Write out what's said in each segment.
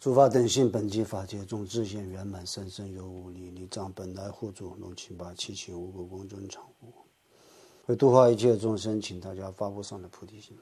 诸法等性本寂法界中，自现圆满，生生有无力，力藏本来护主，龙请把七情无故公尊常护，为度化一切众生，请大家发布上的菩提心。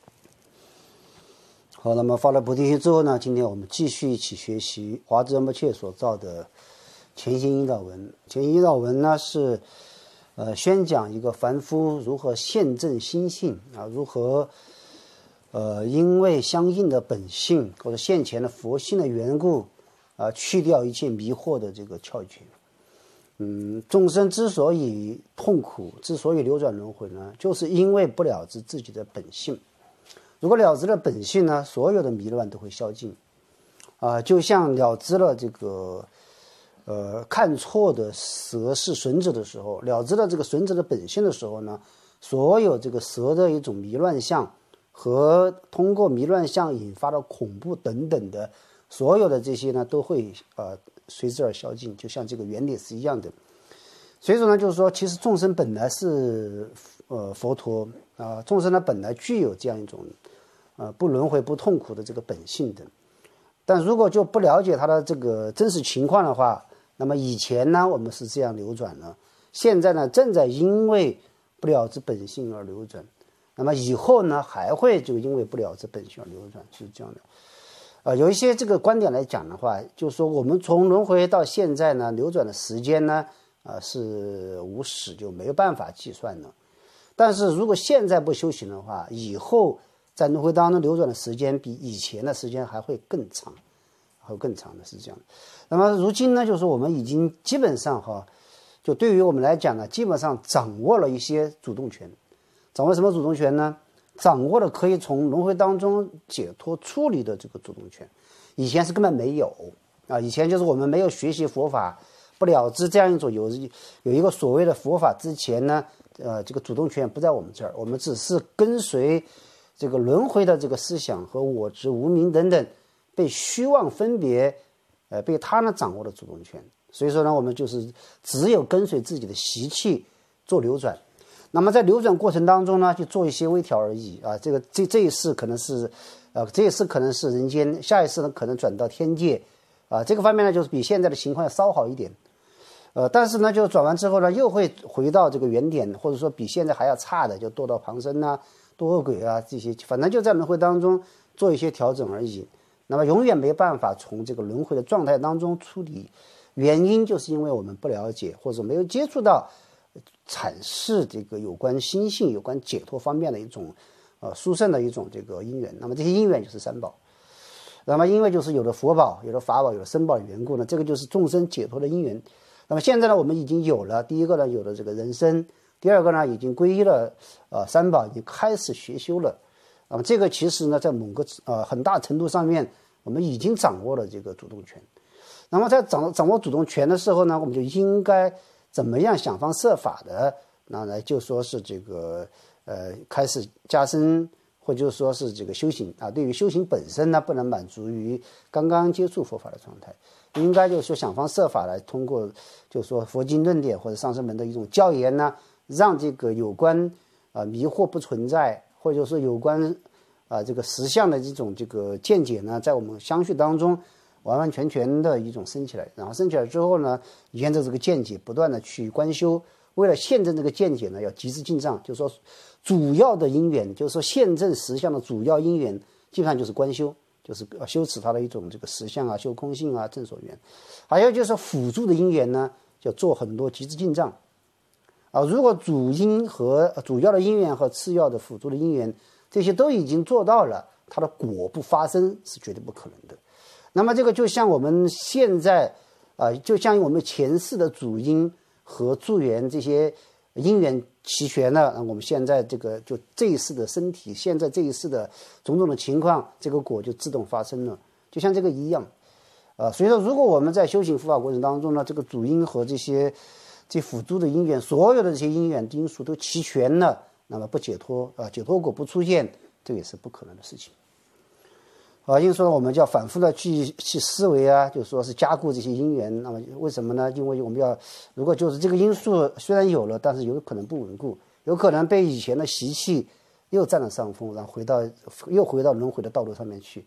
好，那么发了菩提心之后呢，今天我们继续一起学习华兹仁波切所造的前行引导文。前行引导文呢是宣讲一个凡夫如何现证心性啊，如何因为相应的本性或者现前的佛性的缘故啊，去掉一切迷惑的这个窍诀。众生之所以痛苦，之所以流转轮回呢，就是因为不了知自己的本性。如果了知了本性呢，所有的迷乱都会消尽就像了知了这个看错的蛇是损者的时候，了知了这个损者的本性的时候呢，所有这个蛇的一种迷乱相和通过迷乱相引发的恐怖等等的所有的这些呢，都会随之而消尽，就像这个原理是一样的。所以说呢，就是说其实众生本来是佛陀众生呢本来具有这样一种不轮回不痛苦的这个本性的，但如果就不了解他的这个真实情况的话，那么以前呢我们是这样流转了，现在呢正在因为不了知本性而流转，那么以后呢还会就因为不了知本性而流转，是这样的。有一些这个观点来讲的话，就是说我们从轮回到现在呢流转的时间呢是无始，就没有办法计算了。但是如果现在不修行的话，以后在轮回当中流转的时间比以前的时间还会更长，会更长的，是这样的。那么如今呢，就是我们已经基本上就对于我们来讲呢，基本上掌握了一些主动权。掌握什么主动权呢？掌握了可以从轮回当中解脱出离的这个主动权。以前是根本没有以前就是我们没有学习佛法，不了知这样一种有一个所谓的佛法之前呢，这个主动权不在我们这儿，我们只是跟随这个轮回的这个思想和我执无明等等被虚妄分别被他呢掌握的主动权。所以说呢，我们就是只有跟随自己的习气做流转。那么在流转过程当中呢，就做一些微调而已这一世可能是这一世可能是人间，下一世呢可能转到天界这个方面呢就是比现在的情况要稍好一点。但是呢就转完之后呢又会回到这个原点，或者说比现在还要差的，就堕到旁生堕恶鬼这些，反正就在轮回当中做一些调整而已。那么永远没办法从这个轮回的状态当中出离，原因就是因为我们不了解，或者没有接触到阐释这个有关心性有关解脱方面的一种殊胜的一种这个因缘。那么这些因缘就是三宝，那么因为就是有了佛宝有了法宝有了僧宝的缘故呢，这个就是众生解脱的因缘。那么现在呢我们已经有了第一个呢有了这个人生，第二个呢已经皈依了三宝，已经开始学修了。那么这个其实呢在某个很大程度上面我们已经掌握了这个主动权。那么在掌握主动权的时候呢，我们就应该怎么样想方设法的来就说是这个开始加深，或者说是这个修行对于修行本身呢不能满足于刚刚接触佛法的状态，应该就是说想方设法来通过就是说佛经论点或者上师门的一种教言呢，让这个有关迷惑不存在，或者说有关这个实相的这种这个见解呢，在我们相续当中完完全全的一种升起来。然后升起来之后呢，沿着这个见解不断的去观修，为了现证这个见解呢要极致进藏，就是说主要的因缘，就是说现证实相的主要因缘基本上就是观修，就是修持它的一种这个实相修空性正所缘。还有就是辅助的因缘呢，就做很多极致进藏如果主因和主要的因缘和次要的辅助的因缘这些都已经做到了，它的果不发生是绝对不可能的。那么这个就像我们现在就像我们前世的主因和助缘这些因缘齐全了，我们现在这个就这一世的身体，现在这一世的种种的情况，这个果就自动发生了，就像这个一样所以说如果我们在修行佛法过程当中呢，这个主因和这辅助的因缘，所有的这些因缘因素都齐全了，那么不解脱解脱果不出现，这也是不可能的事情因此说我们就要反复的去思维就是说是加固这些因缘。那么为什么呢？因为我们要如果就是这个因素虽然有了，但是有可能不稳固，有可能被以前的习气又占了上风，然后又回到轮回的道路上面去，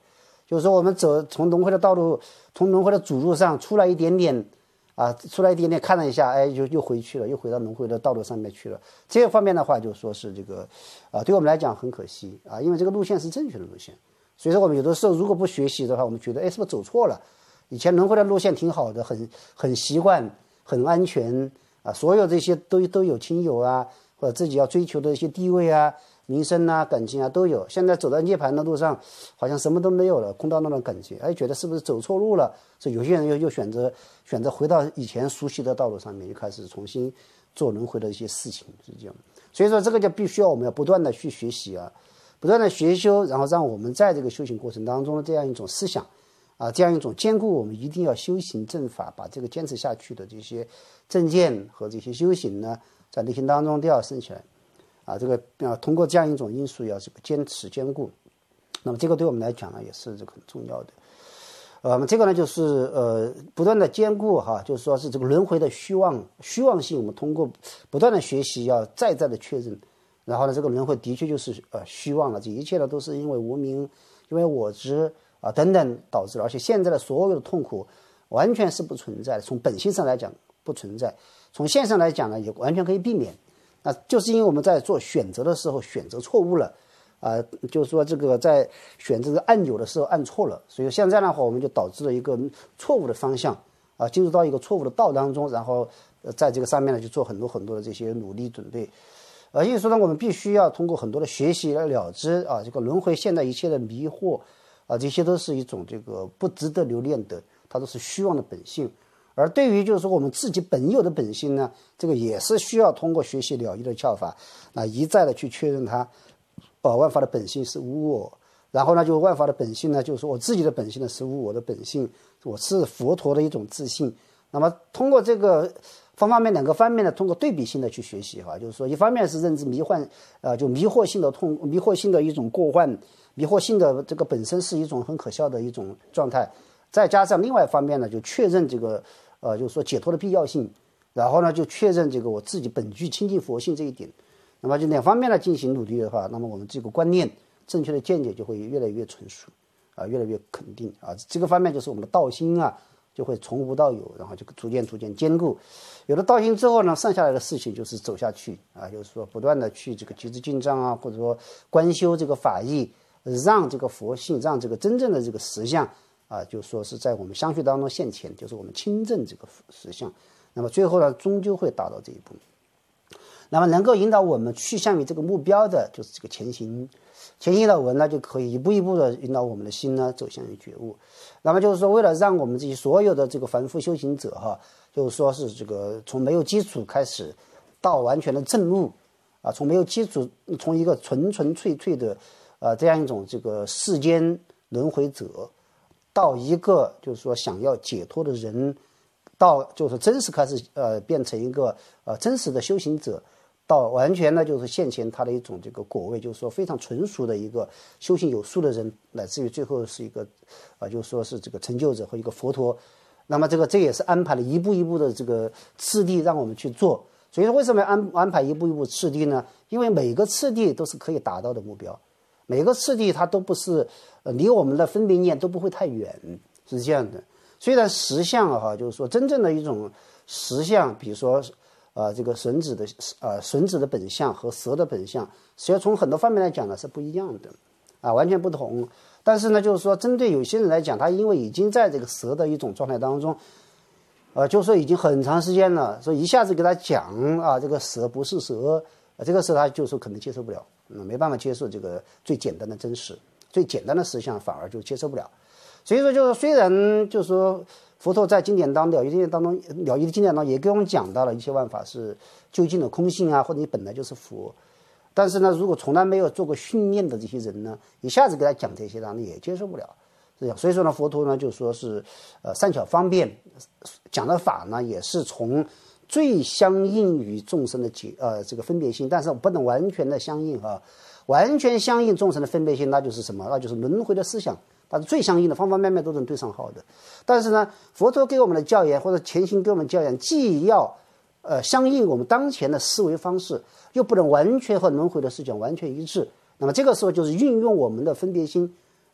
就是说我们走从轮回的道路，从轮回的主路上出来一点点出来一点点看了一下，又回去了，又回到轮回的道路上面去了。这个方面的话，就说是这个对我们来讲很可惜因为这个路线是正确的路线。所以说我们有的时候如果不学习的话，我们觉得是不是走错了？以前轮回的路线挺好的，很习惯，很安全所有这些都有亲友或者自己要追求的一些地位名声感情都有。现在走到涅槃的路上，好像什么都没有了，空荡荡的感觉，觉得是不是走错路了？所以有些人又选择回到以前熟悉的道路上面，又开始重新做轮回的一些事情，是这样。所以说这个就必须要我们要不断的去学习不断的学修，然后让我们在这个修行过程当中的这样一种思想这样一种兼顾我们一定要修行正法，把这个坚持下去的这些正见和这些修行呢，在内心当中都要升起来这个通过这样一种因素要这个坚持兼顾。那么这个对我们来讲呢，也是这个很重要的。这个呢就是不断的兼顾就是说是这个轮回的虚妄性，我们通过不断的学习要再的确认，然后呢这个轮回的确就是虚妄了，这一切呢都是因为无明，因为我执等等导致了，而且现在的所有的痛苦完全是不存在的，从本性上来讲不存在，从现上来讲呢也完全可以避免。就是因为我们在做选择的时候选择错误了就是说这个在选择按钮的时候按错了，所以现在的话我们就导致了一个错误的方向进入到一个错误的道当中，然后在这个上面呢就做很多的这些努力准备因此说呢我们必须要通过很多的学习来了知这个轮回现在一切的迷惑这些都是一种这个不值得留恋的，它都是虚妄的本性。而对于就是说我们自己本有的本性呢，这个也是需要通过学习了义的教法一再的去确认它万法的本性是无我，然后呢就万法的本性呢就是说我自己的本性呢是无我的本性，我是佛陀的一种自信。那么通过这个两个方面呢，通过对比性的去学习就是说一方面是认知迷幻就迷惑性的一种过患，迷惑性的这个本身是一种很可笑的一种状态，再加上另外一方面呢就确认这个就是说解脱的必要性，然后呢就确认这个我自己本具清净佛性这一点。那么就两方面来进行努力的话，那么我们这个观念正确的见解就会越来越成熟越来越肯定这个方面就是我们的道心就会从无到有，然后就逐渐坚固。有了道心之后呢，剩下来的事情就是走下去就是说不断的去这个积资进藏或者说观修这个法义，让这个佛性，让这个真正的这个实相就说是在我们相续当中现前，就是我们亲证这个实相。那么最后呢终究会达到这一步。那么能够引导我们去向于这个目标的就是这个前行的文呢，就可以一步一步的引导我们的心呢走向于觉悟。那么就是说为了让我们这些所有的这个凡夫修行者就是说是这个从没有基础开始到完全的证悟从没有基础，从一个纯粹的这样一种这个世间轮回者，到一个就是说想要解脱的人，到就是真实开始变成一个真实的修行者，到完全呢就是现前他的一种这个果位，就是说非常纯熟的一个修行有素的人，乃至于最后是一个就是说是这个成就者和一个佛陀。那么这也是安排了一步一步的这个次第让我们去做。所以说为什么安排一步一步次第呢？因为每个次第都是可以达到的目标，每个次第它都不是离我们的分别念都不会太远，是这样的。虽然实相就是说真正的一种实相，比如说这个绳子的本相和蛇的本相，实际上从很多方面来讲呢是不一样的完全不同。但是呢就是说针对有些人来讲，他因为已经在这个蛇的一种状态当中就是说已经很长时间了，所以一下子给他讲这个蛇不是蛇这个时候他就说可能接受不了没办法接受这个最简单的真实，最简单的实相反而就接受不了。所以说就是虽然就是说佛陀在经典当中了义的经典当中也给我们讲到了一切万法是究竟的空性或者你本来就是佛，但是呢如果从来没有做过训练的这些人呢，一下子给他讲这些呢也接受不了。所以说呢佛陀呢就说是善巧方便讲的法呢也是从最相应于众生的这个分别心，但是不能完全的相应完全相应众生的分别心，那就是什么？那就是轮回的思想，它是最相应的，方方面面都能对上号的。但是呢佛陀给我们的教言或者前行给我们教言，既要相应我们当前的思维方式，又不能完全和轮回的思想完全一致。那么这个时候就是运用我们的分别心，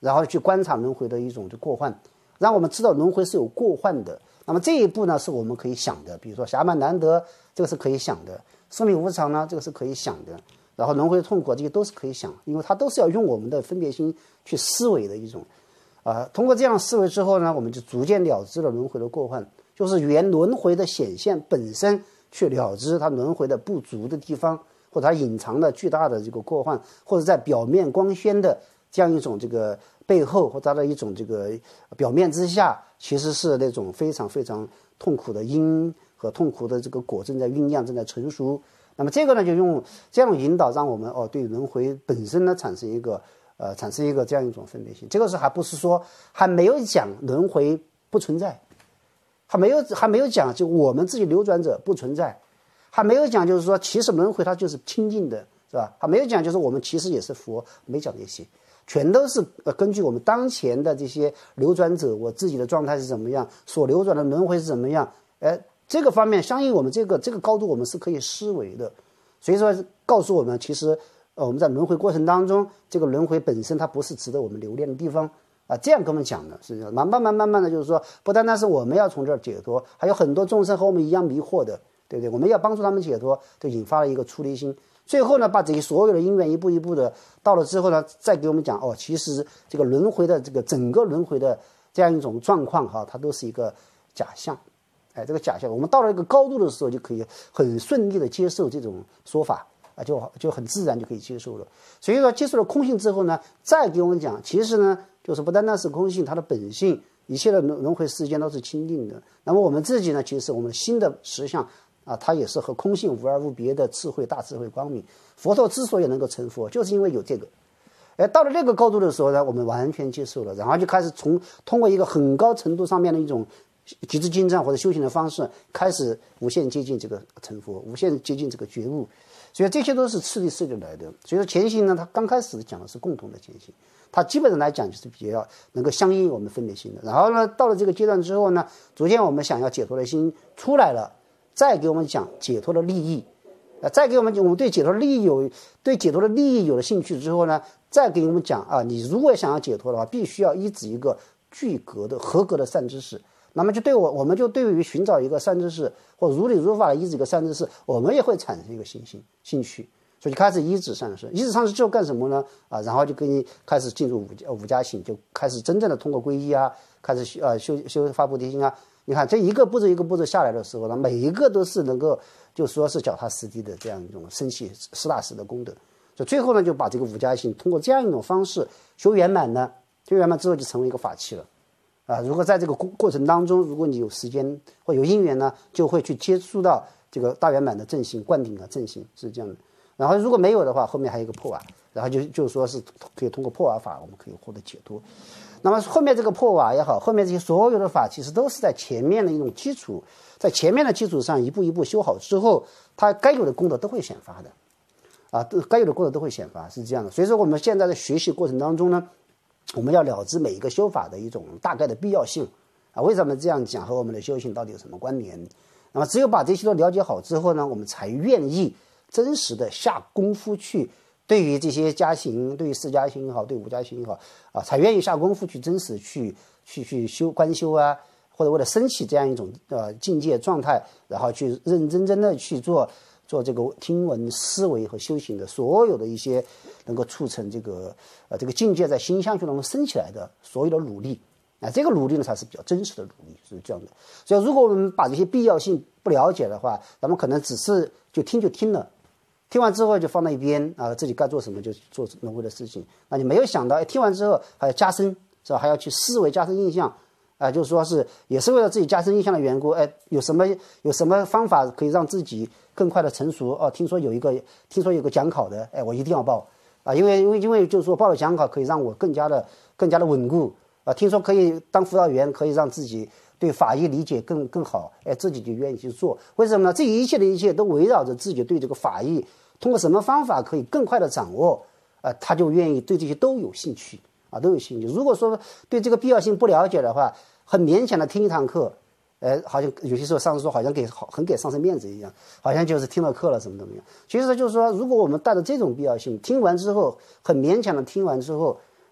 然后去观察轮回的一种过患，让我们知道轮回是有过患的。那么这一步呢，是我们可以想的，比如说暇满难得，这个是可以想的；生命无常呢，这个是可以想的。然后轮回痛苦，这些都是可以想，因为它都是要用我们的分别心去思维的一种。通过这样思维之后呢，我们就逐渐了知了轮回的过患，就是原轮回的显现本身，去了知它轮回的不足的地方，或者它隐藏的巨大的这个过患，或者在表面光鲜的这样一种这个背后，或者它的一种这个表面之下，其实是那种非常非常痛苦的因和痛苦的这个果正在酝酿，正在成熟。那么这个呢，就用这样的引导，让我们对轮回本身呢产生一个这样一种分别心。这个是还不是说还没有讲轮回不存在，还没有讲就我们自己流转者不存在，还没有讲就是说其实轮回它就是清净的，是吧？还没有讲就是我们其实也是佛，没讲这些，全都是根据我们当前的这些流转者，我自己的状态是怎么样，所流转的轮回是怎么样，这个方面相应我们这个高度我们是可以思维的。所以说告诉我们，其实我们在轮回过程当中，这个轮回本身它不是值得我们留恋的地方这样跟我们讲的是这样，慢慢的就是说，不单单是我们要从这儿解脱，还有很多众生和我们一样迷惑的，对不对？我们要帮助他们解脱，就引发了一个出离心。最后呢，把这些所有的因缘一步一步的到了之后呢，再给我们讲其实这个轮回的这个整个轮回的这样一种状况它都是一个假象。这个假象，我们到了一个高度的时候，就可以很顺利的接受这种说法就很自然就可以接受了。所以说，接受了空性之后呢，再给我们讲，其实呢，就是不单单是空性，它的本性，一切的轮回世间都是清净的。那么我们自己呢，其实我们新的实相它也是和空性无二无别的智慧、大智慧光明。佛陀之所以能够成佛，就是因为有这个。到了这个高度的时候呢，我们完全接受了，然后就开始通过一个很高程度上面的一种极致精进或者修行的方式，开始无限接近这个成佛，无限接近这个觉悟。所以这些都是次第来的。所以说前行呢，它刚开始讲的是共同的前行，它基本上来讲就是比较能够相应我们分别心的。然后呢，到了这个阶段之后呢，逐渐我们想要解脱的心出来了，再给我们讲解脱的利益，再给我们对解脱的利益有了兴趣之后呢，再给我们讲你如果想要解脱的话，必须要依止一个具格的合格的善知识。那么我们就对于寻找一个善知识或如理如法的依止一个善知识，我们也会产生一个兴趣，所以就开始依止善知识。依止善知识之后干什么呢？然后就跟你开始进入五加行，就开始真正的通过皈依开始修发菩提心你看这一个步骤下来的时候呢，每一个都是能够就说是脚踏实地的这样一种升起实打实的功德。所以最后呢，就把这个五加行通过这样一种方式修圆满呢，修圆满之后就成为一个法器了。如果在这个过程当中，如果你有时间或有因缘呢，就会去接触到这个大圆满的正行、灌顶的正行，是这样的。然后如果没有的话，后面还有一个破瓦，然后就说是可以通过破瓦法，我们可以获得解脱。那么后面这个破瓦也好，后面这些所有的法，其实都是在前面的一种基础，在前面的基础上一步一步修好之后，它该有的功德都会显发的，该有的功德都会显发，是这样的。所以说我们现在的学习过程当中呢，我们要了知每一个修法的一种大概的必要性为什么这样讲和我们的修行到底有什么关联？那么只有把这些都了解好之后呢，我们才愿意真实的下功夫去对于这些加行，对于四加行也好，对五加行也好才愿意下功夫去真实去观修或者为了升起这样一种境界状态，然后去认真的去做这个听闻思维和修行的所有的一些能够促成这个境界在心相续当中升起来的所有的努力这个努力呢才是比较真实的努力，是这样的。所以如果我们把这些必要性不了解的话，咱们可能只是就听了，听完之后就放在一边自己该做什么就做轮回的事情。那你没有想到听完之后还要加深，是吧？还要去思维加深印象就是说是也是为了自己加深印象的缘故有什么方法可以让自己更快的成熟听说有一个讲考的我一定要报因为就是说报了讲考可以让我更加的稳固听说可以当辅导员，可以让自己对法医理解更好自己就愿意去做。为什么呢？这一切都围绕着自己对这个法医通过什么方法可以更快的掌握他就愿意对这些都有兴趣都有兴趣。如果说对这个必要性不了解的话，很勉强的听一堂课好像有些时候上次说好像很给上司面子一样，好像就是听了课了怎么样。其实就是说，如果我们带着这种必要性听完之后，很勉强的听完之后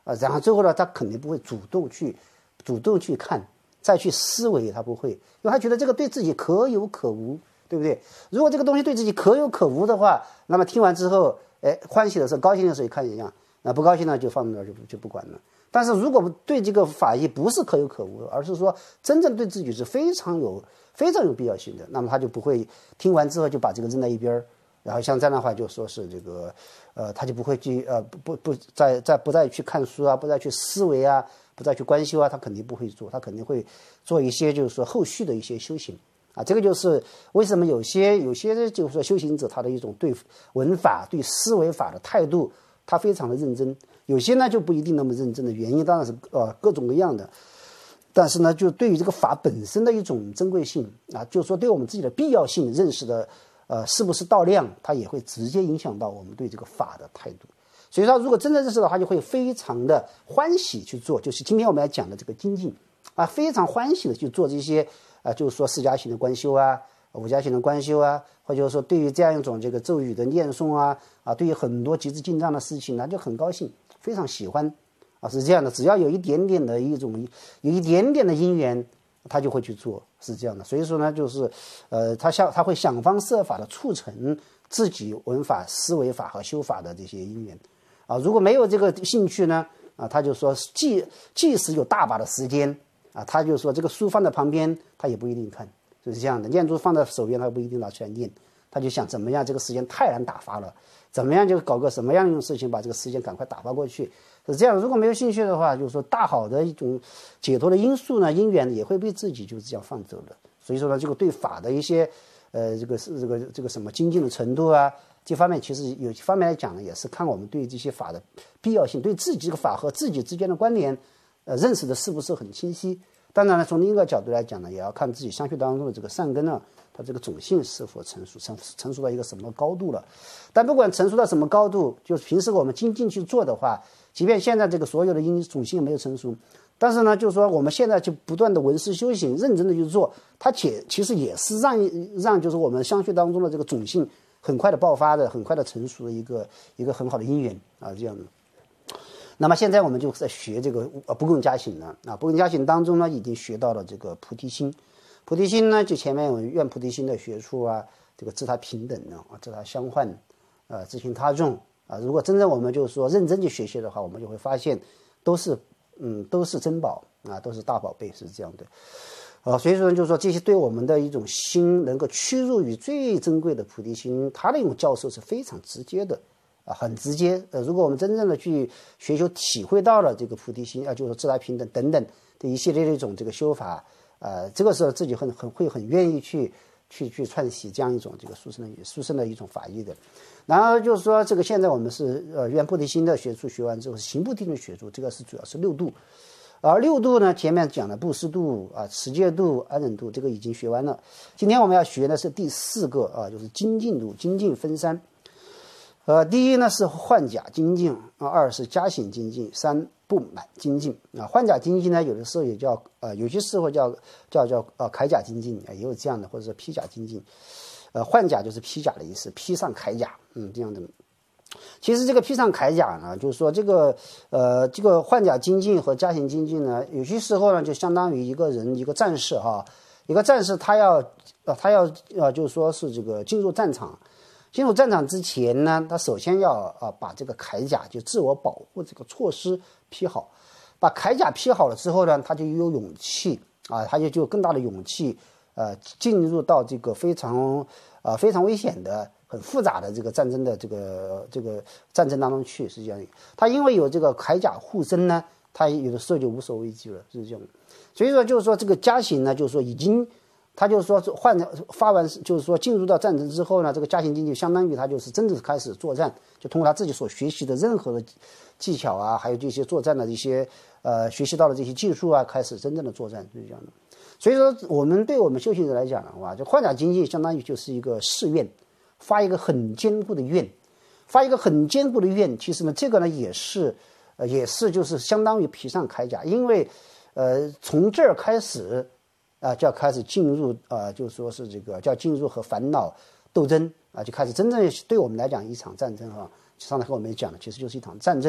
然后最后呢，他肯定不会主动去看，再去思维，他不会，因为他觉得这个对自己可有可无，对不对？如果这个东西对自己可有可无的话，那么听完之后，欢喜的时候、高兴的时候看一样，那不高兴呢就放那儿就不管了。但是如果对这个法义不是可有可无，而是说真正对自己是非常有必要性的，那么他就不会听完之后就把这个扔在一边，然后像这样的话就说是这个他就不会去不再去看书啊，不再去思维啊，不再去观修啊，他肯定不会做，他肯定会做一些就是说后续的一些修行啊。这个就是为什么有些就是说修行者他的一种对文法对思维法的态度，他非常的认真。有些呢就不一定那么认真的原因当然是各种各样的，但是呢就对于这个法本身的一种珍贵性啊，就是说对我们自己的必要性认识的是不是到量，它也会直接影响到我们对这个法的态度。所以说如果真正认识的话，就会非常的欢喜去做，就是今天我们要讲的这个精进啊，非常欢喜的去做这些就是说四加行的观修啊，五加行的观修啊，或者说对于这样一种这个咒语的念诵啊，对于很多极致进藏的事情呢，就很高兴，非常喜欢啊，是这样的。只要有一点点的因缘，他就会去做，是这样的。所以说呢，就是他会想方设法的促成自己闻法、思维法和修法的这些因缘啊。如果没有这个兴趣呢，他就说即使有大把的时间他就说这个书放在旁边，他也不一定看。就是这样的，念珠放在手边，他不一定拿出来念，他就想怎么样这个时间太难打发了，怎么样就搞个什么样的事情把这个时间赶快打发过去，是这样。如果没有兴趣的话，就是说大好的一种解脱的因素呢，因缘也会被自己就是这样放走了。所以说呢，这个对法的一些这个什么精进的程度啊，这方面其实有些方面来讲呢，也是看我们对这些法的必要性，对自己这个法和自己之间的关联认识的是不是很清晰。当然了，从另一个角度来讲呢，也要看自己相续当中的这个善根呢，它这个种性是否成熟到一个什么高度了。但不管成熟到什么高度，就是平时我们精进去做的话，即便现在这个所有的种性没有成熟，但是呢，就是说我们现在就不断的闻思修行，认真的去做，它其实也是让就是我们相续当中的这个种性很快的爆发的、很快的成熟的一个很好的因缘啊，这样的。那么现在我们就在学这个不共加行了不共加行当中呢，已经学到了这个菩提心。菩提心呢，就前面有愿菩提心的学处这个自他平等呢自他相换自行他众如果真正我们就是说认真去学习的话，我们就会发现都是珍宝都是大宝贝，是这样的所以说就是说这些对我们的一种心能够趋入于最珍贵的菩提心，它的一种教授是非常直接的很直接如果我们真正的去学修体会到了这个菩提心就是自他平等等等的一系列的一种这个修法这个时候自己会很愿意去串习这样一种这个殊胜的一种法义的。然后就是说这个现在我们是愿菩提心的学处学完之后，行菩提心的学处，这个是主要是六度。而六度呢，前面讲了布施度持戒度、安忍度，这个已经学完了。今天我们要学的是第四个就是精进度。精进分三第一呢是换甲精进二是加行精进，三不满精进换甲精进呢，有的时候也叫有些时候叫铠甲精进也有这样的，或者是披甲精进换甲就是披甲的意思，披上铠甲这样的。其实这个披上铠甲呢，就是说这个换甲精进和加行精进呢，有些时候呢就相当于一个人一个战士一个战士他要就是说是这个进入战场之前呢，他首先要把这个铠甲就自我保护这个措施披好，把铠甲披好了之后呢，他就有勇气他就有更大的勇气进入到这个非常危险的很复杂的这个战争的这个战争当中去。实际上他因为有这个铠甲护身呢，他有的时候就无所畏惧了，是这样。所以说就是说这个加行呢，就是说已经他就是说发完就是说进入到战争之后呢，这个加行精进相当于他就是真正开始作战，就通过他自己所学习的任何的技巧还有这些作战的一些学习到的这些技术开始真正的作战，就是这样的。所以说我们对我们修行者来讲的话，就换甲精进相当于就是一个誓愿，发一个很坚固的愿，其实呢这个呢也是就是相当于披上铠甲，因为从这儿开始就要开始进入就是说是这个叫进入和烦恼斗争就开始真正对我们来讲一场战争上堂课我们也讲了，其实就是一场战争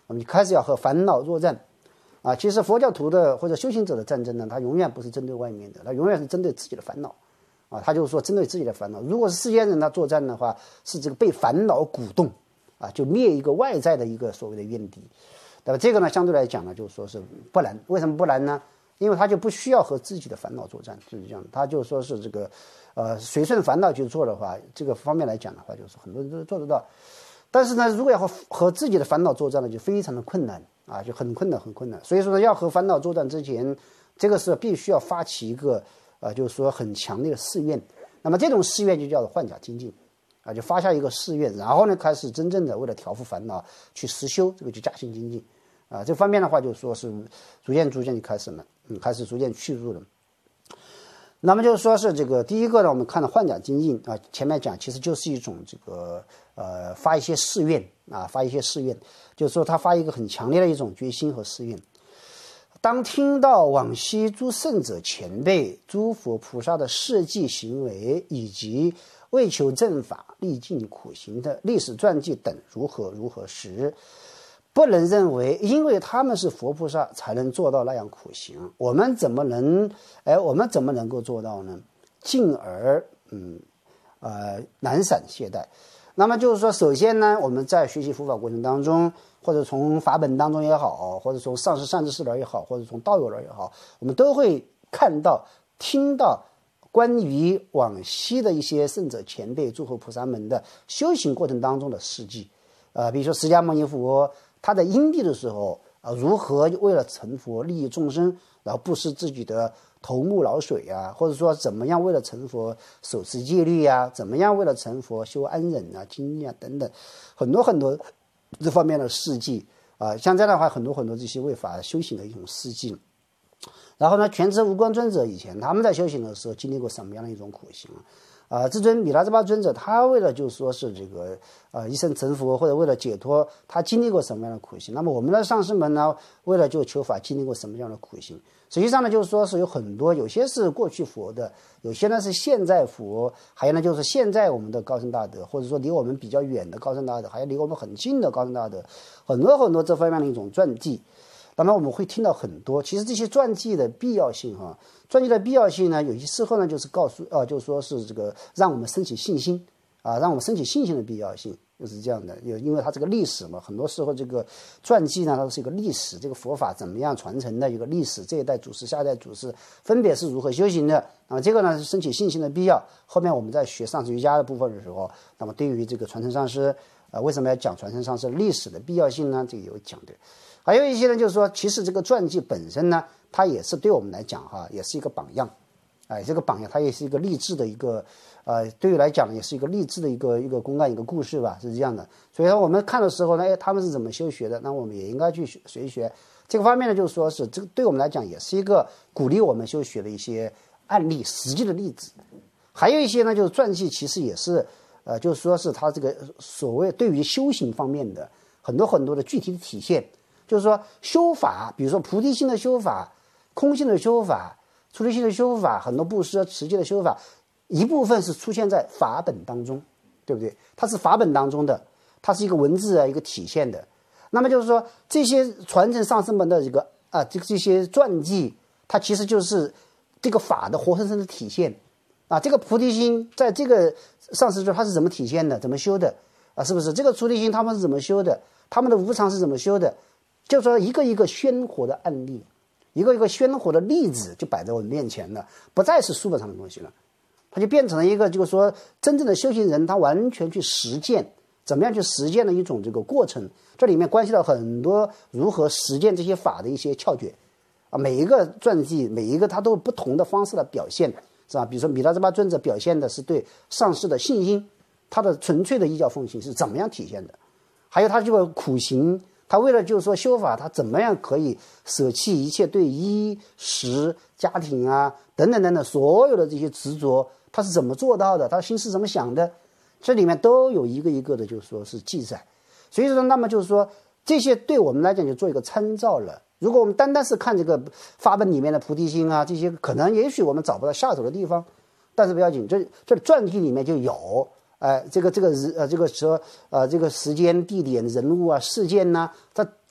我们就开始要和烦恼作战。其实佛教徒的或者修行者的战争呢，他永远不是针对外面的，他永远是针对自己的烦恼。他就是说针对自己的烦恼。如果是世间人他作战的话，是这个被烦恼鼓动就灭一个外在的一个所谓的怨敌。那么这个呢，相对来讲呢，就是说是不难。为什么不难呢？因为他就不需要和自己的烦恼作战，就是这样。他就说是这个随顺烦恼去做的话，这个方面来讲的话，就是很多人都做得到。但是呢，如果要和自己的烦恼作战呢，就非常的困难就很困难，很困难。所以说呢，要和烦恼作战之前，这个是必须要发起一个就是说很强烈的誓愿。那么这种誓愿就叫做换甲精进就发下一个誓愿，然后呢，开始真正的为了调伏烦恼去实修，这个就加心精进这方面的话，就说是逐渐就开始了，开始逐渐去入了。那么就是说是这个第一个呢，我们看到换甲精进前面讲其实就是一种这个发一些誓愿发一些誓愿，就是说他发一个很强烈的一种决心和誓愿。当听到往昔诸圣者前辈、诸佛菩萨的事迹行为，以及为求正法历尽苦行的历史传记等如何时，不能认为因为他们是佛菩萨才能做到那样苦行，我们怎么能够做到呢？进而懒散懈怠。那么就是说，首先呢，我们在学习佛法过程当中，或者从法本当中也好，或者从上师善知识来也好，或者从道友来也好，我们都会看到听到关于往昔的一些圣者前辈、诸佛菩萨们的修行过程当中的事迹比如说释迦牟尼佛他在因地的时候如何为了成佛利益众生，然后不失自己的头目老水或者说怎么样为了成佛守持戒律怎么样为了成佛修安忍精进等等，很多很多这方面的事迹像这样的话，很多很多这些为法修行的一种事迹。然后呢，全知无光尊者以前他们在修行的时候经历过什么样的一种苦行至尊米拉智巴尊者他为了就是说是这个一生成佛或者为了解脱，他经历过什么样的苦行。那么我们的上师们呢，为了就求法经历过什么样的苦行。实际上呢，就是说是有很多，有些是过去佛的，有些呢是现在佛，还有呢就是现在我们的高僧大德，或者说离我们比较远的高僧大德，还有离我们很近的高僧大德，很多很多这方面的一种传记。那么我们会听到很多，其实这些传记的必要性传记的必要性呢，有些时候呢就是告诉就是说是这个让我们升起信心让我们升起信心的必要性，就是这样的。因为它这个历史嘛，很多时候这个传记呢，它是一个历史，这个佛法怎么样传承的一个历史，这一代祖师下一代祖师分别是如何修行的。那么这个呢是升起信心的必要。后面我们在学上师瑜伽的部分的时候，那么对于这个传承上师为什么要讲传承上师历史的必要性呢？这个有讲的。还有一些呢，就是说，其实这个传记本身呢，它也是对我们来讲也是一个榜样，这个榜样它也是一个励志的一个，对于来讲也是一个励志的一个公案一个故事吧，是这样的。所以说我们看的时候呢，他们是怎么修学的，那我们也应该去学一学。这个方面呢，就是说是这个对我们来讲也是一个鼓励我们修学的一些案例、实际的例子。还有一些呢，就是传记其实也是，就是说是它这个所谓对于修行方面的很多很多的具体的体现。就是说修法，比如说菩提心的修法、空性的修法、出离心的修法，很多布施持戒的修法，一部分是出现在法本当中，对不对？它是法本当中的，它是一个文字一个体现的。那么就是说这些传承上师们的这些传记，它其实就是这个法的活生生的体现这个菩提心在这个上师中它是怎么体现的，怎么修的是不是？这个出离心他们是怎么修的，他们的无常是怎么修的，就是说一个一个鲜活的案例，一个一个鲜活的例子就摆在我们面前了，不再是书本上的东西了，它就变成了一个就是说真正的修行人他完全去实践，怎么样去实践的一种这个过程。这里面关系到很多如何实践这些法的一些窍诀每一个传记每一个它都有不同的方式的表现，是吧？比如说米拉智巴尊者表现的是对上师的信心，他的纯粹的依教奉行是怎么样体现的，还有他这个苦行，他为了就是说修法，他怎么样可以舍弃一切对衣食家庭等等等等所有的这些执着，他是怎么做到的，他心是怎么想的，这里面都有一个一个的就是说是记载。所以说那么就是说这些对我们来讲就做一个参照了。如果我们单单是看这个法本里面的菩提心这些可能也许我们找不到下手的地方，但是不要紧，这传记里面就有这个时间地点人物事件它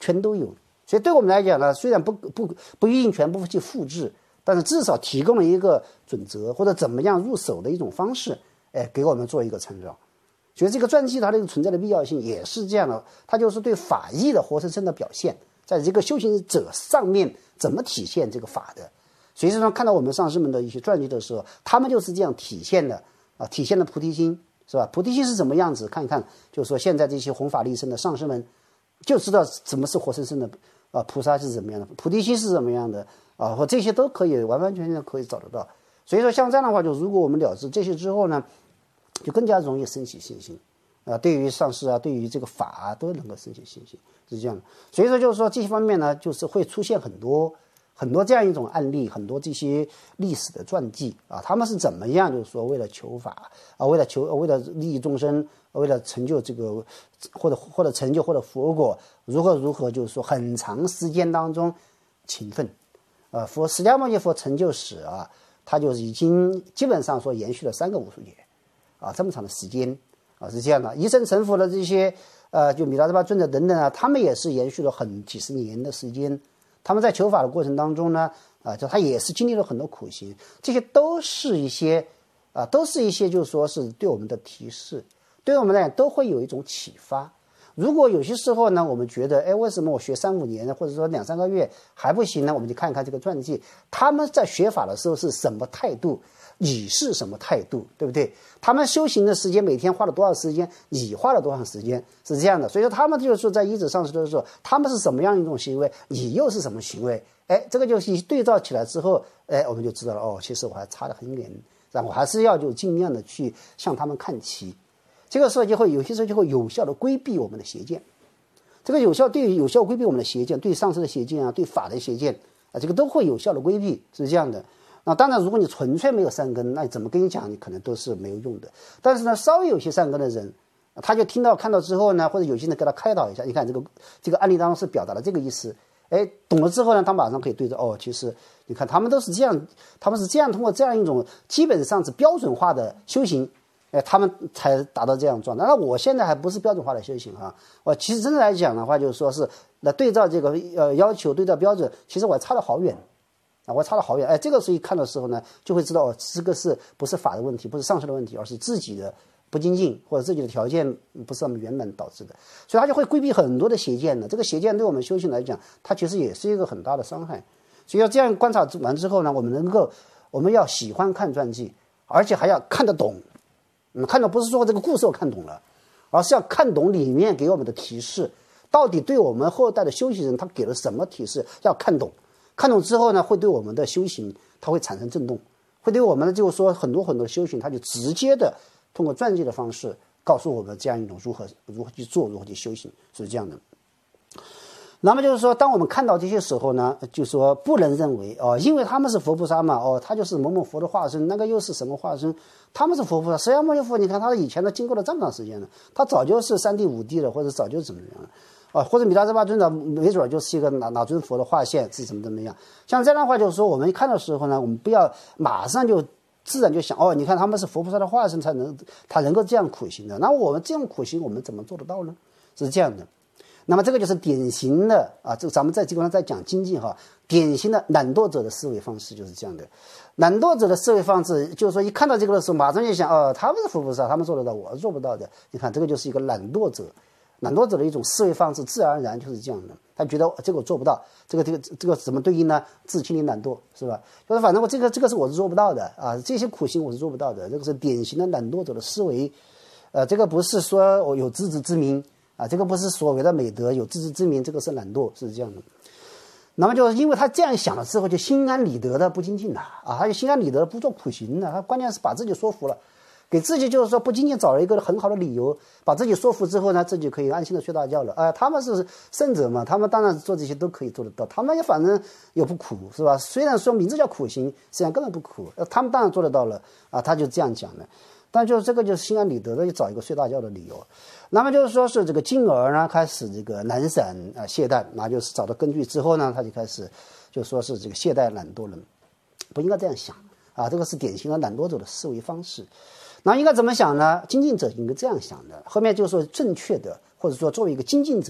全都有。所以对我们来讲呢，虽然不一定全部去复制，但是至少提供了一个准则或者怎么样入手的一种方式，给我们做一个参照。所以这个传记它的存在的必要性也是这样的，它就是对法义的活生生的表现，在这个修行者上面怎么体现这个法的。实际上看到我们上师们的一些传记的时候，他们就是这样体现的体现了菩提心，是吧？菩提心是什么样子？看一看，就是说现在这些弘法利生的上师们就知道什么是活生生的菩萨是怎么样的，菩提心是怎么样的或这些都可以完完全全可以找得到。所以说像这样的话，就如果我们了知这些之后呢，就更加容易升起信心对于上师对于这个法都能够升起信心，是这样的。所以说就是说这些方面呢，就是会出现很多这样一种案例，很多这些历史的传记他们是怎么样，就是说为了求法为了利益众生，为了成就这个或者成就或者佛果，如何就是说很长时间当中勤奋释迦牟尼佛成就史他就是已经基本上说延续了3个无数劫这么长的时间是这样的。一生成佛的这些就米拉德巴尊者等等他们也是延续了几十年的时间。他们在求法的过程当中呢就他也是经历了很多苦行，这些都是一些就是说是对我们的提示，对我们来讲都会有一种启发。如果有些时候呢，我们觉得为什么我学3-5年呢，或者说2-3个月还不行呢，我们就看一看这个传记，他们在学法的时候是什么态度，你是什么态度，对不对？他们修行的时间每天花了多少时间，你花了多长时间，是这样的。所以说他们就是说在依止上师的时候，他们是什么样一种行为，你又是什么行为，这个就是对照起来之后我们就知道了其实我还差得很远，我还是要就尽量的去向他们看齐。这个时候有些时候就会有效的规避我们的邪见，这个有效规避我们的邪见，对上师的邪见对法的邪见这个都会有效的规避，是这样的。那当然如果你纯粹没有善根，那怎么跟你讲你可能都是没有用的。但是呢稍微有些善根的人，他就看到之后呢，或者有些人给他开导一下，你看这个案例当中是表达了这个意思，懂了之后呢，他马上可以对着其实你看他们是这样通过这样一种基本上是标准化的修行他们才达到这样状态。那我现在还不是标准化的修行我其实真的来讲的话，就是说是对照这个要求，对照标准，其实我差得好远我差得好远。这个时候一看的时候呢，就会知道这个不是法的问题，不是上师的问题，而是自己的不精进或者自己的条件不是那么圆满导致的。所以他就会规避很多的邪见这个邪见对我们修行来讲，它其实也是一个很大的伤害。所以要这样观察完之后呢，我们要喜欢看传记，而且还要看得懂。看懂不是说这个故事我看懂了，而是要看懂里面给我们的提示，到底对我们后代的修行人他给了什么提示，要看懂。看懂之后呢，会对我们的修行它会产生震动，会对我们的就是说很多修行，它就直接的通过传记的方式告诉我们这样一种如何去做，如何去修行，是这样的。那么就是说当我们看到这些时候呢，就说不能认为因为他们是佛菩萨嘛他就是某某佛的化身，那个又是什么化身，他们是佛菩萨。释迦牟尼佛你看他以前都经过了这么长时间了，他早就是3地5地了，或者早就怎么样了或者米拉热巴尊者没准就是一个哪尊佛的化现，是怎么样。像这样的话就是说我们看的时候呢，我们不要马上就自然就想你看他们是佛菩萨的化身他能够这样苦行的，那我们这样苦行我们怎么做得到呢？是这样的。那么这个就是典型的这个咱们在基本上在讲精进典型的懒惰者的思维方式就是这样的。懒惰者的思维方式就是说一看到这个的时候马上就想他们是佛菩萨，他们做得到，我做不到的。你看这个就是一个懒惰者的一种思维方式，自然而然就是这样的。他觉得这个我做不到，这个怎么对应呢？自欺凌懒惰，是吧？就是反正我这个是我是做不到的这些苦行我是做不到的，这个是典型的懒惰者的思维。这个不是说我有自知之明这个不是所谓的美德，有自知之明，这个是懒惰，是这样的。那么就是因为他这样想了之后，就心安理得的不精进了他就心安理得的不做苦行了。他关键是把自己说服了，给自己就是说不精进找了一个很好的理由，把自己说服之后呢，自己可以安心的睡大觉了。他们是圣者嘛，他们当然做这些都可以做得到，他们也反正也不苦，是吧？虽然说名字叫苦行，实际上根本不苦，他们当然做得到了他就这样讲的。但就是这个就是心安理得的，就找一个睡大觉的理由。那么就是说是这个进而呢开始这个懒散懈怠，那就是找到根据之后呢，他就开始就说是这个懈怠懒惰人，不应该这样想这个是典型的懒惰者的思维方式。那应该怎么想呢？精进者应该这样想的。后面就是说正确的，或者说作为一个精进者，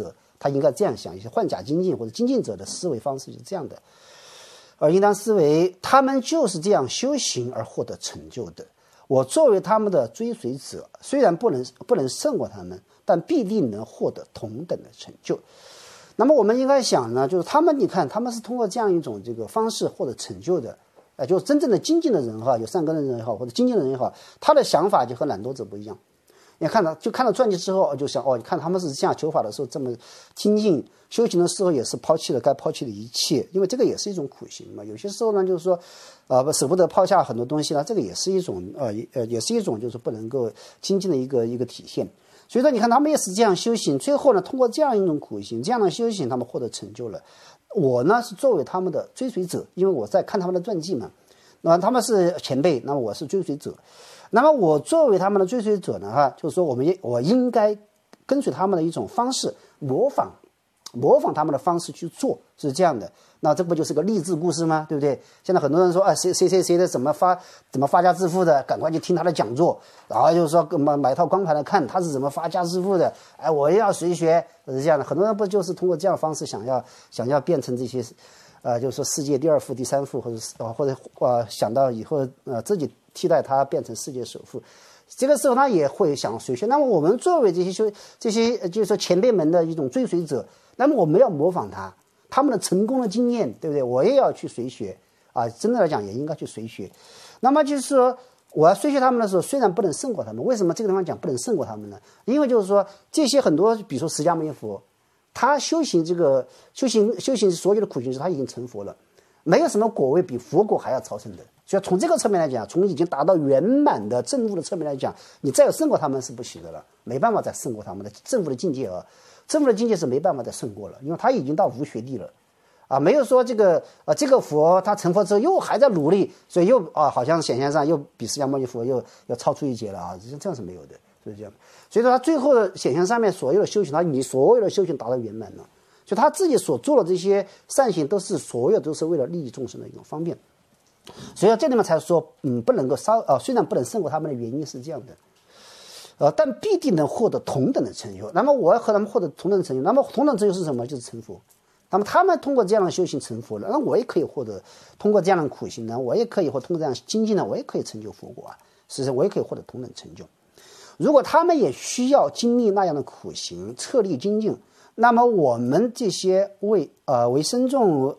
他应该这样想，一些换甲精进或者精进者的思维方式就是这样的。而应当思维，他们就是这样修行而获得成就的。我作为他们的追随者，虽然不能胜过他们，但必定能获得同等的成就。那么我们应该想呢，就是他们，你看他们是通过这样一种这个方式获得成就的，就是真正的精进的人哈，有善根的人也好，或者精进的人也好，他的想法就和懒惰者不一样。你看到传记之后，就想你看他们是这样求法的时候这么精进，修行的时候也是抛弃了该抛弃的一切，因为这个也是一种苦行嘛。有些时候呢，就是说，舍不得抛下很多东西呢，这个也是一种也是一种就是不能够精进的一个体现。所以说，你看他们也是这样修行，最后呢，通过这样一种苦行，这样的修行，他们获得成就了。我呢是作为他们的追随者，因为我在看他们的传记嘛，那他们是前辈，那么我是追随者。那么我作为他们的追随者呢，就是说我应该跟随他们的一种方式，模仿他们的方式去做，是这样的。那这不就是个励志故事吗？对不对？现在很多人说谁的怎么发家致富的，赶快去听他的讲座，然后就是说买套光盘来看他是怎么发家致富的，我也要随学，是这样的。很多人不就是通过这样的方式想要变成这些就是说世界第2富、第3富，或者想到以后自己替代他变成世界首富，这个时候他也会想随学。那么我们作为这些就是说前辈们的一种追随者，那么我们要模仿他们的成功的经验，对不对？我也要去随学真的来讲也应该去随学。那么就是说我要随学他们的时候，虽然不能胜过他们，为什么这个地方讲不能胜过他们呢？因为就是说这些很多，比如说释迦牟尼佛，他修行所有的苦行时，他已经成佛了，没有什么果位比佛果还要超胜的。所以从这个侧面来讲，从已经达到圆满的证悟的侧面来讲，你再有胜过他们是不行的了，没办法再胜过他们的证悟的境界证悟的境界是没办法再胜过了，因为他已经到无学地了没有说这个佛他成佛之后又还在努力，所以又好像显现上又比释迦牟尼佛又要超出一截了这样是没有的，是这样。所以说他最后的显现上面所有的修行，他以所有的修行达到圆满了，所以他自己所做的这些善行都是为了利益众生的一种方便。所以这里面才说不能够虽然不能胜过他们的原因是这样的但必定能获得同等的成就。那么我要和他们获得同等的成就，那么同等成就是什么？就是成佛。那么他们通过这样的修行成佛了，那我也可以通过这样的苦行呢，我也可以通过这样精进呢，我也可以成就佛果事实上我也可以获得同等成就。如果他们也需要经历那样的苦行，彻力精进，那么我们这些为身众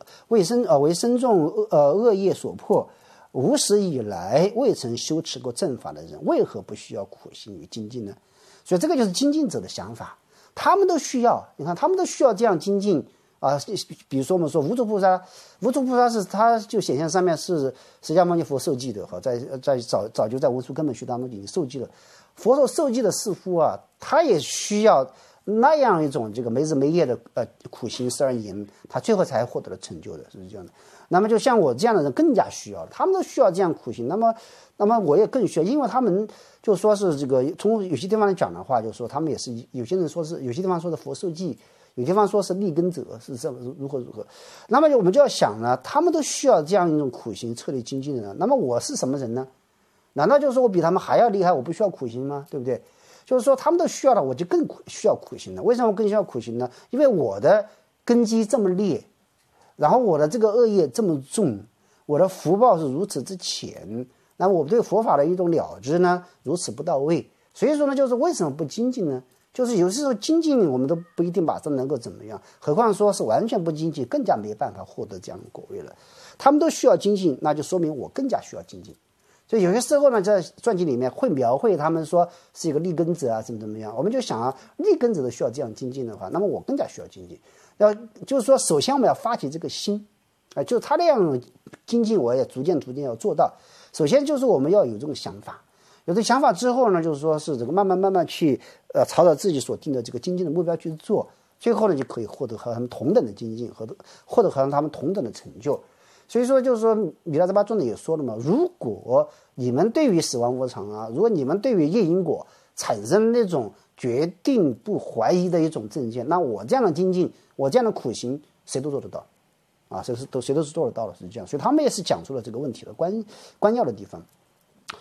恶业所迫，无始以来未曾修持过正法的人，为何不需要苦行与精进呢？所以这个就是精进者的想法，他们都需要，你看他们都需要这样精进比如说我们说无著菩萨是他就显现上面是释迦牟尼佛受记的在早就在无数根本学当中已经受记了。佛所受记的师父他也需要那样一种这个没日没夜的苦行12年，他最后才获得了成就的，是这样的。那么就像我这样的人更加需要，他们都需要这样苦行，那么我也更需要，因为他们就说是这个从有些地方来讲的话，就是说他们也是有些人说是有些地方说是佛受记，有些地方说是立根者，是这如何，那么我们就要想呢，他们都需要这样一种苦行彻底精进的人，那么我是什么人呢？难道就是说我比他们还要厉害，我不需要苦行吗？对不对？就是说他们都需要的，我就更需要苦行了。为什么更需要苦行呢？因为我的根基这么劣，然后我的这个恶业这么重，我的福报是如此之浅，那我对佛法的一种了知呢如此不到位。所以说呢，就是为什么不精进呢？就是有时候精进我们都不一定马上能够怎么样，何况说是完全不精进，更加没办法获得这样的果位了。他们都需要精进，那就说明我更加需要精进。所以有些时候呢，在传记里面会描绘他们说是一个立根者怎么样，我们就想立根者都需要这样精进的话，那么我更加需要精进。就是说首先我们要发起这个心就他那样精进我也逐渐要做到。首先就是我们要有这种想法，有这想法之后呢，就是说是这个慢慢去朝着自己所定的这个精进的目标去做，最后呢就可以获得和他们同等的精进，获得和他们同等的成就。所以说就是说弥勒扎巴尊者也说了嘛，如果你们对于死亡无常如果你们对于业因果产生那种决定不怀疑的一种正见，那我这样的精进，我这样的苦行谁都做得到谁都是做得到的，是这样。所以他们也是讲出了这个问题的关要的地方。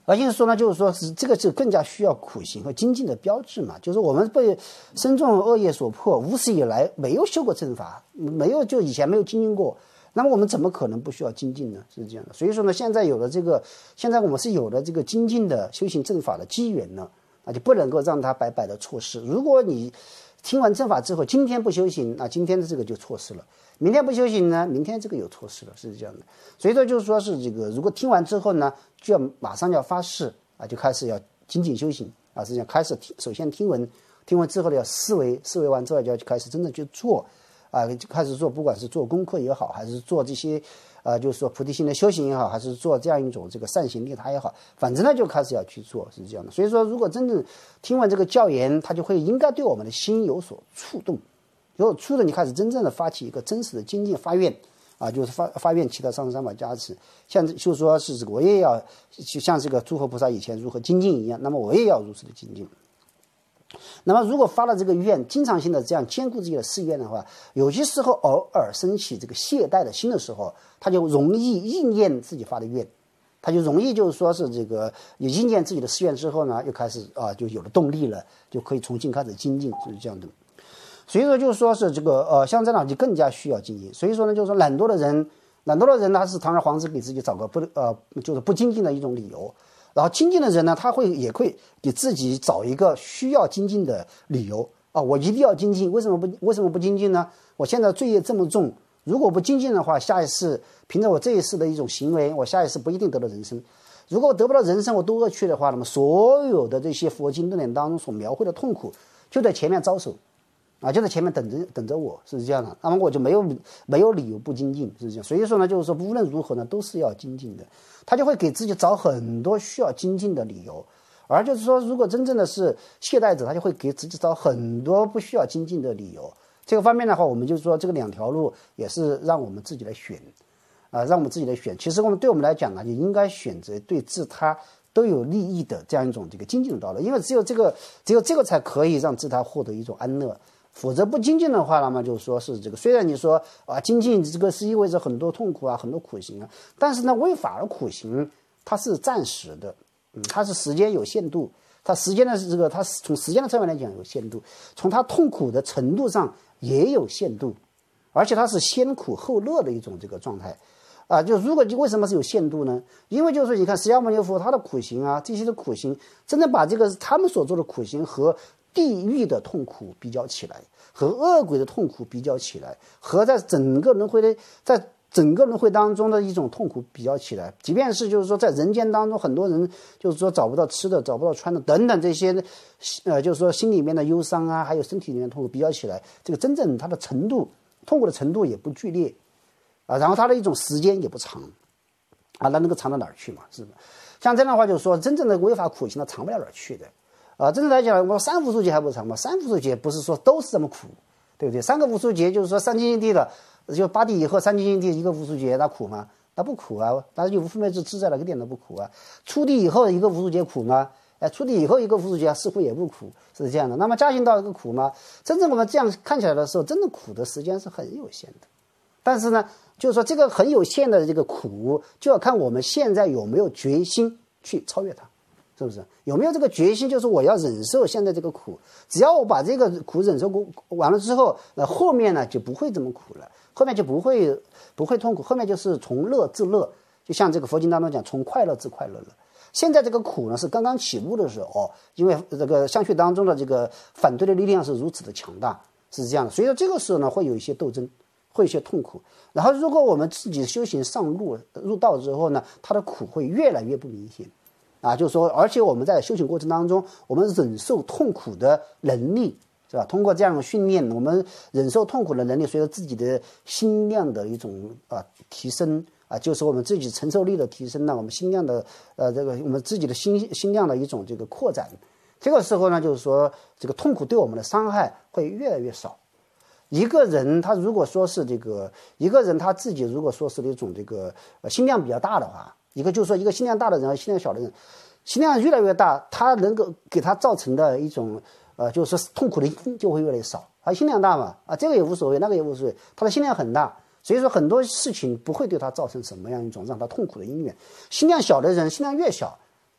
而且说呢，就是说是这个是更加需要苦行和精进的标志嘛。就是我们被深重恶业所迫，无始以来没有修过正法，没有就以前没有精进过，那么我们怎么可能不需要精进呢？是这样的。所以说呢，现在我们是有了这个精进的修行正法的机缘呢，那就不能够让它白白的错失。如果你听完正法之后，今天不修行，那今天的这个就错失了；明天不修行呢，明天这个又错失了，是这样的。所以说就是说是这个，如果听完之后呢，就要马上要发誓啊，就开始要精进修行啊，实际上开始首先听闻之后呢，要思维完之后就要开始真正去做啊，就开始做，不管是做功课也好，还是做这些就是说菩提心的修行也好，还是做这样一种这个善行利他也好，反正呢就开始要去做，是这样的。所以说，如果真正听完这个教言，它就会应该对我们的心有所触动，有所触动，你开始真正的发起一个真实的精进发愿啊，就是发愿祈祷上师三宝加持，像就说是这个，我也要就像这个诸佛菩萨以前如何精进一样，那么我也要如此的精进。那么如果发了这个愿，经常性的这样兼顾自己的誓愿的话，有些时候偶尔升起这个懈怠的心的时候，他就容易应验自己发的愿，他就容易就是说是这个有应验自己的誓愿之后呢，又开始就有了动力了，就可以重新开始精进，是这样的。所以说就是说是这个像这样就更加需要精进。所以说呢，就是说懒惰的人他是堂而皇之给自己找个就是不精进的一种理由。然后精进的人呢，他也会给自己找一个需要精进的理由啊，我一定要精进，为什么不精进呢？我现在罪业这么重，如果不精进的话，下一世凭着我这一世的一种行为，我下一世不一定得到人生。如果我得不到人生，我多恶趣的话，那么所有的这些佛经论点当中所描绘的痛苦，就在前面招手啊，就在前面等着我，是这样的。那么我就没有理由不精进，是这样。所以说呢，就是说无论如何呢，都是要精进的。他就会给自己找很多需要精进的理由，而就是说，如果真正的是懈怠者，他就会给自己找很多不需要精进的理由。这个方面的话，我们就说这个两条路也是让我们自己来选，让我们自己来选。其实对我们来讲呢，就应该选择对自他都有利益的这样一种这个精进的道路，因为只有这个才可以让自他获得一种安乐。否则不精进的话，那么就是说是这个，虽然你说精进这个是意味着很多痛苦啊，很多苦行啊，但是呢，为法而苦行它是暂时的，它是时间有限度，它时间的这个，它从时间的侧面来讲有限度，从它痛苦的程度上也有限度，而且它是先苦后乐的一种这个状态啊。就如果为什么是有限度呢？因为就是说，你看释迦牟尼佛他的苦行啊，这些的苦行，真正把这个他们所做的苦行和地狱的痛苦比较起来，和恶鬼的痛苦比较起来，和在整个轮回当中的一种痛苦比较起来，即便是就是说在人间当中，很多人就是说找不到吃的、找不到穿的等等这些，就是说心里面的忧伤啊，还有身体里面的痛苦比较起来，这个真正它的程度痛苦的程度也不剧烈啊，然后它的一种时间也不长啊，那能够长到哪儿去嘛？是吧？像这样的话，就是说真正的违法苦行呢，长不了哪儿去的。真正来讲，我三无数劫还不长吗？三无数劫不是说都是这么苦，对不对？三个无数劫就是说三精进地的，就八地以后三精进地一个无数劫，那苦吗？那不苦啊，但是有无分别智自在了，一点都不苦啊。初地以后一个无数劫苦吗？初地以后一个无数劫似乎也不苦，是这样的。那么加行到一个苦吗？真正我们这样看起来的时候，真正苦的时间是很有限的。但是呢，就是说这个很有限的这个苦，就要看我们现在有没有决心去超越它。是不是有没有这个决心？就是我要忍受现在这个苦，只要我把这个苦忍受过完了之后，那后面呢就不会这么苦了，后面就不会痛苦，后面就是从乐至乐，就像这个佛经当中讲，从快乐至快乐了。现在这个苦呢是刚刚起步的时候，因为这个相续当中的这个反对的力量是如此的强大，是这样的，所以说这个时候呢会有一些斗争，会有一些痛苦。然后如果我们自己修行上路入道之后呢，它的苦会越来越不明显。就是说，而且我们在修行过程当中，我们忍受痛苦的能力，是吧？通过这样的训练，我们忍受痛苦的能力，随着自己的心量的一种提升就是我们自己承受力的提升呢，我们心量的这个我们自己的心量的一种这个扩展。这个时候呢，就是说这个痛苦对我们的伤害会越来越少。一个人他如果说是一个人他自己如果说是一种这个心量比较大的话。一个就是说，一个心量大的人和心量小的人，心量越来越大，他能够给他造成的一种就是说痛苦的因就会越来越少。心量大嘛，这个也无所谓，那个也无所谓，他的心量很大，所以说很多事情不会对他造成什么样一种让他痛苦的因缘。心量小的人，心量越小，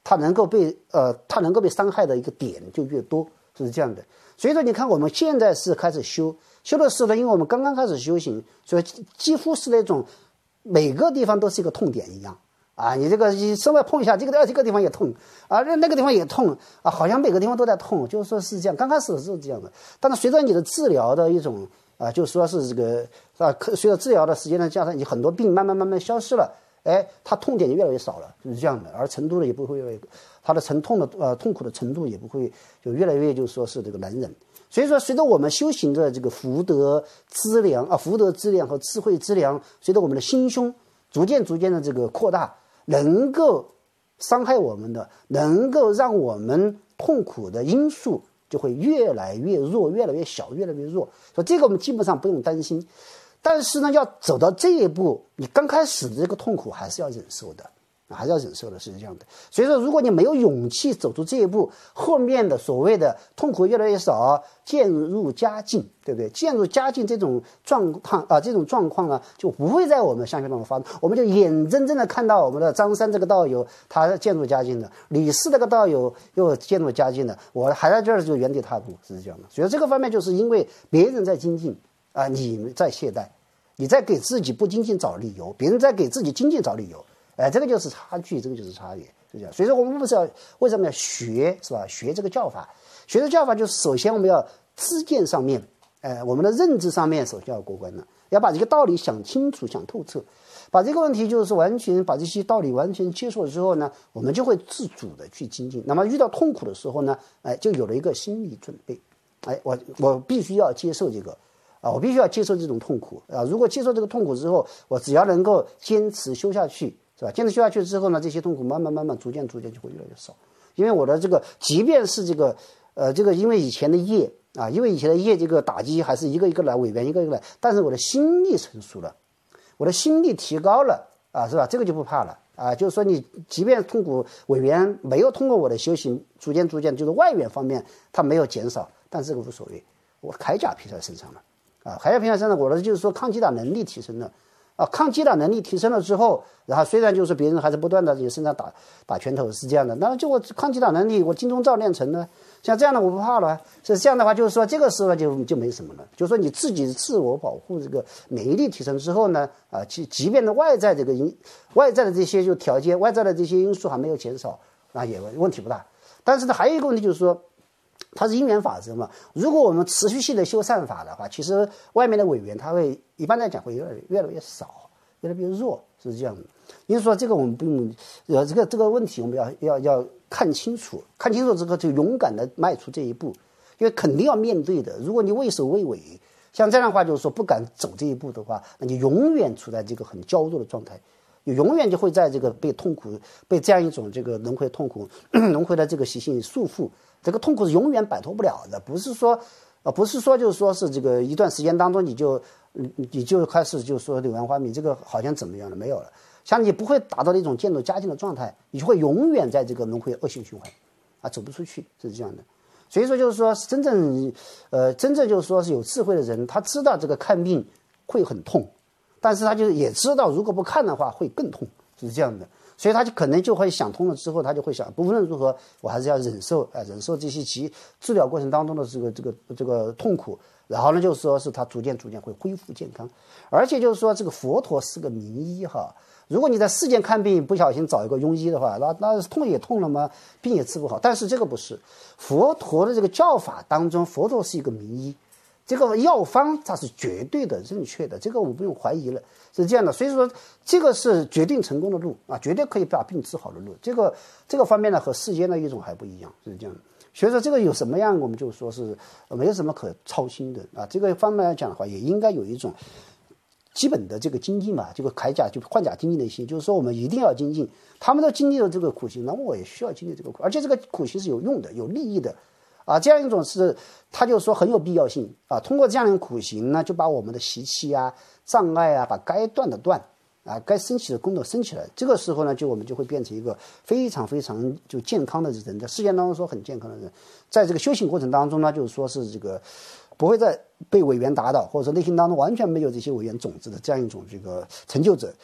它能够被伤害的一个点就越多，是这样的。所以说，你看我们现在是开始修的是呢，因为我们刚刚开始修行，所以几乎是那种每个地方都是一个痛点一样啊。你这个你稍微碰一下，这个地方也痛啊，那个地方也痛啊，好像每个地方都在痛，就是说是这样。刚开始是这样的，但是随着你的治疗的一种就说是这个随着治疗的时间的加上，你很多病慢慢消失了。它痛点就越来越少了，就是这样的，而程度呢也不会越来越，它的痛苦的程度也不会就越来越就是说是这个难忍。所以说，随着我们修行的这个福德资粮和智慧资粮，随着我们的心胸逐渐的这个扩大，能够伤害我们的，能够让我们痛苦的因素就会越来越弱，越来越小，越来越弱。所以这个我们基本上不用担心。但是呢，要走到这一步，你刚开始的这个痛苦还是要忍受的，是这样的。所以说，如果你没有勇气走出这一步，后面的所谓的痛苦越来越少，渐入佳境，对不对？渐入佳境这种状况呢，就不会在我们相学当中发生。我们就眼睁睁的看到我们的张三这个道友他渐入佳境的，李四这个道友又渐入佳境的，我还在这儿就原地踏步，是这样的。所以这个方面就是因为别人在精进你在懈怠。你在给自己不精进找理由，别人在给自己精进找理由，这个就是差距，这个就是差别，是这样。所以说我们不是要为什么要学，是吧？学这个教法，学这个教法就是首先我们要知见上面，我们的认知上面首先要过关了，要把这个道理想清楚、想透彻，把这个问题就是完全把这些道理完全接受了之后呢，我们就会自主的去精进。那么遇到痛苦的时候呢，就有了一个心理准备，我必须要接受这个。我必须要接受这种痛苦如果接受这个痛苦之后，我只要能够坚持修下去，是吧？坚持修下去之后呢，这些痛苦慢慢逐渐就会越来越少。因为我的这个，即便是这个因为以前的业这个打击还是一个一个来，委员一个一个来，但是我的心力成熟了，我的心力提高了是吧？这个就不怕了就是说你即便痛苦委员没有通过我的修行，逐渐就是外缘方面它没有减少，但这个无所谓，我铠甲披在身上了。还要平常身上，我的就是说抗击打能力提升了，抗击打能力提升了之后，然后虽然就是别人还是不断的在你身上打拳头是这样的，那就我抗击打能力我金钟罩练成了，像这样的我不怕了，是这样的话就是说这个时候就没什么了，就是说你自己自我保护这个免疫力提升之后呢，即便的外在的这些就条件，外在的这些因素还没有减少，那也问题不大。但是呢，还有一个问题就是说。它是因缘法则嘛，如果我们持续性的修善法的话，其实外面的委员他会一般来讲会越来越少，越来越弱，是这样的。因为说这个我们不用这个问题我们要看清楚之后就勇敢的迈出这一步，因为肯定要面对的。如果你畏首畏尾，像这样的话就是说不敢走这一步的话，那你永远处在这个很娇弱的状态，你永远就会在这个被这样一种这个轮回痛苦轮回的这个习性束缚。这个痛苦是永远摆脱不了的，不是说就是说是这个一段时间当中你就开始就说柳暗花明，这个好像怎么样了没有了，像你不会达到那种渐入佳境的状态，你就会永远在这个轮回恶性循环走不出去，是这样的。所以说就是说真正就是说是有智慧的人，他知道这个看病会很痛，但是他就也知道如果不看的话会更痛，是这样的。所以他就可能就会想通了之后，他就会想，不论如何，我还是要忍受这些治疗过程当中的这个痛苦，然后呢，就是说是他逐渐会恢复健康，而且就是说这个佛陀是个名医哈。如果你在世间看病不小心找一个庸医的话，那痛也痛了吗？病也治不好。但是这个不是佛陀的这个教法当中，佛陀是一个名医。这个药方它是绝对的正确的，这个我不用怀疑了，是这样的。所以说这个是决定成功的路绝对可以把病治好的路。这个方面呢和世间的一种还不一样，是这样的。所以说这个有什么样，我们就说是没有什么可操心的这个方面来讲的话，也应该有一种基本的这个精进嘛，这个铠甲就换甲精进的心，就是说我们一定要精进。他们都经历了这个苦行，那么我也需要经历这个苦，而且这个苦行是有用的、有利益的。这样一种是，他就说很有必要性通过这样的苦行呢，就把我们的习气障碍把该断的断该升起的功德升起来。这个时候呢，我们就会变成一个非常非常就健康的人，在世间当中说很健康的人，在这个修行过程当中呢，就是说是这个不会再被委员打倒，或者说内心当中完全没有这些委员种子的这样一种这个成就者。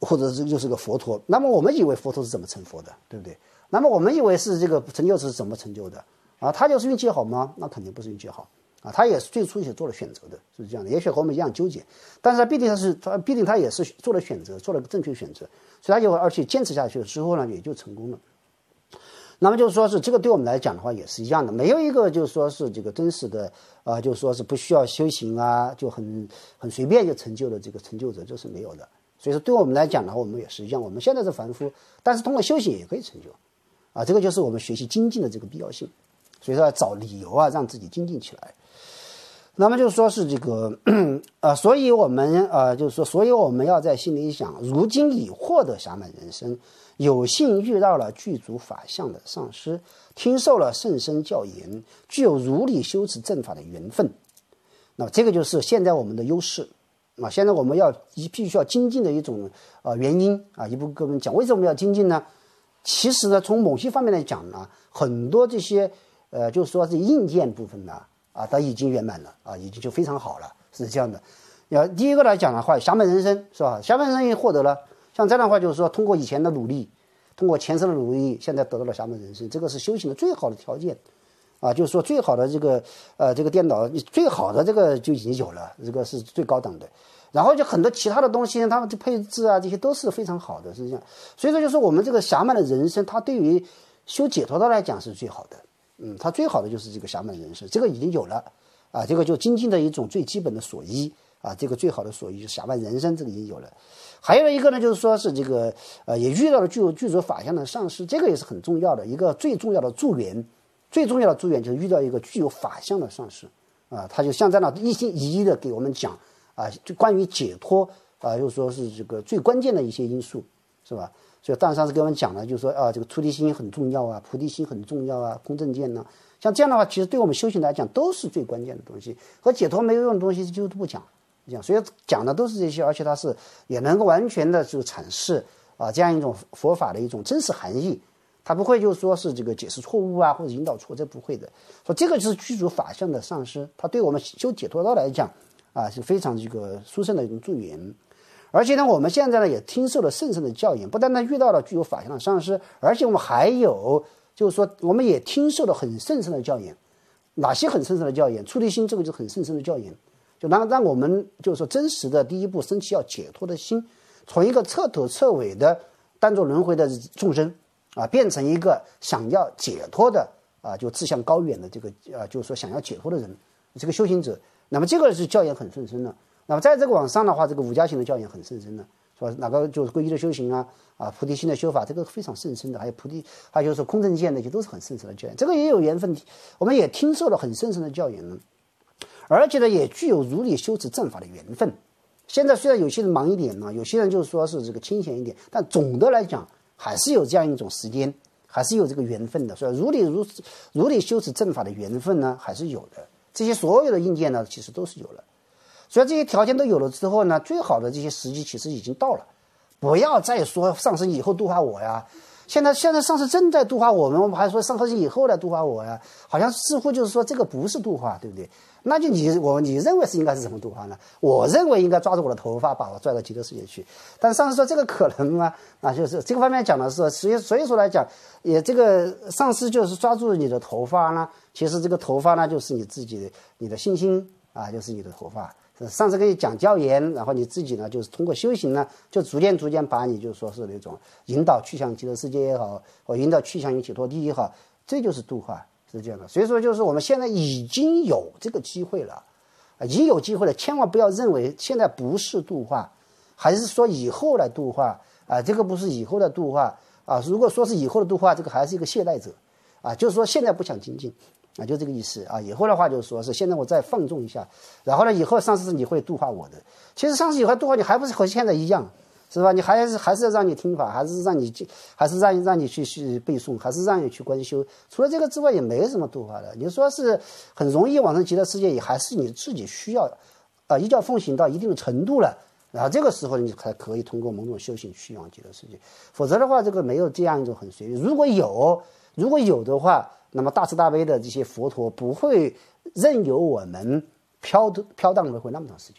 或者这就是个佛陀。那么我们以为佛陀是怎么成佛的，对不对？那么我们以为是这个成就是怎么成就的啊？他就是运气好吗？那肯定不是运气好啊，他也是最初也做了选择的，是这样的。也许和我们一样纠结，但是他必定他也是做了选择，做了个正确选择，所以他而且坚持下去了之后呢，也就成功了。那么就是说是这个对我们来讲的话也是一样的，没有一个就是说是这个真实的就是说是不需要修行啊，就很随便就成就的这个成就者，这是没有的。所以说对我们来讲的话，我们也是一样，我们现在是凡夫，但是通过修行也可以成就啊，这个就是我们学习精进的这个必要性。所以说要找理由啊，让自己精进起来。那么就是说是这个所以我们就是说，所以我们要在心里想，如今已获得暇满人生，有幸遇到了具足法相的上师，听受了甚深教言，具有如理修持正法的缘分。那么这个就是现在我们的优势啊！现在我们必须要精进的一种原因啊！一部分跟我们讲，为什么要精进呢？其实呢，从某些方面来讲呢，很多这些就是说是硬件部分呢它已经圆满了啊，已经就非常好了，是这样的。第一个来讲的话，暇满人生是吧？暇满人生也获得了，像这样的话就是说，通过以前的努力，通过前世的努力，现在得到了暇满人生，这个是修行的最好的条件啊，就是说最好的这个电脑，最好的这个就已经有了，这个是最高档的。然后就很多其他的东西，他们的配置啊，这些都是非常好的，是这样。所以说，就是我们这个暇满的人生，它对于修解脱道来讲是最好的。它最好的就是这个暇满人生，这个已经有了啊，这个就精进的一种最基本的所依啊，这个最好的所依就是暇满人生，这个已经有了。还有一个呢，就是说是这个也遇到了具足法相的上师，这个也是很重要的一个最重要的助缘，最重要的助缘就是遇到一个具有法相的上师啊，他就像在那一心一意的给我们讲啊，就关于解脱啊，就是说是这个最关键的一些因素，是吧？所以大上师给我们讲了，就是说这个出离心很重要啊，菩提心很重要啊，空正见呢，像这样的话，其实对我们修行来讲都是最关键的东西，和解脱没有用的东西就不讲，所以讲的都是这些，而且它是也能够完全的就阐释这样一种佛法的一种真实含义，它不会就说是这个解释错误啊或者引导错，这不会的。说这个就是具足法相的上师，他对我们修解脱道来讲是非常这个殊胜的一种助缘。而且呢，我们现在呢也听受了甚深的教言，不但呢遇到了具有法相的上师，而且我们还有就是说，我们也听受了很甚深的教言。哪些很甚深的教言？出离心这个就很甚深的教言，就让我们就是说真实的第一步升起要解脱的心，从一个彻头彻尾的当作轮回的众生变成一个想要解脱的就志向高远的这个就是说想要解脱的人，这个修行者。那么这个是教言很甚深的。那么在这个往上的话，这个五加行的教言很甚深的，是吧？哪个就是皈依的修行菩提心的修法，这个非常甚深的，还有还有就是空正见的，这都是很甚深的教言。这个也有缘分，我们也听受了很甚深的教言呢，而且呢，也具有如理修持正法的缘分。现在虽然有些人忙一点呢，有些人就是说是这个清闲一点，但总的来讲还是有这样一种时间，还是有这个缘分的。所以如理修持正法的缘分呢，还是有的。这些所有的硬件呢，其实都是有了。所以这些条件都有了之后呢，最好的这些时机其实已经到了，不要再说上师以后度化我呀。现在上师正在度化我们还说上师以后来度化我呀，好像似乎就是说这个不是度化，对不对？那就你认为是应该是怎么度化呢？我认为应该抓住我的头发把我拽到极乐世界去，但上师说这个可能吗？就是这个方面讲的是，所以说来讲，也这个上师就是抓住你的头发呢，其实这个头发呢就是你自己你的信心就是你的头发。上次给你讲教言，然后你自己呢，就是通过修行呢，就逐渐把你就说是那种引导去向极乐世界也好，或引导去向于解脱地也好，这就是度化，是这样的。所以说，就是我们现在已经有这个机会了，已经有机会了，千万不要认为现在不是度化，还是说以后来度化这个不是以后的度化如果说是以后的度化，这个还是一个懈怠者就是说现在不想精进。就这个意思以后的话就是说是现在我再放纵一下，然后呢以后上次是你会度化我的，其实上次以后度化你还不是和现在一样，是吧？你还是让你听法，还是让你去背诵，还是让你去观修，除了这个之外也没什么度化的。你说是很容易往生极乐世界，也还是你自己需要依教奉行到一定的程度了，然后这个时候你才可以通过某种修行去往极乐世界，否则的话这个没有这样一种很随意。如果有的话，那么大慈大悲的这些佛陀不会任由我们飘荡轮回那么长时间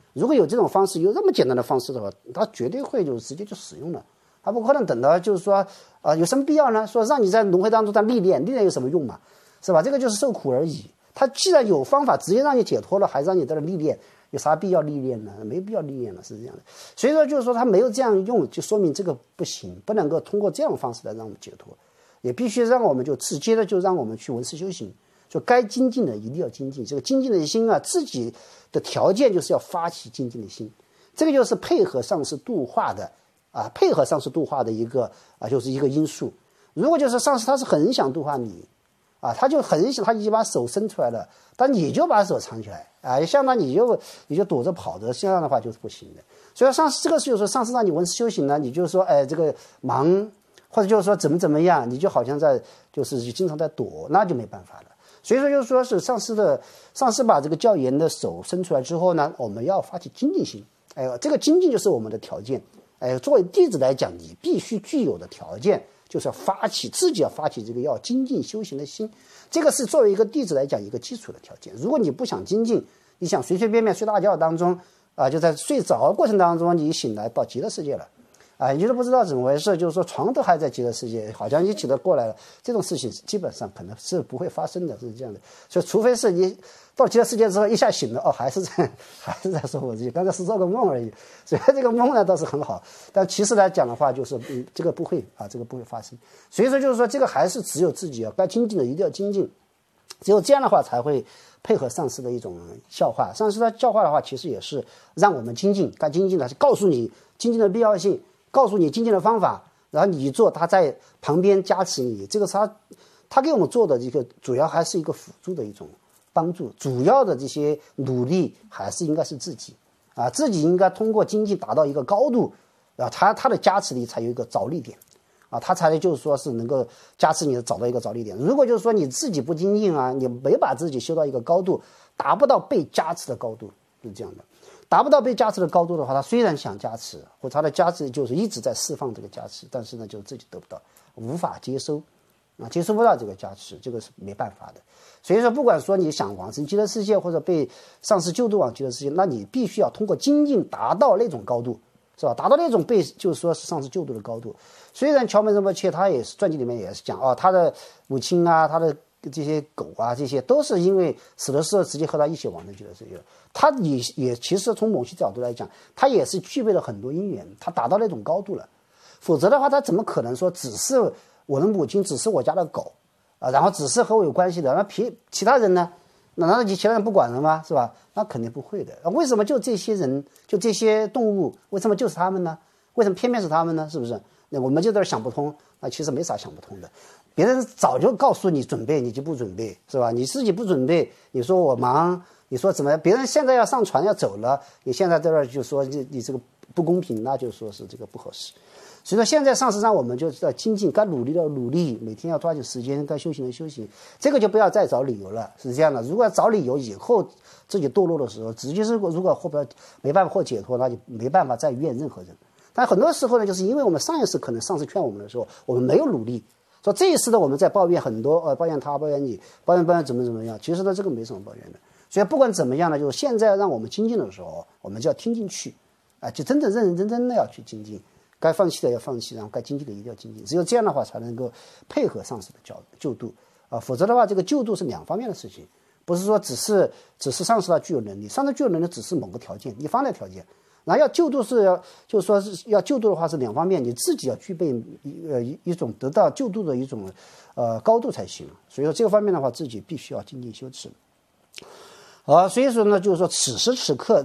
如果有这种方式，有这么简单的方式的话，他绝对会就直接就使用了，他不可能等到就是说有什么必要呢？说让你在轮回当中历练有什么用嘛，是吧？这个就是受苦而已。他既然有方法直接让你解脱了，还让你在这历练，有啥必要历练呢？没必要历练了，是这样的。所以说就是说他没有这样用，就说明这个不行，不能够通过这样的方式来让我们解脱，也必须让我们就直接的就让我们去闻思修行。说该精进的一定要精进，这个精进的心啊，自己的条件就是要发起精进的心，这个就是配合上师度化的配合上师度化的一个就是一个因素。如果就是上师他是很想度化你他就很想，他已经把手伸出来了，但你就把手藏起来相当你就躲着跑着，这样的话就是不行的。所以上师这个就是说上师让你闻思修行呢，你就是说这个忙，或者就是说怎么样，你就好像就是经常在躲，那就没办法了。所以说就是说是上师把这个教研的手伸出来之后呢，我们要发起精进心。这个精进就是我们的条件。作为弟子来讲，你必须具有的条件就是要自己要发起这个要精进修行的心，这个是作为一个弟子来讲一个基础的条件。如果你不想精进，你想随随便便睡大觉当中就在睡着过程当中你醒来到极乐世界了你都不知道怎么回事，就是说床都还在极乐世界，好像一起都过来了，这种事情基本上可能是不会发生的，是这样的。所以除非是你到极乐世界之后一下醒了还是在说我自己刚才是做个梦而已，所以这个梦呢倒是很好，但其实来讲的话就是这个不会这个不会发生。所以说就是说这个还是只有自己该精进的一定要精进，只有这样的话才会配合上师的一种教化。上师的教化的话其实也是让我们精进，该精进的是告诉你精进的必要性，告诉你精进的方法，然后你做，他在旁边加持你，这个是他给我们做的一个主要还是一个辅助的一种帮助，主要的这些努力还是应该是自己自己应该通过精进达到一个高度他的加持力才有一个着力点他才就是说是能够加持你找到一个着力点。如果就是说你自己不精进你没把自己修到一个高度，达不到被加持的高度，是这样的。达不到被加持的高度的话，他虽然想加持，或他的加持就是一直在释放这个加持，但是呢就自己得不到，无法接收接收不到这个加持，这个是没办法的。所以说不管说你想往生极乐世界或者被上师救度往极乐世界，那你必须要通过精进达到那种高度，是吧？达到那种被就是说是上师救度的高度。虽然乔门仁波切他也是传记里面也是讲他的母亲他的这些狗这些都是因为死的时候直接和他一起往生极乐世界了。他也其实从某些角度来讲，他也是具备了很多因缘，他达到那种高度了。否则的话，他怎么可能说只是我的母亲，只是我家的狗然后只是和我有关系的，那其他人呢？难道你其他人不管了吗？是吧？那肯定不会的。为什么就这些人，就这些动物，为什么就是他们呢？为什么偏偏是他们呢？是不是？那我们就在这想不通，那其实没啥想不通的。别人早就告诉你准备，你就不准备，是吧？你自己不准备，你说我忙，你说怎么样？别人现在要上船要走了，你现在在这儿就说你这个不公平，那就说是这个不合适。所以说现在上师让我们就要精进，该努力的努力，每天要抓紧时间，该修行的修行，这个就不要再找理由了，是这样的。如果要找理由，以后自己堕落的时候，直接是如果没办法获解脱，那就没办法再怨任何人。但很多时候呢，就是因为我们上一世可能上师劝我们的时候，我们没有努力，说这一世的我们在抱怨很多抱怨他，抱怨你，抱怨怎么样，其实呢这个没什么抱怨的。所以不管怎么样呢，就是现在让我们精进的时候，我们就要听进去就真正认认真真的要去精进，该放弃的要放弃，然后该精进的一定要精进，只有这样的话才能够配合上师的救度否则的话这个救度是两方面的事情，不是说只是上师他具有能力，上师具有能力只是某个条件，一方面条件，然后要救度就是说是要救度的话是两方面，你自己要具备一种得到救度的一种高度才行。所以说这个方面的话自己必须要精进修持所以说呢就是说此时此刻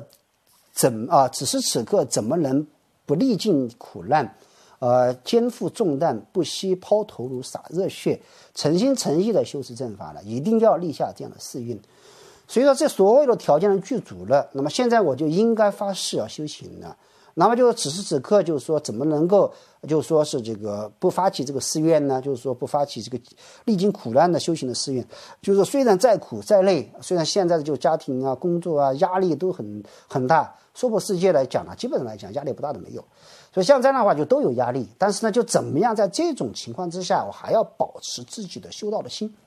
怎么能不历尽苦难肩负重担，不惜抛头颅洒热血，诚心诚意的修持正法呢，一定要立下这样的誓愿。所以说这所有的条件都具足了，那么现在我就应该发誓要修行了。那么就此时此刻就是说怎么能够就是说是这个不发起这个誓愿呢？就是说不发起这个历经苦难的修行的誓愿，就是说虽然再苦再累，虽然现在的就家庭工作压力都很大，娑婆世界来讲基本上来讲压力不大的没有。所以像这样的话就都有压力，但是呢就怎么样在这种情况之下我还要保持自己的修道的心，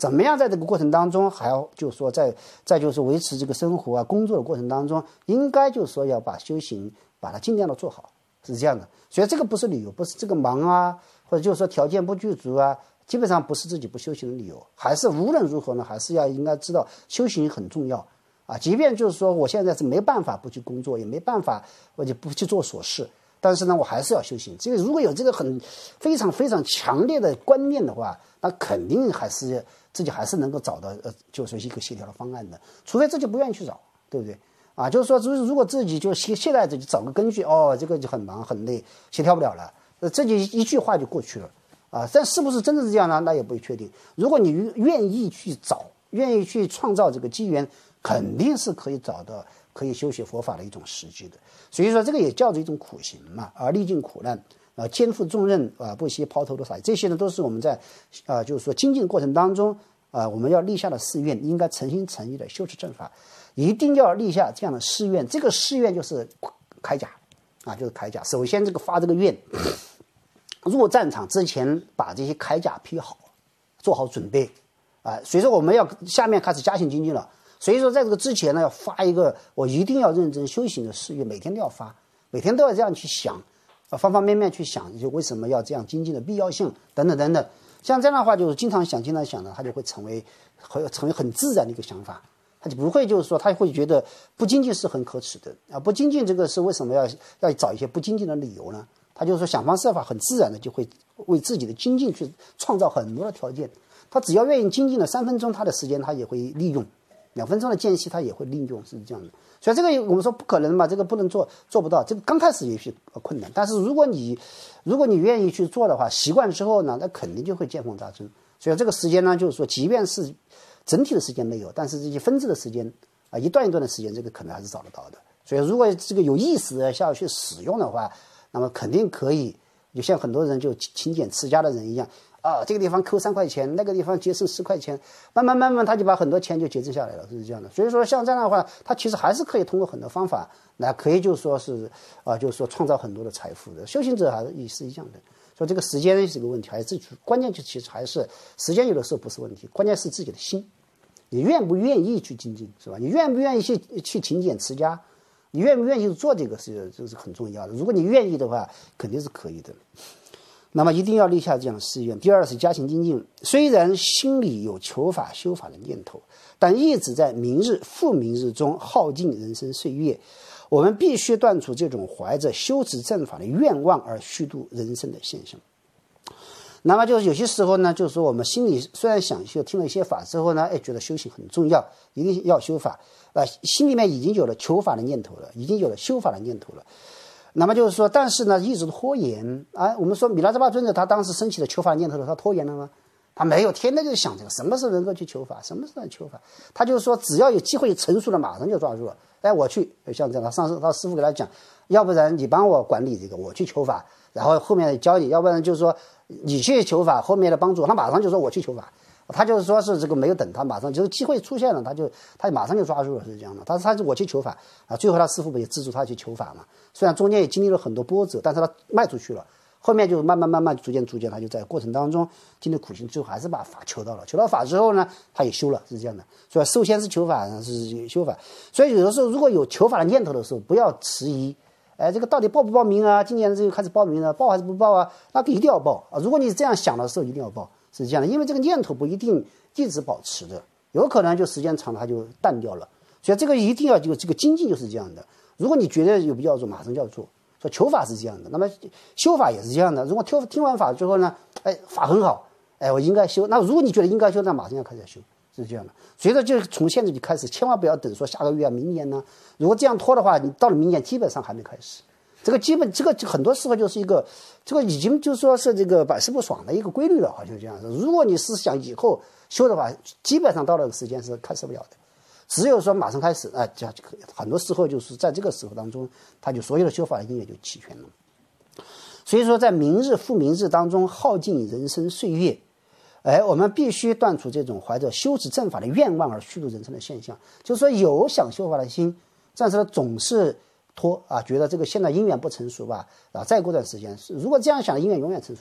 怎么样在这个过程当中还要就是说再就是维持这个生活啊工作的过程当中，应该就是说要把修行把它尽量的做好，是这样的。所以这个不是理由，不是这个忙啊，或者就是说条件不具足啊，基本上不是自己不修行的理由，还是无论如何呢，还是应该知道修行很重要啊。即便就是说我现在是没办法不去工作，也没办法我就不去做琐事，但是呢，我还是要修行。这个如果有这个非常非常强烈的观念的话，那肯定还是自己还是能够找到就是一个协调的方案的，除非自己不愿意去找，对不对？啊，就是说，如果自己就现在自己找个根据，这个就很忙很累，协调不了了，自己一句话就过去了啊。但是不是真的是这样呢？那也不确定。如果你愿意去找，愿意去创造这个机缘，肯定是可以找到可以修学佛法的一种时机的。所以说，这个也叫做一种苦行嘛，历尽苦难，肩负重任不惜抛头颅洒，这些呢都是我们在就是说精进过程当中我们要立下的誓愿，应该诚心诚意的修持正法。一定要立下这样的誓愿，这个誓愿就是铠甲就是铠甲。首先这个发这个愿，入战场之前把这些铠甲披好，做好准备所以说我们要下面开始加紧精进了。所以说在这个之前呢，要发一个我一定要认真修行的誓愿，每天都要发，每天都要这样去想方方面面去想，就为什么要这样精进的必要性等等等等。像这样的话，就是经常想的，它就会成为很自然的一个想法。他就不会就是说他会觉得不精进是很可耻的不精进这个是为什么要找一些不精进的理由呢？他就是说想方设法很自然的就会为自己的精进去创造很多的条件。他只要愿意精进了3分钟，他的时间他也会利用，2分钟的间隙他也会利用，是这样的。所以这个我们说不可能嘛，这个不能做不到，这个刚开始也许困难，但是如果你愿意去做的话，习惯之后呢，那肯定就会见缝插针。所以这个时间呢，就是说即便是整体的时间没有，但是这些分支的时间一段一段的时间，这个可能还是找得到的。所以如果这个有意识的下去使用的话，那么肯定可以，就像很多人就勤俭持家的人一样这个地方扣3块钱，那个地方节省10块钱，慢慢他就把很多钱就节省下来了，是这样的。所以说像这样的话，他其实还是可以通过很多方法来可以就是说是就是说创造很多的财富的。修行者还是也是一样的。所以这个时间是个问题，还是关键就其实还是时间有的时候不是问题，关键是自己的心，你愿不愿意去精进，是吧？你愿不愿意去勤俭持家，你愿不愿意做这个是很重要的。如果你愿意的话，肯定是可以的。那么一定要立下这样的誓愿。第二是加勤精进，虽然心里有求法修法的念头，但一直在明日复明日中耗尽人生岁月。我们必须断除这种怀着修持正法的愿望而虚度人生的现象。那么就是有些时候呢，就是说我们心里虽然想修，听了一些法之后呢，觉得修行很重要，一定要修法心里面已经有了求法的念头了，已经有了修法的念头了。那么就是说，但是呢，一直拖延我们说米拉扎巴尊者他当时升起了求法念头的时候，他拖延了吗？他没有，天天就想这个什么时候能够去求法，什么时候求法。他就是说，只要有机会成熟了，马上就抓住了。我去，像这样，他师父给他讲，要不然你帮我管理这个，我去求法，然后后面教你；要不然就是说你去求法，后面的帮助。他马上就说我去求法，他就是说是这个没有等他，马上就是机会出现了，他马上就抓住了，是这样的。他我去求法最后他师父不也资助他去求法嘛？虽然中间也经历了很多波折，但是他迈出去了。后面就慢慢逐渐他就在过程当中经历苦行，最后还是把法求到了。求到法之后呢，他也修了，是这样的。所以首先是求法，是修法。所以有的时候如果有求法的念头的时候，不要迟疑。这个到底报不报名啊？今年这个开始报名了，报还是不报啊？那一定要报如果你这样想的时候，一定要报，是这样的。因为这个念头不一定一直保持的，有可能就时间长了它就淡掉了。所以这个一定要这个精进就是这样的。如果你觉得有必要做，马上就要做。说求法是这样的，那么修法也是这样的。如果听完法之后呢，法很好，我应该修。那如果你觉得应该修，那马上要开始修，是这样的。所以说，就是从现在就开始，千万不要等说下个月明年呢。如果这样拖的话，你到了明年基本上还没开始。这个很多时候就是一个这个已经就是说是这个百试不爽的一个规律了，好像这样子。如果你是想以后修的话，基本上到了时间是开始不了的。只有说马上开始这样就可以。很多时候就是在这个时候当中，他就所有的修法的因缘就齐全了。所以说，在明日复明日当中耗尽人生岁月，我们必须断除这种怀着修持正法的愿望而虚度人生的现象。就是说，有想修法的心，但是呢总是拖觉得这个现在因缘不成熟吧，再过段时间，如果这样想的因缘永远成熟不了。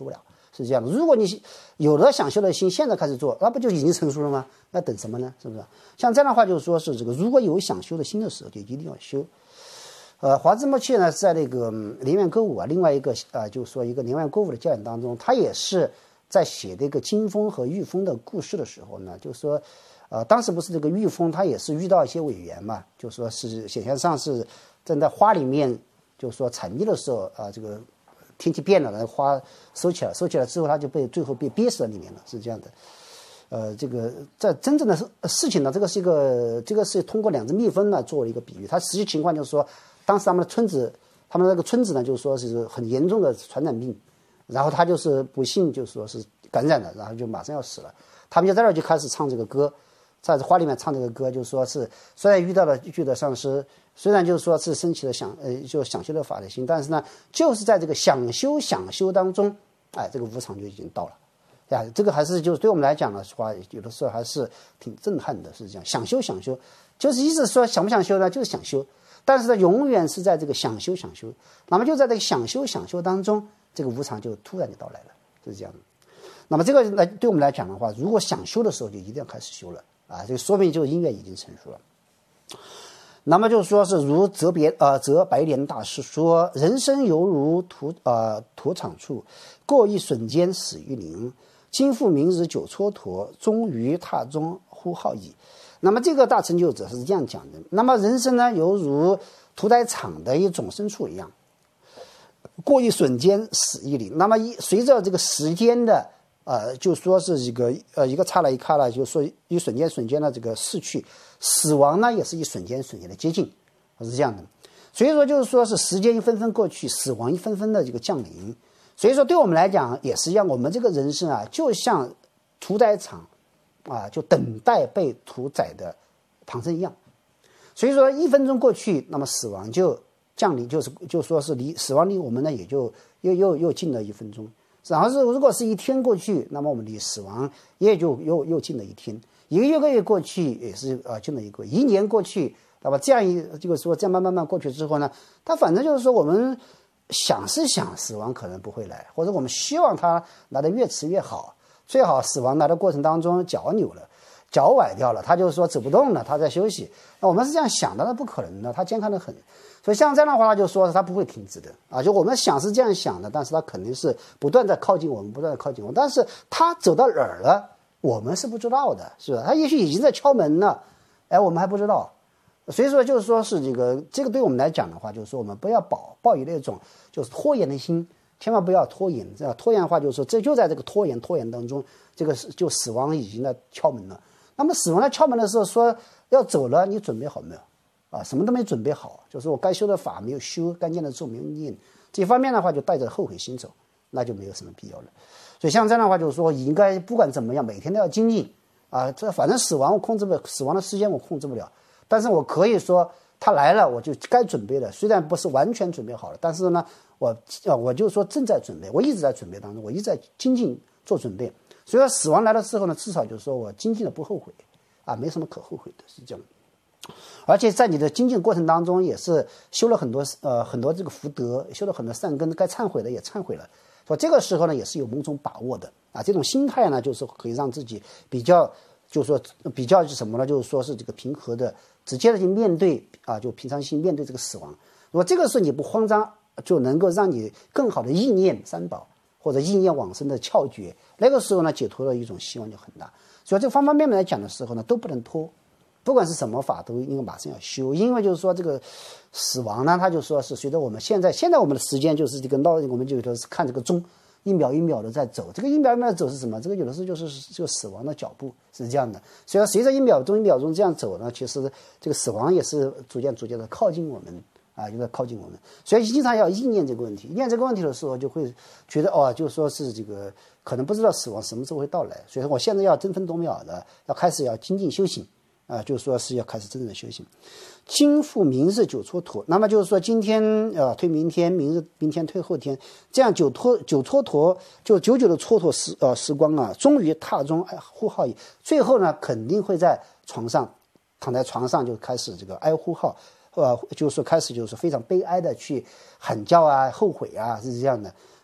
是这样的。如果你有了想修的心，现在开始做，那不就已经成熟了吗？那等什么呢？是不是？像这样的话，就是说是这个，如果有想修的心的时候，就一定要修。华兹莫切呢，在那个林苑歌舞啊，另外一个就是说一个林苑歌舞的教演当中，他也是在写这个金风和玉风的故事的时候呢，就是说，当时不是这个玉风，他也是遇到一些委员嘛，就说是显象上是正在花里面，就是说采蜜的时候啊，这个天气变了，然后花收起来之后，他就最后被憋死在里面了，是这样的。这个在真正的事情呢，这个是通过两只蜜蜂呢做了一个比喻，它实际情况就是说。当时他们那个村子呢，就是说是很严重的传染病，然后他就是不幸就说是感染了，然后就马上要死了。他们就在那儿就开始唱这个歌，在花里面唱这个歌，就是说是虽然遇到了巨的丧尸，虽然就是说是升起了就想修的法的心，但是呢，就是在这个想修当中，这个无常就已经到了。这个还是就是对我们来讲的话，有的时候还是挺震撼的，是这样。想修，就是一直说想不想修呢？就是想修。但是呢，永远是在这个想修，那么就在这个想修当中，这个无常就突然就到来了，是这样的。那么这个来对我们来讲的话，如果想修的时候，就一定要开始修了啊，这个说明就是因缘已经成熟了。那么就是说是如泽白莲大师说，人生犹如土场处，过一瞬间死于林。今复明日久蹉跎，终于榻中呼号矣。那么这个大成就者是这样讲的，那么人生呢，犹如屠宰场的一种牲畜一样，过一瞬间死一林。那么随着这个时间的就说是一个刹那一刹那，就说一瞬间的这个逝去，死亡呢也是一瞬间的接近，是这样的。所以说就是说是时间一分分过去，死亡一分分的这个降临。所以说对我们来讲也是一样，我们这个人生啊，就像屠宰场就等待被屠宰的唐僧一样。所以说1分钟过去，那么死亡就降临，就说是死亡离我们呢也就又近了1分钟。然后如果是1天过去，那么我们离死亡也就又近了1天。1个月过去也是近了1个月，1年过去，那么这样慢慢过去之后呢，它反正就是说我们想是想死亡可能不会来，或者我们希望它来得越迟越好，最好死亡来的过程当中脚扭了，脚崴掉了，他就是说走不动了，他在休息。那我们是这样想的，那不可能的，他健康的很。所以像这样的话，他就说他不会停止的就我们想是这样想的，但是他肯定是不断在靠近我们，但是他走到哪儿了，我们是不知道的，是吧？他也许已经在敲门了，我们还不知道。所以说就是说是这个对我们来讲的话，就是说我们不要抱以那种就是拖延的心，千万不要拖延。这样拖延的话，就是说这就在这个拖延当中，这个就死亡已经在敲门了。那么死亡在敲门的时候说要走了，你准备好没有什么都没准备好，就是我该修的法没有修，该念的咒没有念，这方面的话就带着后悔心走，那就没有什么必要了。所以像这样的话，就是说应该不管怎么样，每天都要精进这反正死亡我控制不了，死亡的时间我控制不了，但是我可以说他来了，我就该准备了，虽然不是完全准备好了，但是呢，我就说正在准备，我一直在准备当中，我一直在精进做准备。所以说死亡来的时候呢，至少就是说我精进的不后悔没什么可后悔的，是这样。而且在你的精进过程当中，也是修了很多这个福德，修了很多善根，该忏悔的也忏悔了。说这个时候呢，也是有某种把握的这种心态呢，就是可以让自己比较是什么呢？就是说是这个平和的，直接的去面对就平常心面对这个死亡。如果这个时候你不慌张，就能够让你更好的意念三宝或者意念往生的窍诀，那个时候呢，解脱的一种希望就很大。所以这方方面面来讲的时候呢，都不能拖。不管是什么法，都应该马上要修，因为就是说这个死亡呢，他就说是随着我们现在我们的时间就是我们就说是看这个钟，一秒一秒的在走，这个一秒一秒的走是什么？这个有的时候就是这个死亡的脚步是这样的。所以随着一秒钟这样走呢，其实这个死亡也是逐渐的靠近我们就在靠近我们。所以经常要意念这个问题，念这个问题的时候，就会觉得就说是这个可能不知道死亡什么时候会到来，所以说我现在要争分夺秒的要开始要精进修行。就是说是要开始真正的修行。今复明日久蹉跎，那么就是说今天推明天，明天推后天，这样久蹉跎，就久久的蹉跎时光终于榻中呼号矣。最后呢，肯定会在躺在床上就开始这个哀呼号，就是说开始就是非常悲哀的去喊叫后悔是这样的。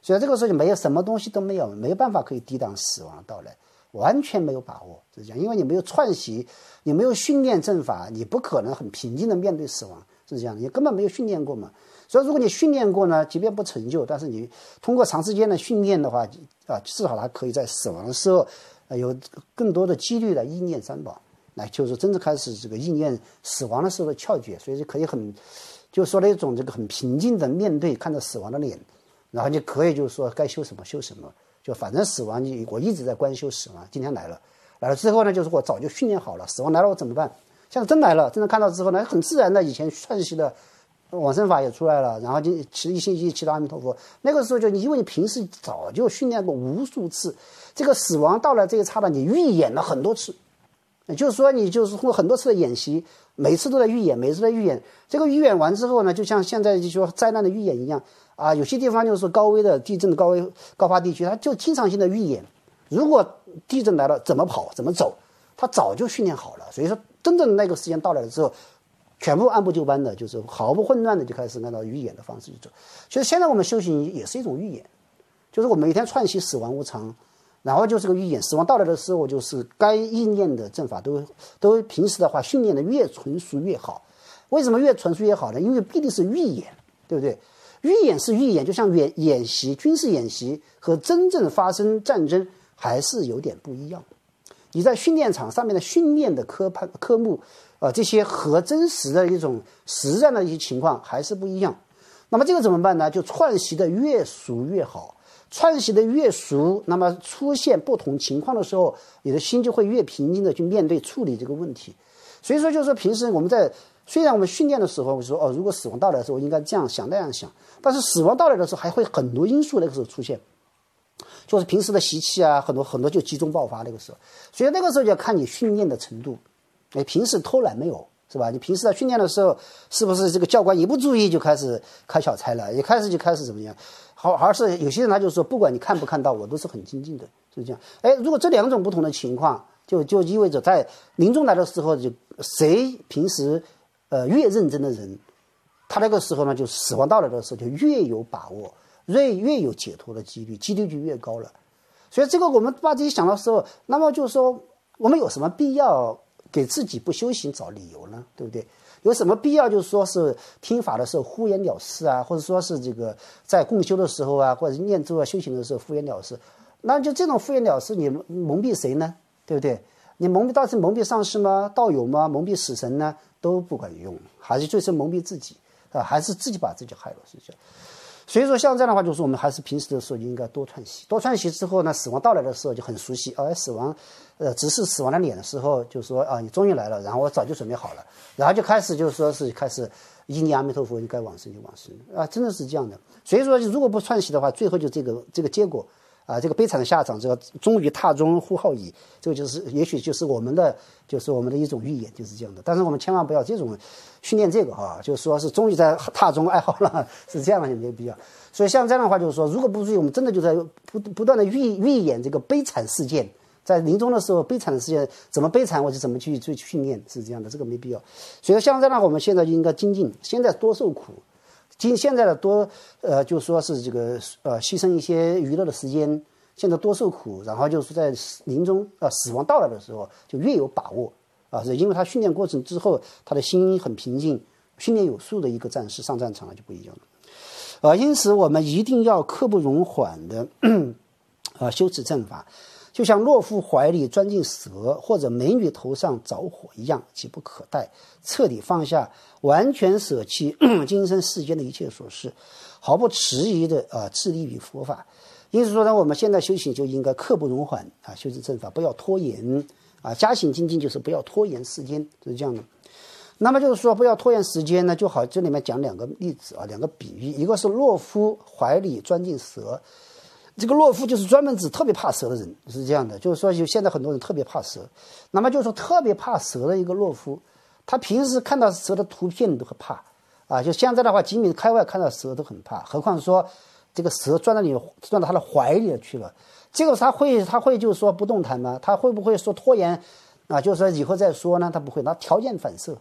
所以这个时候就没有什么东西都没有，没有办法可以抵挡死亡的到来，完全没有把握，是这样。因为你没有串习，你没有训练正法，你不可能很平静的面对死亡，是这样的，你根本没有训练过嘛。所以如果你训练过呢，即便不成就，但是你通过长时间的训练的话，至少它可以在死亡的时候，有更多的几率来意念三宝，来就是真正开始这个意念死亡的时候的窍诀，所以就可以就是说那种这个很平静的面对，看着死亡的脸，然后你可以就是说该修什么修什么，就反正死亡我一直在观修死亡，今天来了之后呢，就是我早就训练好了，死亡来了我怎么办？现在真来了，真的看到之后呢，很自然的以前串习的往生法也出来了，然后就一心一祈祷阿弥陀佛。那个时候就因为你平时早就训练过无数次，这个死亡到了这一刹那，你预演了很多次，也就是说你就是通过很多次的演习，每次都在预演，每次都在预演。这个预演完之后呢，就像现在就说灾难的预演一样啊，有些地方就是说高危的地震的高发地区，它就经常性的预演，如果地震来了怎么跑怎么走，他早就训练好了。所以说真正那个时间到来了之后，全部按部就班的，就是毫不混乱的就开始按照预演的方式去走。其实现在我们修行也是一种预演，就是我们每天串习死亡无常，然后就是个预演，死亡到来的时候，就是该意念的正法都平时的话训练的越纯熟越好。为什么越纯熟越好呢？因为必定是预演，对不对？预演是预演，就像演习军事演习和真正发生战争还是有点不一样。你在训练场上面的训练的科目这些和真实的一种实战的一些情况还是不一样。那么这个怎么办呢？就串习的越熟越好，串习的越熟，那么出现不同情况的时候，你的心就会越平静的去面对处理这个问题。所以说就是说平时我们虽然我们训练的时候我说如果死亡到来的时候应该这样想那样想，但是死亡到来的时候还会很多因素那个时候出现，就是平时的习气啊，很多就集中爆发那个时候。所以那个时候就要看你训练的程度，平时偷懒没有，是吧？你平时在训练的时候，是不是这个教官一不注意就开始开小差了？一开始就开始怎么样？而是有些人他就说，不管你看不看到，我都是很精进的，是这样。如果这两种不同的情况，就意味着在临终来的时候，就谁平时越认真的人，他那个时候呢，就死亡到来的时候就越有把握，越有解脱的几率就越高了。所以这个我们把自己想的时候，那么就是说我们有什么必要给自己不修行找理由呢？对不对？有什么必要就是说是听法的时候敷衍了事啊，或者说是这个在共修的时候啊，或者念咒啊修行的时候敷衍了事？那就这种敷衍了事，你蒙蔽谁呢？对不对？你到底是蒙蔽上师吗？道友吗？蒙蔽死神呢？都不管用，还是最终蒙蔽自己啊，还是自己把自己害了，是这样。所以说像这样的话，就是我们还是平时的时候就应该多串习，多串习之后呢，死亡到来的时候就很熟悉。死亡，直视死亡的脸的时候，就说你终于来了，然后我早就准备好了，然后就开始就是说是开始依念阿弥陀佛，你该往生就往生啊，真的是这样的。所以说如果不串习的话，最后就这个结果这个悲惨的下场，这个终于踏中呼号矣，这个就是也许就是我们的一种预演，就是这样的。但是我们千万不要这种训练这个就是说是终于在踏中哀号了，是这样的，也没有必要。所以像这样的话，就是说如果不注意，我们真的就在不断的预演这个悲惨事件，在临终的时候悲惨的事件怎么悲惨，我就怎么去训练，是这样的，这个没必要。所以像这样的话，我们现在就应该精进，现在多受苦。现在的多就说是这个牺牲一些娱乐的时间，现在多受苦，然后就是在临终死亡到来的时候就越有把握是因为他训练过程之后，他的心很平静，训练有素的一个战士上战场了就不一样了因此我们一定要刻不容缓的修持正法，就像懦夫怀里钻进蛇，或者美女头上着火一样，急不可待，彻底放下，完全舍弃今生世间的一切琐事，毫不迟疑的致力于佛法。因此说呢，我们现在修行就应该刻不容缓修持正法，不要拖延加行精进，就是不要拖延时间，就是这样的。那么就是说不要拖延时间呢，就好这里面讲两个例子两个比喻，一个是懦夫怀里钻进蛇。这个懦夫就是专门指特别怕蛇的人，是这样的，就是说现在很多人特别怕蛇，那么就是说特别怕蛇的一个懦夫，他平时看到蛇的图片都很怕就现在的话几米开外看到蛇都很怕，何况说这个蛇钻到他的怀里去了，这个他会就是说不动弹吗？他会不会说拖延就是说以后再说呢？他不会，他条件反射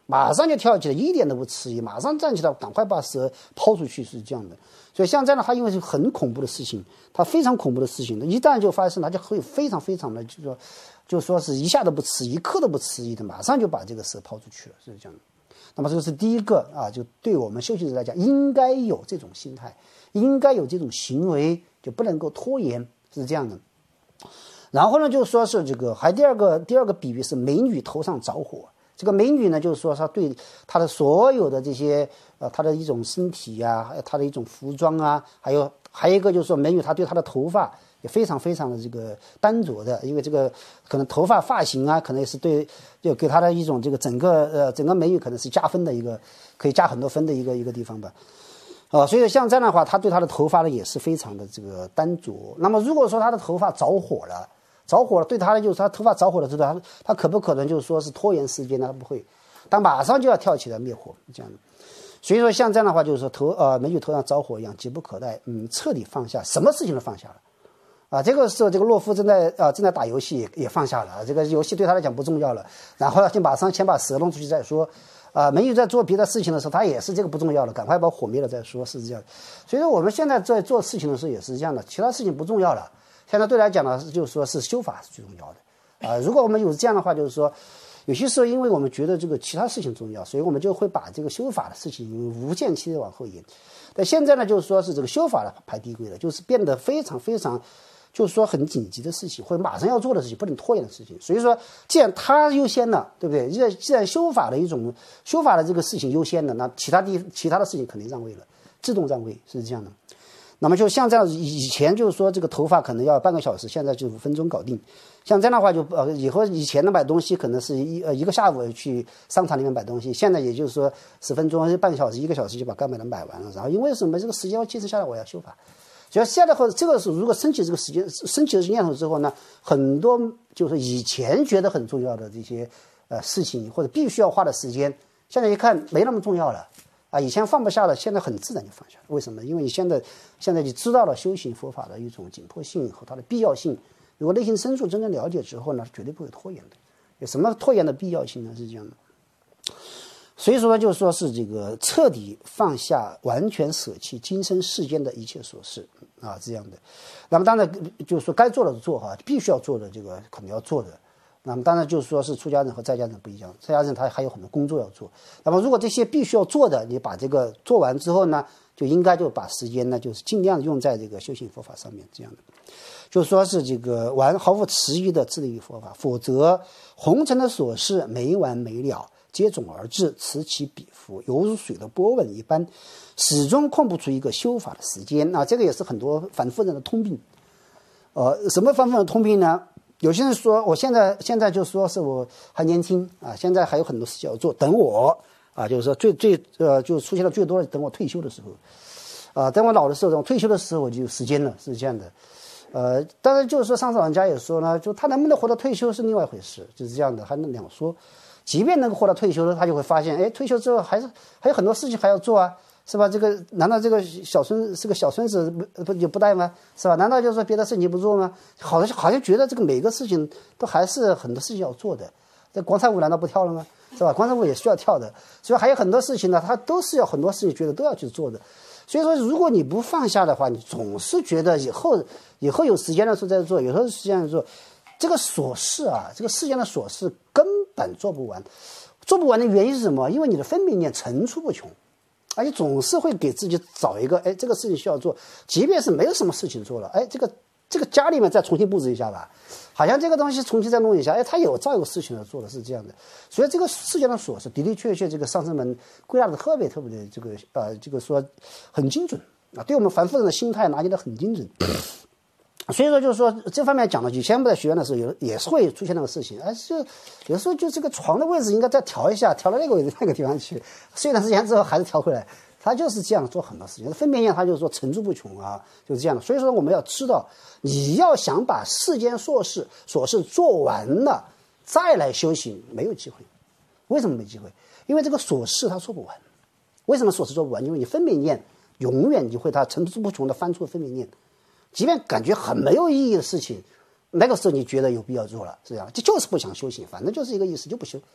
马上就跳起来，一点都不迟疑，马上站起来，赶快把蛇抛出去，是这样的。所以像这样的，他因为是很恐怖的事情，他非常恐怖的事情，一旦就发生，他就会非常非常的就说是一下都不迟疑，一刻都不迟疑的，马上就把这个蛇抛出去了，是这样的。那么这个是第一个啊，就对我们修行者来讲，应该有这种心态，应该有这种行为，就不能够拖延，是这样的。然后呢，就说是这个，还第二个比喻是美女头上着火。这个美女呢，就是说她对她的所有的这些她的一种身体啊，她的一种服装啊，还有一个就是说美女她对她的头发也非常非常的这个单着的，因为这个可能头发发型啊，可能也是对就给她的一种这个整个美女可能是加分的一个，可以加很多分的一个地方吧。所以像这样的话，她对她的头发呢也是非常的这个单着。那么如果说她的头发着火了，对他的就是他头发着火了之后，他可不可能就是说是拖延时间呢？他不会，他马上就要跳起来灭火这样的。所以说像这样的话，就是说美女头上着火一样，急不可待，彻底放下，什么事情都放下了啊。这个时候，这个洛夫正在打游戏，也放下了，这个游戏对他来讲不重要了。然后呢，就马上先把蛇弄出去再说。美女在做别的事情的时候，她也是这个不重要了，赶快把火灭了再说，是这样。所以说我们现在在做事情的时候也是这样的，其他事情不重要了。现在对来讲呢，就是说是修法是最重要的如果我们有这样的话，就是说有些时候因为我们觉得这个其他事情重要，所以我们就会把这个修法的事情无限期的往后延。但现在呢，就是说是这个修法的排第一位了，就是变得非常非常，就是说很紧急的事情或者马上要做的事情，不能拖延的事情。所以说，既然它优先了，对不对？既然修法的这个事情优先了，那其他的事情肯定让位了，自动让位是这样的。那么就像这样，以前就是说这个头发可能要半个小时，现在就5分钟搞定。像这样的话就以前的买东西可能是一个下午去商场里面买东西，现在也就是说10分钟、半个小时、1个小时就把该买的买完了。然后因为什么这个时间要坚持下来，我要修法。只要现在或者这个时候如果升起这个时间升起的念头之后呢，很多就是以前觉得很重要的这些事情或者必须要花的时间，现在一看没那么重要了。以前放不下了，现在很自然就放下了。为什么？因为你现在你知道了修行佛法的一种紧迫性和它的必要性。如果内心深处真正了解之后呢，绝对不会拖延的。有什么拖延的必要性呢？是这样的。所以说呢，就是说是这个彻底放下，完全舍弃今生世间的一切琐事这样的。那么当然就是说该做的做必须要做的这个可能要做的。那么当然就是说是出家人和在家人不一样，在家人他还有很多工作要做。那么如果这些必须要做的，你把这个做完之后呢，就应该就把时间呢，就是尽量用在这个修行佛法上面，这样的。就说是这个毫无迟疑的致力于佛法，否则红尘的琐事没完没了，接踵而至，此起彼伏，犹如水的波纹一般，始终空不出一个修法的时间这个也是很多凡夫人的通病。什么凡夫人的通病呢？有些人说我现在就说是我还年轻现在还有很多事情要做，等我就是说就出现的最多的等我退休的时候等我老的时候，等我退休的时候我就有时间了，是这样的。当然就是说上次老人家也说呢，就他能不能活到退休是另外一回事，就是这样的，还能两说。即便能够活到退休了，他就会发现退休之后还有很多事情还要做是吧？这个难道这个小孙子不带吗？是吧？难道就是说别的事情不做吗？好像觉得这个每个事情都还是很多事情要做的。这广场舞难道不跳了吗？是吧？广场舞也需要跳的，所以还有很多事情呢，他都是要很多事情觉得都要去做的。所以说，如果你不放下的话，你总是觉得以后有时间的时候再做，有时候时间的时候，这个琐事这个世间的琐事根本做不完。做不完的原因是什么？因为你的分别念层出不穷。你总是会给自己找一个这个事情需要做，即便是没有什么事情做了这个家里面再重新布置一下吧，好像这个东西重新再弄一下他照有事情要做的，是这样的。所以这个世间的琐事的确这个上师们归纳的特别的这个说很精准对我们凡夫人的心态拿捏的很精准。所以说就是说这方面讲了，以前不在学院的时候也是会出现那个事情就有时候就这个床的位置应该再调一下，调到那个位置那个地方去，睡段时间之后还是调回来，他就是这样做很多事情。分别念他就是说层出不穷就是这样的。所以说我们要知道，你要想把世间琐事做完了再来修行，没有机会。为什么没机会？因为这个琐事他做不完。为什么琐事做不完？因为你分别念永远你会他层出不穷的翻出分别念，即便感觉很没有意义的事情，那个时候你觉得有必要做了，是这样，就是不想修行，反正就是一个意思就不修。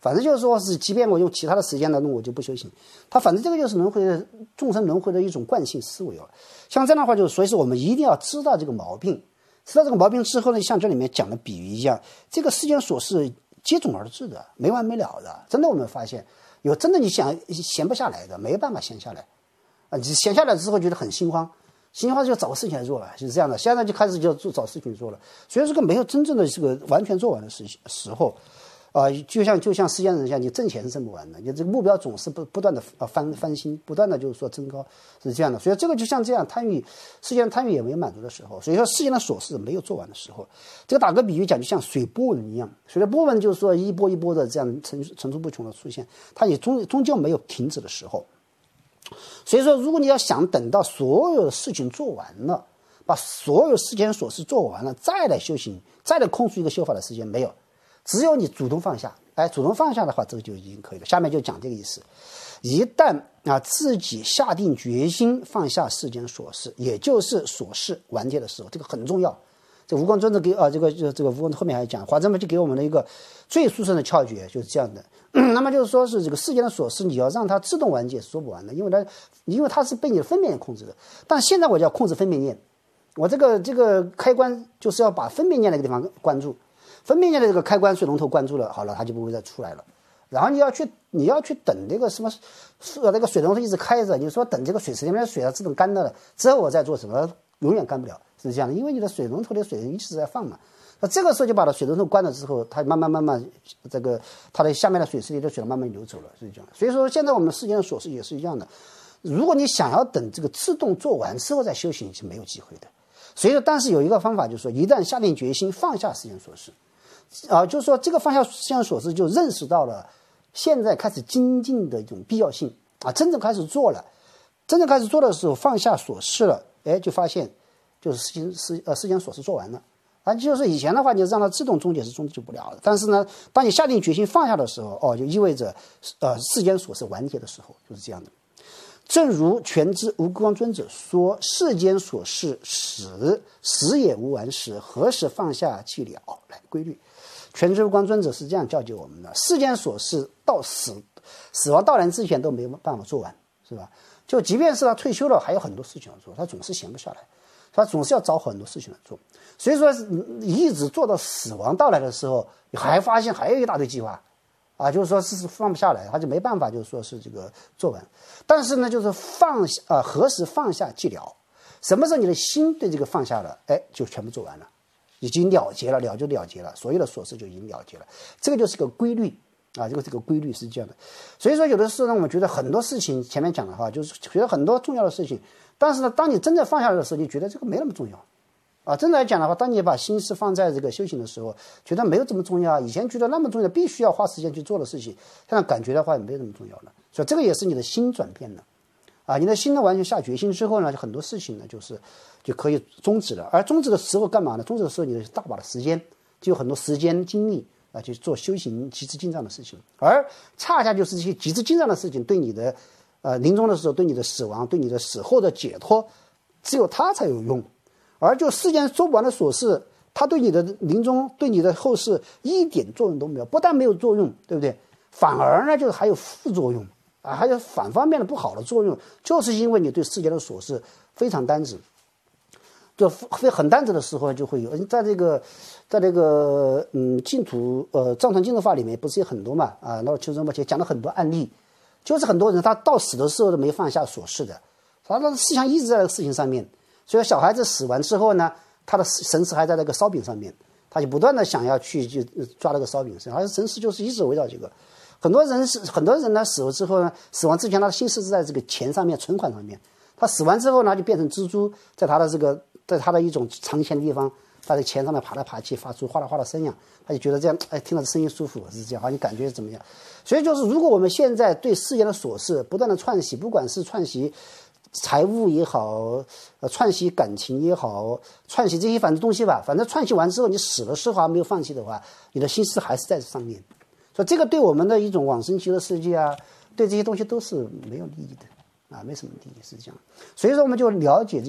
反正就是说是，即便我用其他的时间来弄，我就不修行。他反正这个就是轮回的众生轮回的一种惯性思维像这样的话，所以说我们一定要知道这个毛病。知道这个毛病之后呢，像这里面讲的比喻一样，这个世间琐事接踵而至的，没完没了的。真的我们发现有真的你闲不下来的，没办法闲下来你闲下来之后觉得很心慌。心慌就找事情来做了，就是这样的。现在就开始就找事情做了，所以这个没有真正的这个完全做完的时候，就像世间人像你挣钱是挣不完的，你这个目标总是不断的翻新，不断的就是说增高，是这样的。所以这个就像这样世间贪欲也没有满足的时候，所以说世间的琐事没有做完的时候，这个打个比喻讲，就像水波纹一样，水的波纹就是说一波一波的这样层出不穷的出现，它也终究没有停止的时候。所以说，如果你要想等到所有的事情做完了，把所有世间琐事做完了，再来修行，再来空出一个修法的时间，没有，只有你主动放下。主动放下的话，这个就已经可以了。下面就讲这个意思。一旦自己下定决心放下世间琐事，也就是琐事完结的时候，这个很重要。这无光尊者给这个无光后面还讲，华真就给我们的一个最殊胜的窍诀，就是这样的。那么就是说是这个世间的琐事，你要让它自动完结是说不完的，因为它是被你的分别念控制的。但现在我就要控制分别念，我这个开关就是要把分别念那个地方关注，分别念的这个开关水龙头关注了，好了，它就不会再出来了。然后你要去等这个什么那个水龙头一直开着，你说等这个水池里面的水自动干了之后我再做什么，永远干不了，是这样的。因为你的水龙头的水一直在放嘛，那这个时候就把它水龙头关了之后，它慢慢这个它的下面的水池里的水慢慢流走了，是这样。所以说现在我们世间的琐事也是一样的，如果你想要等这个自动做完之后再修行是没有机会的。所以说但是有一个方法，就是说一旦下定决心放下世间琐事就是说这个放下世间琐事就认识到了现在开始精进的一种必要性真正开始做了，真正开始做的时候放下琐事了，就发现就是世间琐事做完了就是以前的话你让它自动终结是终结不了的，但是呢当你下定决心放下的时候就意味着世间琐事完结的时候，就是这样的。正如全知无光尊者说，世间琐事死也无完时，何时放下即了。来规律，全知无光尊者是这样教诫我们的：世间琐事到死亡到来之前都没有办法做完，是吧？就即便是他退休了，还有很多事情要做，他总是闲不下来，他总是要找很多事情来做。所以说一直做到死亡到来的时候，你还发现还有一大堆计划就是说是放不下来，他就没办法就是说是这个做完。但是呢就是何时放下即了，什么时候你的心对这个放下了，就全部做完了，已经了结了，了就了结了，所有的琐事就已经了结了。这个就是个规律这个规律是这样的。所以说有的时候呢我们觉得很多事情前面讲的话就是觉得很多重要的事情，但是呢当你真正放下来的时候，你觉得这个没那么重要真的来讲的话，当你把心思放在这个修行的时候，觉得没有这么重要，以前觉得那么重要，必须要花时间去做的事情，现在感觉的话也没有那么重要了。所以这个也是你的心转变了你的心呢完全下决心之后呢，很多事情呢就可以终止了。而终止的时候干嘛呢？终止的时候你的大把的时间，就有很多时间精力去做修行极致进藏的事情。而恰恰就是这些极致进藏的事情对你的临终的时候，对你的死亡，对你的死后的解脱，只有它才有用。而就世间做不完的琐事，它对你的临终对你的后世一点作用都没有，不但没有作用，对不对？反而呢就是还有副作用还有反方面的不好的作用，就是因为你对世间的琐事非常单直，就很单直的时候就会有在这个净土藏传净土法里面不是有很多嘛那求生目前讲了很多案例，就是很多人他到死的时候都没放下琐事的，他的思想一直在这个事情上面。所以小孩子死完之后呢，他的神识还在那个烧饼上面，他就不断的想要去抓那个烧饼，而神识就是一直围绕这个。很多人呢死了之后呢，死亡之前他的心思是在这个钱上面、存款上面，他死完之后呢就变成蜘蛛，在他的一种藏钱的地方，他在钱上面爬来爬去，发出哗啦哗啦声音，他就觉得这样听到声音舒服，是这样你感觉怎么样？所以就是如果我们现在对世间的琐事不断的串习，不管是串习财务也好串习感情也好，串习这些反正东西吧，反正串习完之后你死了时候还没有放弃的话，你的心思还是在这上面，所以这个对我们的一种往生极乐世界对这些东西都是没有利益的没什么利益，是这样。所以说我们就了解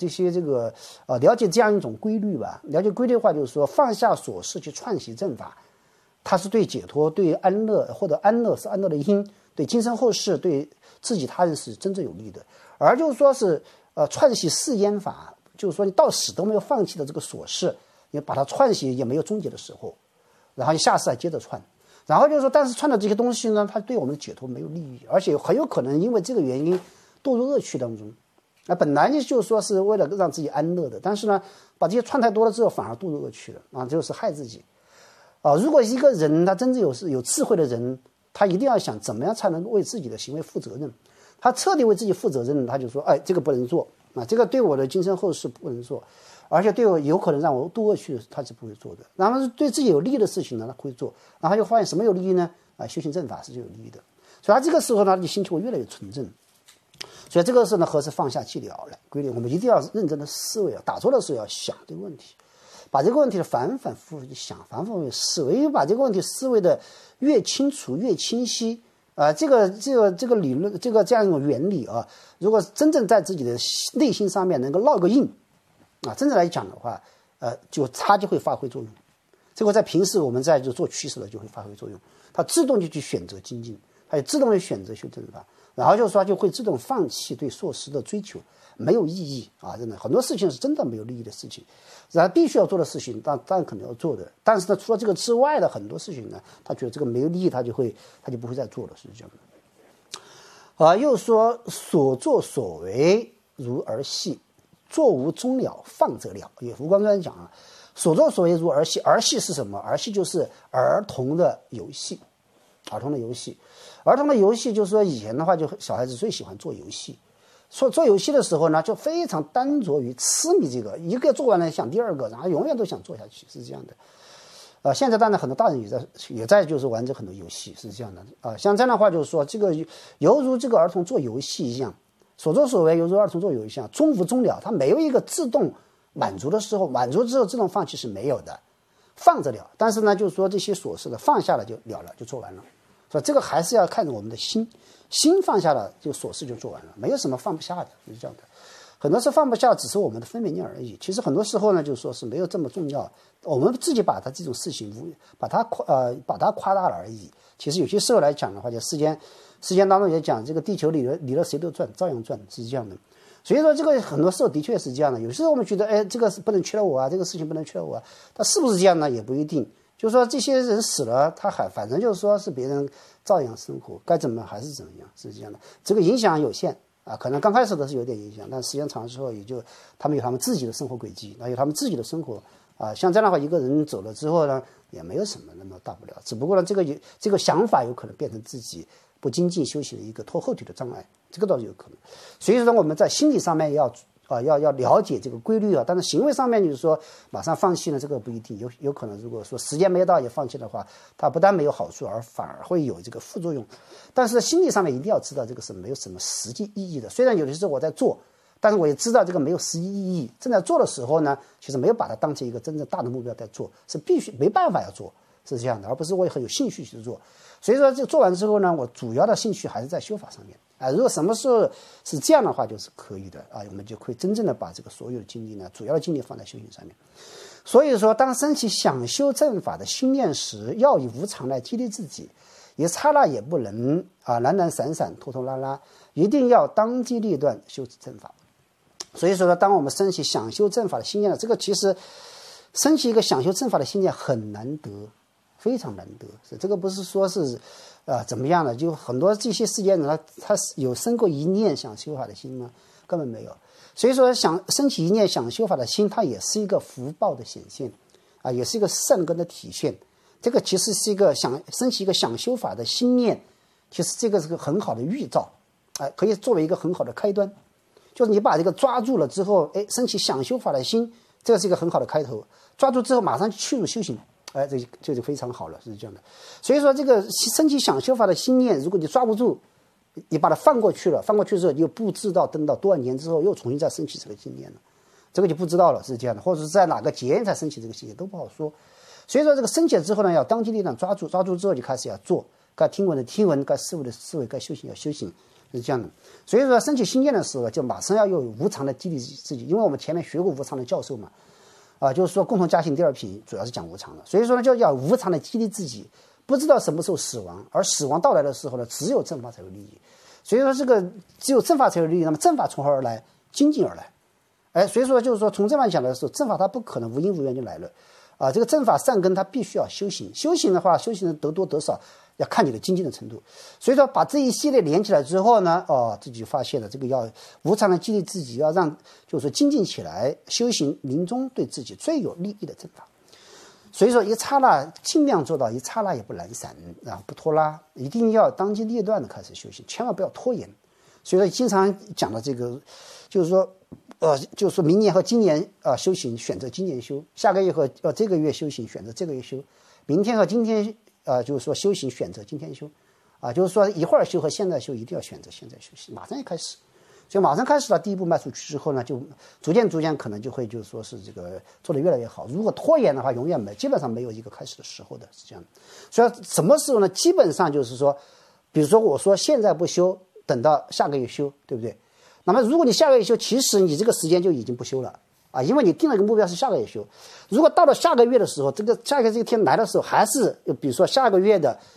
了解这样一种规律吧。了解规律的话就是说放下琐事去串习正法， 它是对解脱、对安乐，或者安乐是安乐的因，对今生后世、对自己他人是真正有利的。而就是说是串习世间法，就是说你到死都没有放弃的这个琐事，你把它串习也没有终结的时候，然后你下次还接着串。然后就是说，但是串的这些东西呢，它对我们的解脱没有利益，而且很有可能因为这个原因堕入恶趣当中。本来就是说是为了让自己安乐的，但是呢，把这些串太多了之后，反而堕入恶趣了啊，就是害自己啊。如果一个人他真正有智慧的人，他一定要想怎么样才能为自己的行为负责任。他彻底为自己负责任，他就说，哎，这个不能做啊，这个对我的今生后世不能做，而且对我有可能让我堕恶趣的，他是不会做的。然后对自己有利益的事情呢，他会做，然后他就发现什么有利益呢？修行正法是最有利益的。所以他这个时候呢，你心就会越来越纯正。所以这个时候呢，何时放下寂了来归零？我们一定要认真的思维啊，打坐的时候要想这个问题，把这个问题反反复复地想，反反复复思维，因为把这个问题思维的越清楚越清晰这个理论，这样一种原理啊，如果真正在自己的内心上面能够烙个印真正来讲的话，它就会发挥作用。这个在平时我们在做趋势的就会发挥作用，它自动就去选择精进，它也自动去选择修正法。然后就是说就会自动放弃对硕士的追求，没有意义真的很多事情是真的没有利益的事情，然后必须要做的事情当然可能要做的，但是呢，除了这个之外的很多事情呢，他觉得这个没有利益，他就不会再做了，是这样的。又说所作所为如儿戏，作无终了，放则了。也胡光专讲所作所为如儿戏，儿戏是什么？儿戏就是儿童的游戏，儿童的游戏。儿童的游戏就是说，以前的话就小孩子最喜欢做游戏，做游戏的时候呢，就非常单着于痴迷这个，一个做完了想第二个，然后永远都想做下去，是这样的。现在当然很多大人也在就是玩着很多游戏，是这样的像这样的话就是说，这个犹如这个儿童做游戏一样，所作所为犹如儿童做游戏一样，终无终了，它没有一个自动满足的时候，满足之后自动放弃是没有的，放着了。但是呢，就是说这些琐事的放下了就了了，就做完了。所以这个还是要看着我们的心放下了，这个琐事就做完了，没有什么放不下的，是这样的。很多事放不下，只是我们的分别念而已。其实很多时候呢，就是说是没有这么重要，我们自己把它这种事情把它夸大了而已。其实有些时候来讲的话，就时间当中也讲，这个地球离了谁都转，照样转，是这样的。所以说这个很多时候的确是这样的。有时候我们觉得，这个不能缺了我这个事情不能缺了我它是不是这样呢？也不一定。就是说这些人死了，他反正就是说是别人照样生活，该怎么还是怎么样，是这样的。这个影响有限可能刚开始的是有点影响，但时间长之后也就他们有他们自己的生活轨迹，有他们自己的生活像这样的话，一个人走了之后呢，也没有什么那么大不了，只不过呢，这个想法有可能变成自己不精进修行的一个拖后腿的障碍，这个倒是有可能。所以说我们在心理上面要了解这个规律但是行为上面就是说马上放弃呢，这个不一定，有可能如果说时间没到也放弃的话，它不但没有好处，而反而会有这个副作用。但是心理上面一定要知道这个是没有什么实际意义的，虽然有的时候我在做，但是我也知道这个没有实际意义，正在做的时候呢，其实没有把它当成一个真正大的目标在做，是必须没办法要做，是这样的，而不是我也很有兴趣去做。所以说这做完之后呢，我主要的兴趣还是在修法上面如果什么时候是这样的话，就是可以的我们就可以真正的把这个所有的精力呢，主要的精力放在修行上面。所以说，当升起想修正法的心念时，要以无常来激励自己，一刹那也不能懒懒散散拖拖拉拉，一定要当机立断修持正法。所以说呢，当我们升起想修正法的心念了，这个其实升起一个想修正法的心念很难得，非常难得。这个不是说是怎么样的，就很多这些世间人他有生过一念想修法的心吗？根本没有。所以说升起一念想修法的心，它也是一个福报的显现也是一个善根的体现。这个其实是一个升起一个想修法的心念，其实这个是个很好的预兆可以作为一个很好的开端。就是你把这个抓住了之后升起想修法的心，这个是一个很好的开头。抓住之后马上去入修行这就非常好了，是这样的。所以说这个升起想修法的心念，如果你抓不住，你把它放过去了，放过去之后，你又不知道等到多少年之后又重新再升起这个心念了，这个就不知道了，是这样的。或者是在哪个节才升起这个心念都不好说。所以说这个升起之后呢，要当机立断抓住之后就开始要做，该听闻的听闻，该思维的思维，该修行要修行，是这样的。所以说升起心念的时候，就马上要有无常的激励自己，因为我们前面学过无常的教授嘛。 就是说共同家庭第二品主要是讲无常的，所以说呢，就要无常的激励自己，不知道什么时候死亡，而死亡到来的时候呢，只有正法才有利益。所以说这个只有正法才有利益，那么正法从何而来？精进而来。所以说就是说从正法讲的时候，正法它不可能无因无缘就来了这个正法善根它必须要修行，修行的话，修行的得多得少要看你的精进的程度。所以说把这一系列连起来之后呢，自己就发现了这个要无常的激励自己，要让就是说精进起来，修行临终对自己最有利益的正法。所以说一刹那尽量做到一刹那也不懒散不拖拉，一定要当机立断的开始修行，千万不要拖延。所以说经常讲的这个就是说就是说明年和今年修行选择今年修，下个月和这个月修行选择这个月修，明天和今天就是说修行选择今天修就是说一会儿修和现在修一定要选择现在修行，马上就开始。所以马上开始了，第一步迈出去之后呢，就逐渐可能就会就是说是这个做得越来越好。如果拖延的话，永远基本上没有一个开始的时候的，是这样的。所以什么时候呢？基本上就是说，比如说我说现在不修，等到下个月修，对不对？那么如果你下个月修，其实你这个时间就已经不修了因为你定了一个目标是下个月修。如果到了下个月的时候，这个下个这个天来的时候，还是比如说下个月的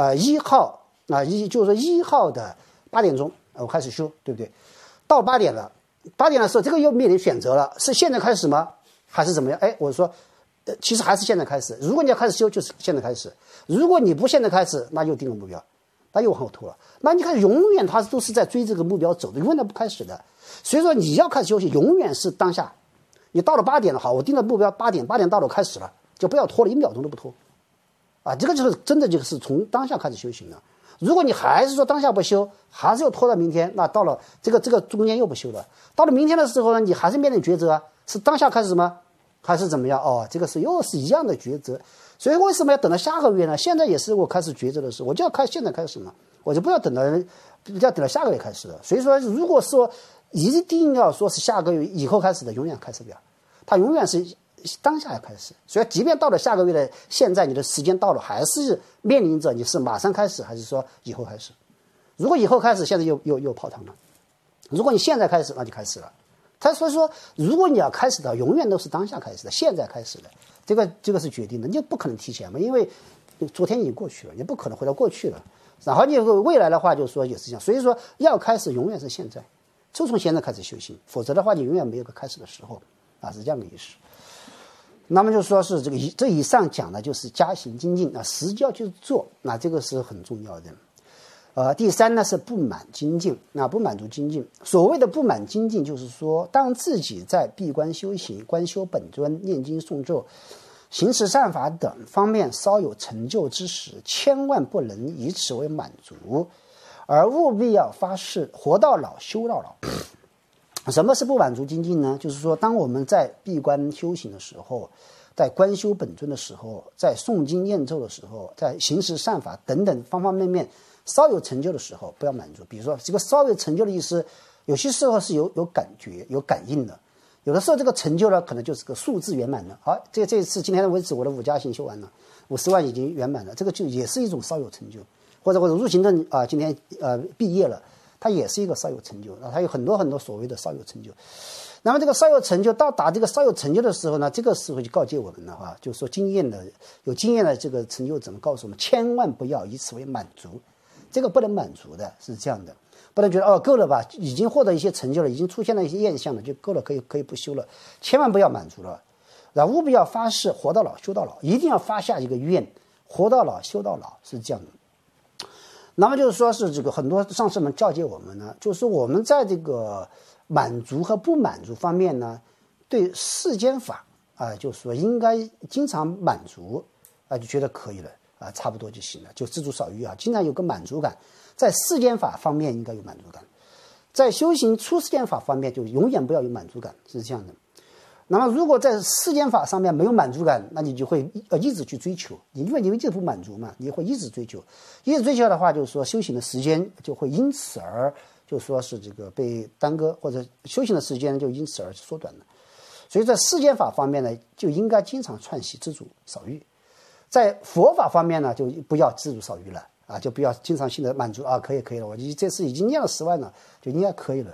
1号就是说1号的8点钟我开始修，对不对？到8点了，8点的时候，这个又面临选择了，是现在开始吗？还是怎么样？我说，其实还是现在开始。如果你要开始修，就是现在开始；如果你不现在开始，那又定了目标，那又往后拖了。那你看，永远他都是在追这个目标走的，永远不开始的。所以说，你要开始休息，永远是当下。你到了8点了，好，我定的目标8点到了，我开始了，就不要拖了，1秒钟都不拖。这个就是真的就是从当下开始修行了。如果你还是说当下不修，还是要拖到明天，那到了这个中间又不修了。到了明天的时候呢，你还是面临抉择是当下开始吗？还是怎么样？这个是又是一样的抉择。所以为什么要等到下个月呢？现在也是我开始抉择的时候，我就要现在开始嘛，我就不要等到下个月开始了。所以说，如果说一定要说是下个月以后开始的，永远开始不了，它永远是当下要开始。所以即便到了下个月的现在，你的时间到了，还是面临着你是马上开始还是说以后开始。如果以后开始，现在又泡汤了。如果你现在开始，那就开始了。所以说，如果你要开始的，永远都是当下开始的，现在开始的，这个是决定的，你就不可能提前嘛，因为昨天已经过去了，你不可能回到过去了。然后你未来的话，就是说也是这样。所以说，要开始永远是现在，就从现在开始修行，否则的话，你永远没有个开始的时候是这样的意思。那么就说是这以上讲的就是加行精进实际要去做，这个是很重要的。第三呢是不满精进，不满足精进。所谓的不满精进，就是说当自己在闭关修行、观修本尊、念经诵咒、行持善法等方面稍有成就之时，千万不能以此为满足，而务必要发誓活到老修到老。什么是不满足精进呢？就是说当我们在闭关修行的时候，在观修本尊的时候，在诵经念咒的时候，在行持善法等等方方面面稍有成就的时候，不要满足。比如说这个稍有成就的意思，有些时候是有感觉有感应的，有的时候这个成就呢可能就是个数字圆满了。好，这一次今天为止我的5加行修完了，50万已经圆满了，这个就也是一种稍有成就。或者入行证今天毕业了，它也是一个稍有成就它有很多很多所谓的稍有成就。那么这个稍有成就到达这个稍有成就的时候呢，这个时候就告诫我们了就是说有经验的这个成就者们告诉我们，千万不要以此为满足，这个不能满足的，是这样的。不能觉得够了吧，已经获得一些成就了，已经出现了一些现象了，就够了，可以不修了，千万不要满足了。然后务必要发誓活到老修到老，一定要发下一个愿，活到老修到老，是这样的。那么就是说是这个很多上师们教诫我们呢，就是我们在这个满足和不满足方面呢，对世间法就是说应该经常满足就觉得可以了差不多就行了，就知足少欲经常有个满足感。在世间法方面应该有满足感，在修行出世间法方面就永远不要有满足感，是这样的。那么如果在世间法上面没有满足感，那你就会一直去追求，因为你一直不满足嘛，你会一直追求，一直追求的话，就是说修行的时间就会因此而就说是这个被耽搁，或者修行的时间就因此而缩短了。所以在世间法方面呢，就应该经常串习知足少欲；在佛法方面呢，就不要知足少欲了就不要经常性的满足可以了，我这次已经念了10万了，就应该可以了。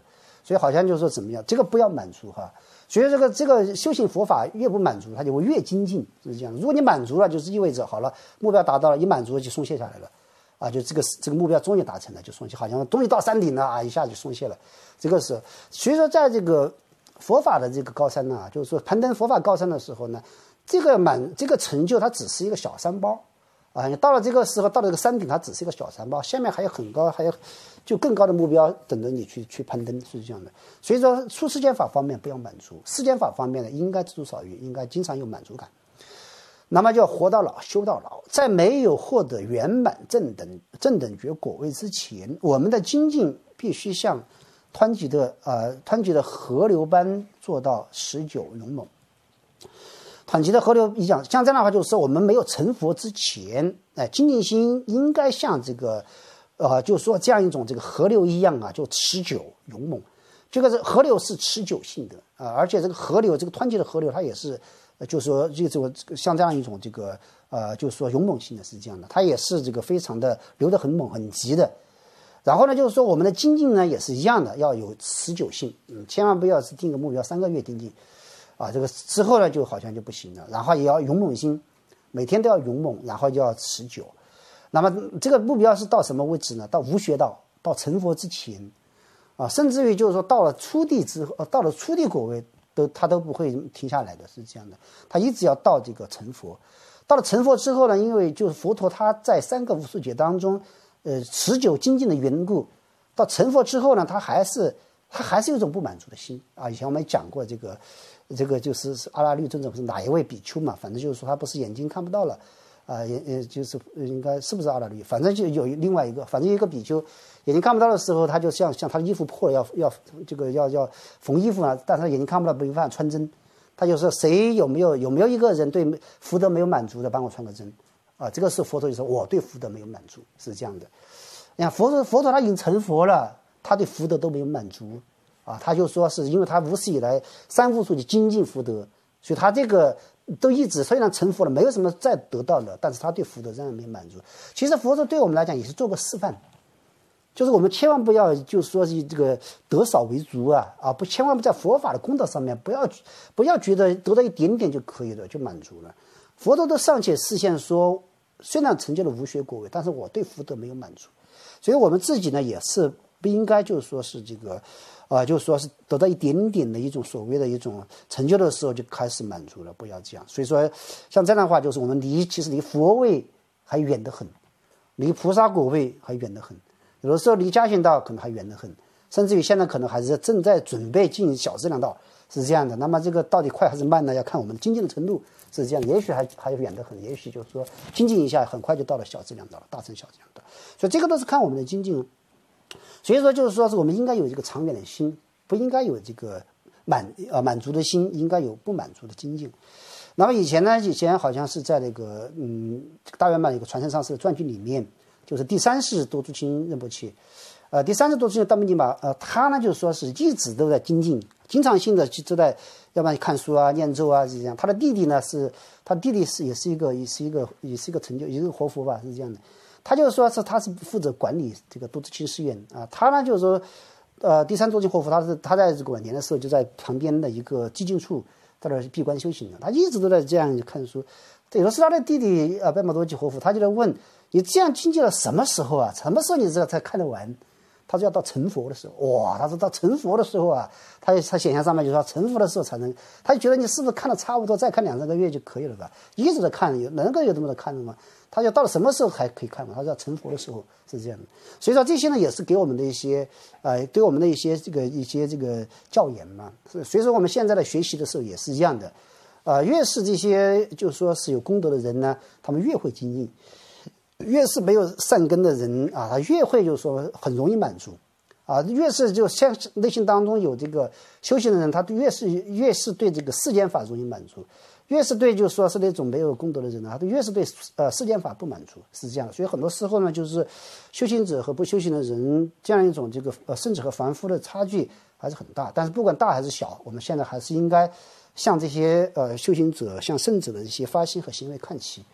所以好像就是说怎么样，这个不要满足哈。所以这个修行佛法越不满足，它就会越精进，是这样。如果你满足了，就是意味着好了，目标达到了，一满足了就松懈下来了，啊，就这个目标终于达成了，就松懈，好像终于到山顶了啊，一下就松懈了。这个是，所以说在这个佛法的这个高山呢，就是说攀登佛法高山的时候呢，这个成就它只是一个小山包。啊，你到了这个时候，到了这个山顶，它只是一个小山包，下面还有很高，还有就更高的目标等着你去攀登，是这样的。所以说，出世间法方面不要满足，世间法方面呢，应该知足少欲，应该经常有满足感。那么就要活到老，修到老，在没有获得圆满正等觉果位之前，我们的精进必须像湍急的河流般做到持久勇猛。湍急的河流一样，像这样的话，就是说我们没有成佛之前，精进心应该像这个，就是说这样一种这个河流一样啊，就持久勇猛。这个河流是持久性的啊，而且这个河流，这个湍急的河流，它也是，就是说这个像这样一种这个就是说勇猛性的是这样的，它也是这个非常的流得很猛很急的。然后呢，就是说我们的精进呢也是一样的，要有持久性，千万不要是定个目标3个月精进。啊，这个之后呢，就好像就不行了。然后也要勇猛心，每天都要勇猛，然后就要持久。那么这个目标是到什么位置呢？到无学道，到成佛之前，啊，甚至于就是说到了初地之后，到了初地果位，他都不会停下来的，是这样的。他一直要到这个成佛。到了成佛之后呢，因为就是佛陀他在3个无数劫当中，持久精进的缘故，到成佛之后呢，他还是有一种不满足的心啊。以前我们也讲过这个就是阿拉律尊者是哪一位比丘嘛？反正就是说他不是眼睛看不到了，就是应该是不是阿拉律？反正就有另外一个，反正一个比丘眼睛看不到的时候，他就像他的衣服破了要缝衣服啊，但是他眼睛看不到没办法穿针，他就说谁有没有一个人对福德没有满足的，帮我穿个针啊？这个是佛陀就说我对福德没有满足，是这样的。你看佛陀他已经成佛了，他对福德都没有满足。啊，他就说是因为他无始以来3无数的精进福德，所以他这个都一直虽然成佛了，没有什么再得到的，但是他对福德仍然没满足。其实佛陀对我们来讲也是做个示范，就是我们千万不要就是说是这个得少为足啊，千万不在佛法的功德上面不要觉得得到一点点就可以了就满足了。佛陀都尚且示现说，虽然成就了无学果位，但是我对福德没有满足，所以我们自己呢也是不应该就是说是这个。就是说是得到一点点的一种所谓的一种成就的时候就开始满足了，不要这样。所以说像这样的话，就是我们其实离佛位还远得很，离菩萨果位还远得很，有的时候离加行道可能还远得很，甚至于现在可能还是正在准备进小质量道，是这样的。那么这个到底快还是慢呢？要看我们精进的程度，是这样。也许还远得很，也许就是说精进一下，很快就到了小质量道了，大乘小质量道。所以这个都是看我们的精进。所以说就是说是我们应该有这个长远的心，不应该有这个满足的心，应该有不满足的精进。那么以前好像是在那个大圆满一个传承上师的传记里面，就是第3世多珠钦仁波切，第3世多珠钦达木尼玛，他呢就是说是一直都在精进，经常性的都在，要不然看书啊、念咒啊，是这样。他的弟弟呢也是一个成就，也是个活佛吧，是这样的。他就是说他是负责管理这个多珠钦寺院啊，他呢就是说，第3多珠活佛，他在这个晚年的时候就在旁边的一个寂静处在那闭关修行的，他一直都在这样看书。有的时候他的弟弟白马多吉活佛，他就在问你这样精进到什么时候啊？什么时候你这才看得完？他说要到成佛的时候，哇！他说到成佛的时候啊，他显象上面就说成佛的时候才能，他就觉得你是不是看的差不多，再看2-3个月就可以了吧？一直在看，能够有这么多看的吗？他就到了什么时候还可以看嘛？他说成佛的时候是这样的。所以说这些呢，也是给我们的一些对我们的一些这个教研嘛。所以说我们现在的学习的时候也是一样的，越是这些就是说是有功德的人呢，他们越会精进。越是没有善根的人啊，他越会就是说很容易满足啊，越是就像内心当中有这个修行的人，他越是对这个世间法容易满足，越是对就是说是那种没有功德的人呢，他越是对世间法不满足，是这样。所以很多时候呢，就是修行者和不修行的人这样一种这个圣者和凡夫的差距还是很大。但是不管大还是小，我们现在还是应该向这些修行者、向圣者的一些发心和行为看齐。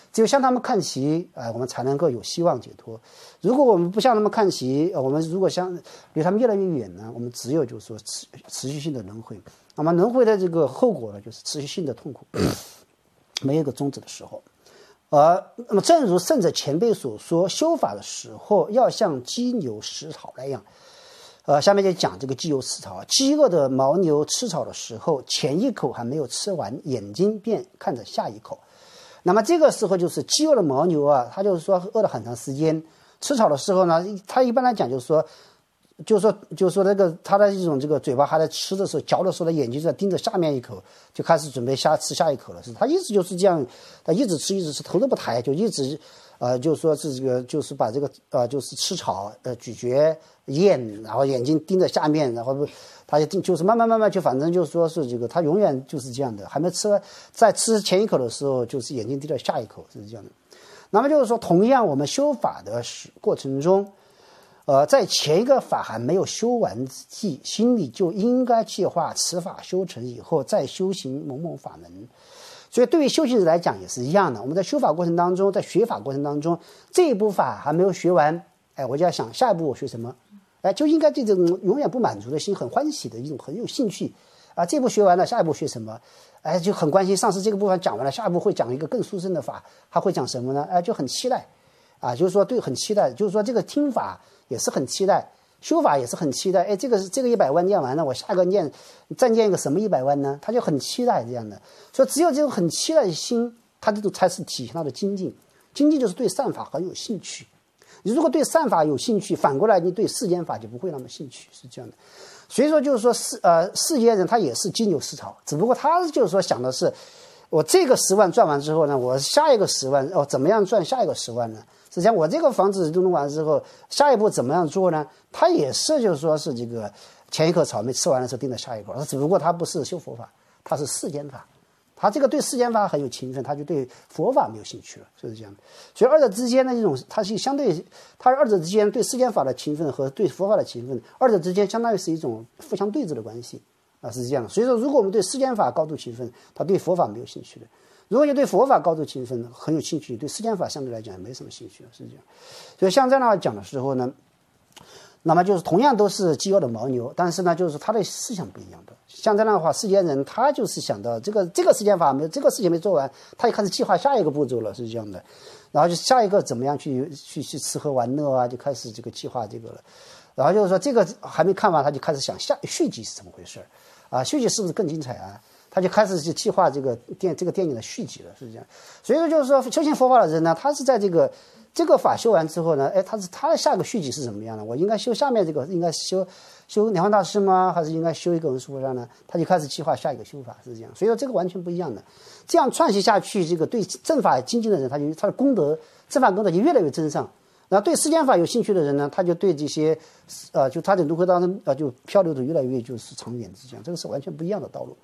只有向他们看齐，我们才能够有希望解脱。如果我们不向他们看齐，我们如果离他们越来越远呢，我们只有就是说持续性的轮回。那么轮回的这个后果呢，就是持续性的痛苦，没有一个终止的时候。那么正如圣者前辈所说，修法的时候要像鸡牛食草那样。下面就讲这个鸡牛食草。饥饿的牦牛吃草的时候，前一口还没有吃完，眼睛便看着下一口。那么这个时候就是饥饿的牦牛啊，它就是说饿了很长时间，吃草的时候呢，它一般来讲就是说那个它的一种这个嘴巴还在吃的时候，嚼的时候，眼睛在盯着下面一口，就开始准备吃下一口了。是它一直就是这样，它一直吃，头都不抬，就一直就是说是这个就是把这个就是吃草咀嚼咽，然后眼睛盯着下面，然后它就是慢慢就反正就是说是这个，它永远就是这样的，还没吃完，在吃前一口的时候，就是眼睛盯着下一口，是这样的。那么就是说，同样我们修法的过程中，在前一个法还没有修完之际，心里就应该计划此法修成以后再修行某某法门。所以对于修行者来讲也是一样的，我们在修法过程当中，在学法过程当中，这一步法还没有学完，我就要想下一步我学什么，就应该对这种永远不满足的心很欢喜的一种很有兴趣这步学完了，下一步学什么，就很关心上次这个部分讲完了，下一步会讲一个更殊胜的法，他会讲什么呢？就很期待就是说对，很期待，就是说这个听法也是很期待，修法也是很期待。这个100万念完了，我下个再念一个什么100万呢？他就很期待这样的。所以只有这种很期待的心，他这种才是体现他的精进。精进就是对善法很有兴趣。你如果对善法有兴趣，反过来你对世间法就不会那么兴趣，是这样的。所以说就是说世间人他也是鸡牛食草，只不过他就是说想的是，我这个10万赚完之后呢，我下一个10万怎么样赚下一个10万呢？实际上我这个房子弄完之后，下一步怎么样做呢？他也是就是说是这个前一口草没吃完的时候盯着下一口，只不过他不是修佛法，他是世间法，他这个对世间法很有勤奋，他就对佛法没有兴趣了，就是这样的。所以二者之间的这种，它是相对，它二者之间对世间法的勤奋和对佛法的勤奋，二者之间相当于是一种互相对峙的关系是这样的。所以说，如果我们对世间法高度勤奋，他对佛法没有兴趣的。如果你对佛法高度勤奋很有兴趣，对世间法相对来讲也没什么兴趣，是这样。所以像这样的话讲的时候呢，那么就是同样都是饥饿的牦牛，但是呢，就是他的思想不一样的。像这样的话，世间人他就是想到这个世间法这个事情没做完，他就开始计划下一个步骤了，是这样的。然后就下一个怎么样去吃喝玩乐就开始这个计划这个了。然后就是说这个还没看完，他就开始想续集是怎么回事续集是不是更精彩他就开始去计划这个电影的续集了，是这样。所以说就是说修行佛法的人呢，他是在这个法修完之后呢，他的下个续集是怎么样的？我应该修下面这个，应该修莲花大师吗？还是应该修一个文殊菩萨呢？他就开始计划下一个修法，是这样。所以说这个完全不一样的。这样串习下去，这个对正法精进的人，他的功德正法功德就越来越增上。然后对世间法有兴趣的人呢，他就对这些就他的轮回当中就漂流的越来越就是长远，是这样。这个是完全不一样的道路。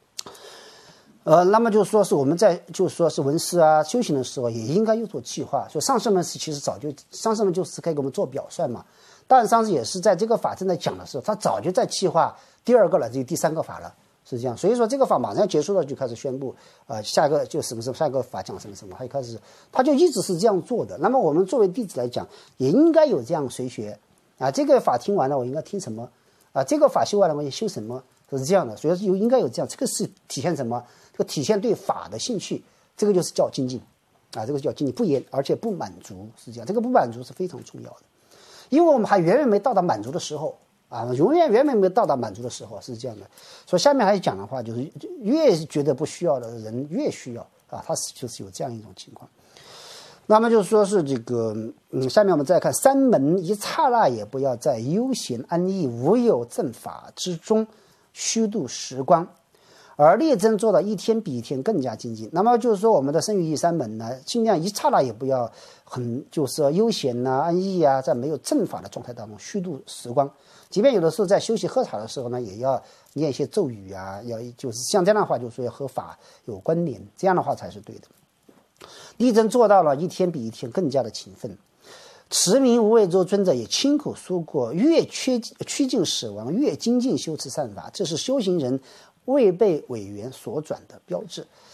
那么就是说是我们在就是说是闻思修行的时候，也应该有做计划。说上师们其实上师们就是可以给我们做表率嘛。当然上师也是在这个法正在讲的时候，他早就在计划第2个了，这第3个法了，是这样。所以说这个法马上要结束了，就开始宣布下一个就什么下一个法讲什么，他就一直是这样做的。那么我们作为弟子来讲，也应该有这样随学这个法听完了，我应该听什么这个法修完了，我也修什么，都是这样的。所以说应该有这样，这个是体现什么？这个体现对法的兴趣，这个就是叫精进这个叫精进，不言而且不满足，是这样。这个不满足是非常重要的，因为我们还远远没到达满足的时候远远没到达满足的时候，是这样的。所以下面还讲的话，就是越觉得不需要的人越需要他就是有这样一种情况。那么就是说是这个下面我们再看三门一刹那也不要在悠闲安逸无有正法之中虚度时光，而力争做到一天比一天更加精进。那么就是说我们的身语意三门呢，尽量一刹那也不要就是悠闲安逸在没有正法的状态当中虚度时光。即便有的时候在休息喝茶的时候呢，也要念一些咒语要就是像这样的话，就是说要和法有关联，这样的话才是对的。力争做到了一天比一天更加的勤奋。持名无畏洲尊者也亲口说过，越趋近死亡越精进修持善法，这是修行人未被委员所转的标志。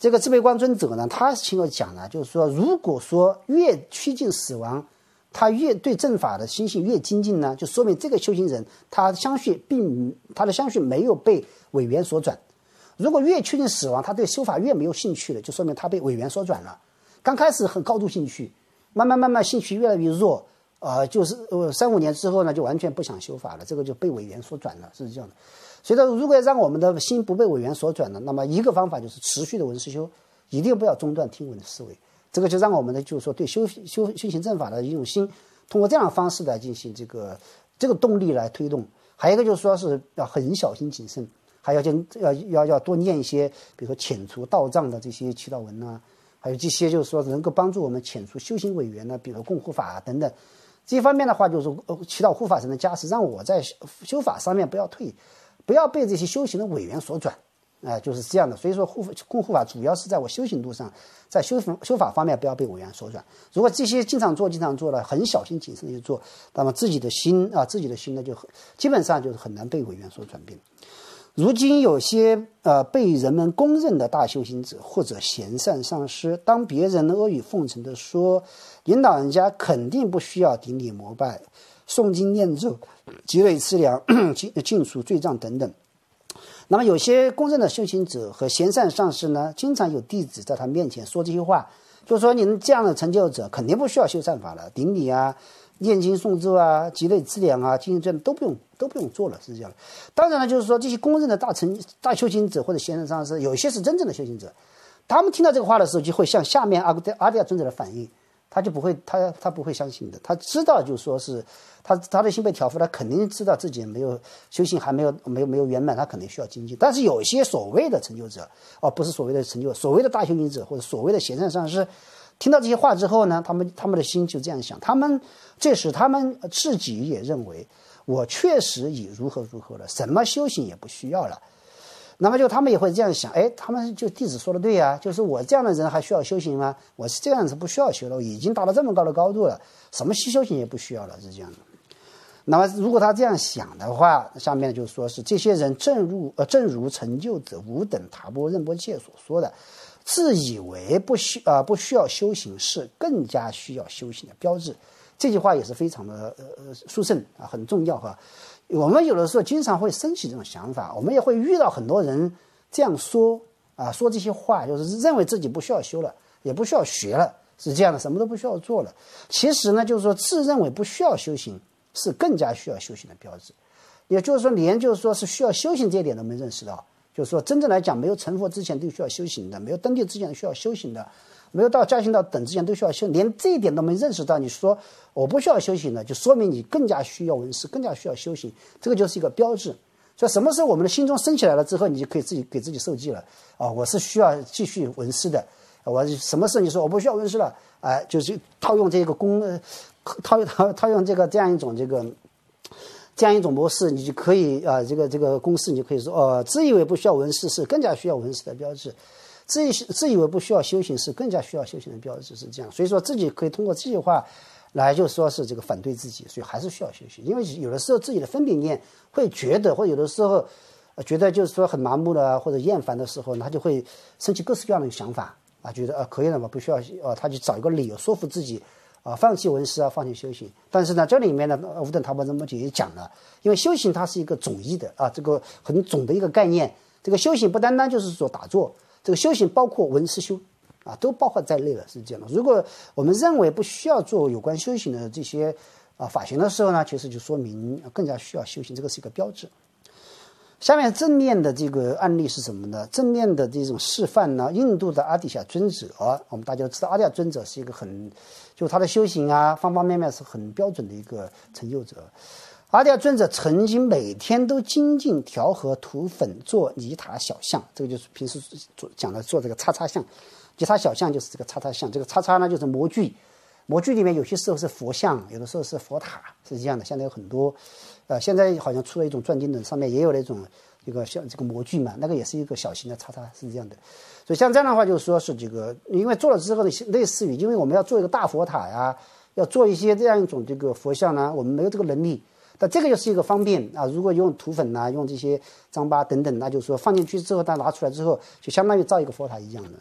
这个自悲观尊者呢，他亲口讲呢，就是说，如果说越趋近死亡，他越对正法的心性越精进呢，就说明这个修行人他的相续没有被伪缘所转。如果越趋近死亡，他对修法越没有兴趣了，就说明他被伪缘所转了。刚开始很高度兴趣，慢慢兴趣越来越弱，就是3-5年之后呢，就完全不想修法了，这个就被伪缘所转了，是这样的。所以说，如果让我们的心不被伪缘所转呢，那么一个方法就是持续的闻思修，一定不要中断听闻的思维。这个就让我们的就是说对修行正法的一种心，通过这样的方式来进行这个动力来推动。还有一个就是说是要很小心谨慎，还要多念一些，比如说遣除道障的这些祈祷文啊，还有这些就是说能够帮助我们遣除修行伪缘呢，比如供护法等等。这一方面的话，就是祈祷护法神的加持，让我在修法上面不要退，不要被这些修行的伪缘所转。就是这样的。所以说供护法主要是在我修行路上，在修法方面不要被伪缘所转。如果这些经常做了，很小心谨慎的去做，那么自己的心呢就基本上就是很难被伪缘所转变。如今有些被人们公认的大修行者或者贤善上师，当别人阿谀奉承的说领导人家肯定不需要顶礼膜拜、诵经念咒、积累资粮、尽除罪障等等。那么有些公认的修行者和贤善上师呢，经常有弟子在他面前说这些话，就是说您这样的成就者肯定不需要修善法了，顶礼啊、念经诵咒啊、积累资粮啊、精进罪都不用做了，是这样的。当然了，就是说这些公认的大修行者或者贤善上师，有一些是真正的修行者，他们听到这个话的时候，就会像下面阿底亚尊者的反应，他就不会他不会相信的，他知道就是说是他的心被调伏，他肯定知道自己没有修行还没有圆满，他肯定需要精进。但是有一些所谓的成就者，不是所谓的成就，所谓的大修行者或者所谓的贤善上师，听到这些话之后呢，他们的心就这样想，这时他们自己也认为我确实已如何了，什么修行也不需要了。那么就他们也会这样想，他们就弟子说的对啊，就是我这样的人还需要修行吗？我是这样子不需要修了，我已经达到这么高的高度了，什么修行也不需要了，是这样的。那么如果他这样想的话，下面就说是这些人正如成就者吾等塔波仁波切所说的，自以为不需要修行是更加需要修行的标志。这句话也是非常的殊胜啊，很重要哈。我们有的时候经常会升起这种想法，我们也会遇到很多人这样说说这些话，就是认为自己不需要修了，也不需要学了，是这样的，什么都不需要做了。其实呢，就是说自认为不需要修行是更加需要修行的标志。也就是说，连就是说是需要修行这一点都没认识到，就是说真正来讲，没有成佛之前都需要修行的，没有登地之前需要修行的，没有到加行道等之前都需要修，连这一点都没认识到，你说我不需要修行的，就说明你更加需要闻思，更加需要修行，这个就是一个标志。所以什么时候我们的心中升起来了之后，你就可以给自己受记了我是需要继续闻思的。我什么事你说我不需要闻思了，就是套用这个套用这样一种模式，你就可以这个公式你就可以说自以为不需要闻思是更加需要闻思的标志。自以为不需要修行是更加需要修行的标志，是这样。所以说自己可以通过这句话来就说是这个反对自己，所以还是需要修行。因为有的时候自己的分别念会觉得，或者有的时候觉得就是说很麻木了或者厌烦的时候，他就会升起各式各样的想法觉得可以了嘛，不需要他就找一个理由说服自己放弃闻思放弃修行。但是呢，这里面呢，无等塔波仁波切也讲了，因为修行它是一个总义的这个很总的一个概念。这个修行不单单就是说打坐，这个修行包括闻思修都包括在内了，是这样的。如果我们认为不需要做有关修行的这些法行的时候呢，其实就说明更加需要修行，这个是一个标志。下面正面的这个案例是什么呢？正面的这种示范呢，印度的阿底峡尊者，我们大家都知道阿底峡尊者是一个就他的修行方方面面是很标准的一个成就者。阿底峡尊者曾经每天都精进调和涂粉做尼塔小像，这个就是平时讲的做这个叉叉像。尼塔小像就是这个叉叉像，这个叉叉呢就是模具，模具里面有些时候是佛像，有的时候是佛塔，是这样的。现在有很多现在好像出了一种转经轮，上面也有那种像这个模具嘛，那个也是一个小型的叉叉，是这样的。所以像这样的话，就是说是这个，因为做了之后呢，类似于因为我们要做一个大佛塔要做一些这样一种这个佛像呢，我们没有这个能力。但这个就是一个方便如果用涂粉用这些脏疤等等，那就是说放进去之后，它拿出来之后，就相当于造一个佛塔一样的。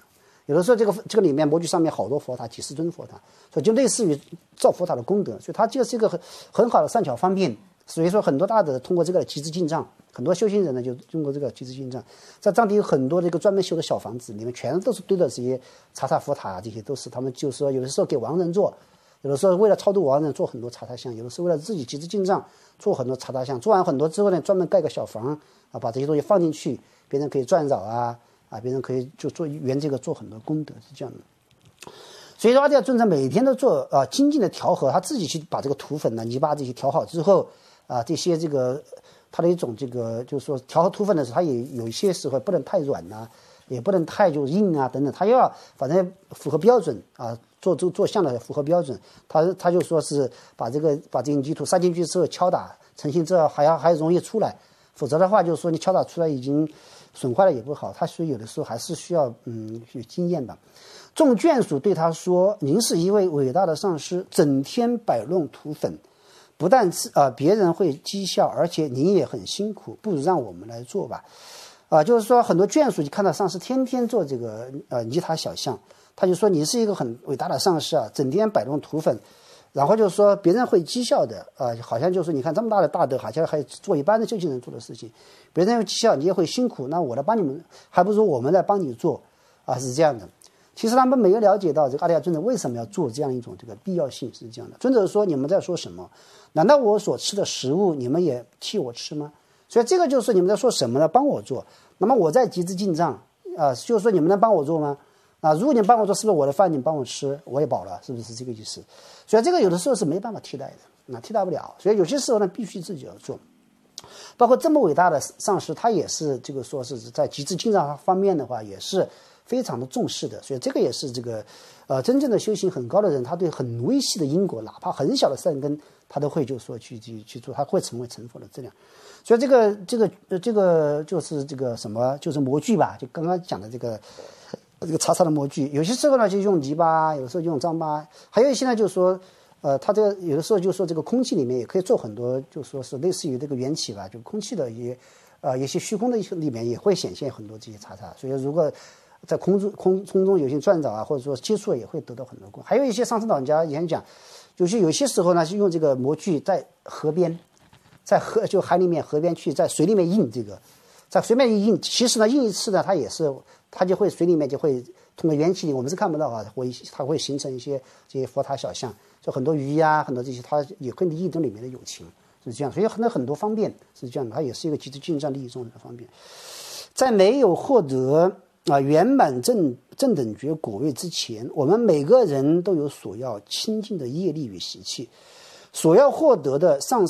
有的时候这个里面模具上面好多佛塔，几十尊佛塔，所以就类似于造佛塔的功德，所以它就是一个很好的善巧方便。所以说很多大德通过这个集资进账，很多修行人呢就通过这个集资进账，在藏地有很多这个专门修的小房子，里面全都是堆的这些茶塔佛塔，这些都是他们就是说有的时候给亡人做，有的时候为了超度亡人做很多茶塔像，有的是为了自己集资进账做很多茶塔像，做完很多之后呢，专门盖个小房啊，把这些东西放进去，别人可以转扰啊，别人可以就做圆这个做很多功德，是这样的。所以说阿底峡尊者每天都做精进的调和，他自己去把这个土粉泥巴这些调好之后这些这个他的一种这个就是说调和土粉的时候，他也有一些时候不能太软也不能太就硬等等，他要反正符合标准做像的符合标准，他就说是把这个基土塞进去之后敲打成型之后还容易出来，否则的话就是说你敲打出来已经损坏了也不好，他所以有的时候还是需要有经验的。众眷属对他说：“您是一位伟大的上师，整天摆弄土粉，不但别人会讥笑，而且您也很辛苦，不如让我们来做吧。”就是说很多眷属就看到上师天天做这个泥塔小像，他就说你是一个很伟大的上师整天摆弄土粉，然后就是说别人会讥笑的好像就是说你看这么大的大德，好像还做一般的修行人做的事情，别人会讥笑，你也会辛苦，那我来帮你们，还不如我们来帮你做是这样的。其实他们没有了解到这个阿底峡尊者为什么要做这样一种这个必要性是这样的。尊者说：“你们在说什么？难道我所吃的食物你们也替我吃吗？”所以这个就是你们在说什么呢？帮我做。那么我在集资进账就是说你们能帮我做吗？如果你帮我做，是不是我的饭你帮我吃，我也饱了，是不是这个意思？所以这个有的时候是没办法替代的，替代不了。所以有些时候呢，必须自己要做。包括这么伟大的上师，他也是这个说是在集资进账方面的话，也是非常的重视的。所以这个也是这个真正的修行很高的人，他对很微细的因果，哪怕很小的善根，他都会就是说去做，他会成为成佛的质量。所以这个就是这个什么，就是模具吧，就刚刚讲的这个茶的模具，有些时候呢就用泥巴，有的时候用脏巴，还有一些呢就是说它这个有的时候就说这个空气里面也可以做很多，就说是类似于这个缘起吧，就空气的一些虚空的里面也会显现很多这些茶，所以如果在空中有些转找或者说接触也会得到很多功。还有一些上师老人家演讲，就是有些时候呢是用这个模具在河边，在就海里面河边去在水里面印这个，在水面一印，其实呢印一次呢它就会水里面就会通过缘起力，我们是看不到它会形成一些这些佛塔小像，就很多鱼很多这些它也会印证里面的友情，是这样。所以很多方面是这样的，它也是一个集资进账利益众生的方面。在没有获得圆满正等觉果位之前，我们每个人都有所要亲近的业力与习气，所要获得的上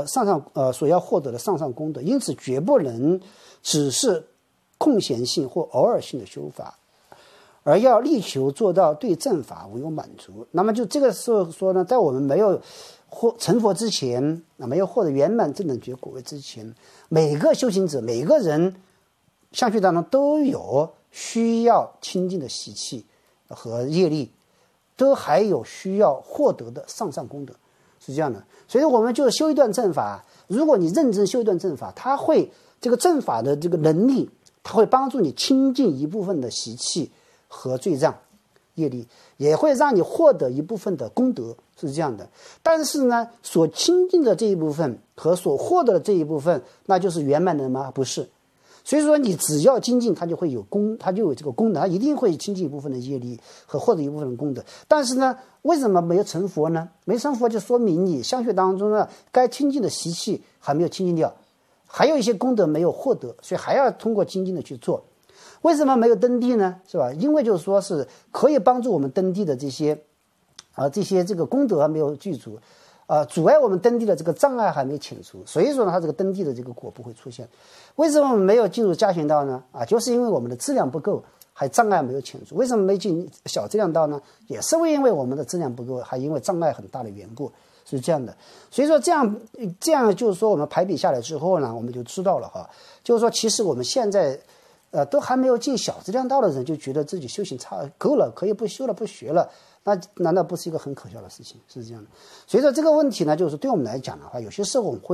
功德，因此绝不能只是空闲性或偶尔性的修法，而要力求做到对正法无有满足。那么就这个时候说呢，在我们没有成佛之前，没有获得圆满正等觉果位之前，每个修行者每个人相续当中都有需要亲近的习气和业力，都还有需要获得的上功德，是这样的。所以我们就修一段正法，如果你认真修一段正法，它会这个正法的这个能力，它会帮助你清净一部分的习气和罪障业力，也会让你获得一部分的功德，是这样的。但是呢，所清净的这一部分和所获得的这一部分，那就是圆满的吗？不是。所以说你只要精进，它就有这个功能，它一定会清净一部分的业力和获得一部分的功德。但是呢，为什么没有成佛呢？没成佛就说明你相续当中呢，该清净的习气还没有清净掉，还有一些功德没有获得，所以还要通过精进的去做。为什么没有登地呢？是吧？因为就是说是可以帮助我们登地的这些这个功德还没有具足，阻碍我们登地的这个障碍还没遣除，所以说呢，它这个登地的这个果不会出现。为什么我们没有进入加行道呢？就是因为我们的质量不够，还障碍没有遣除。为什么没进小质量道呢？也是因为我们的质量不够，还因为障碍很大的缘故，是这样的。所以说这样就是说我们排比下来之后呢，我们就知道了就是说其实我们现在都还没有进小质量道的人，就觉得自己修行够了，可以不修了，不学了，那难道不是一个很可笑的事情？是这样的。所以说这个问题呢，就是对我们来讲的话，有些时候我们会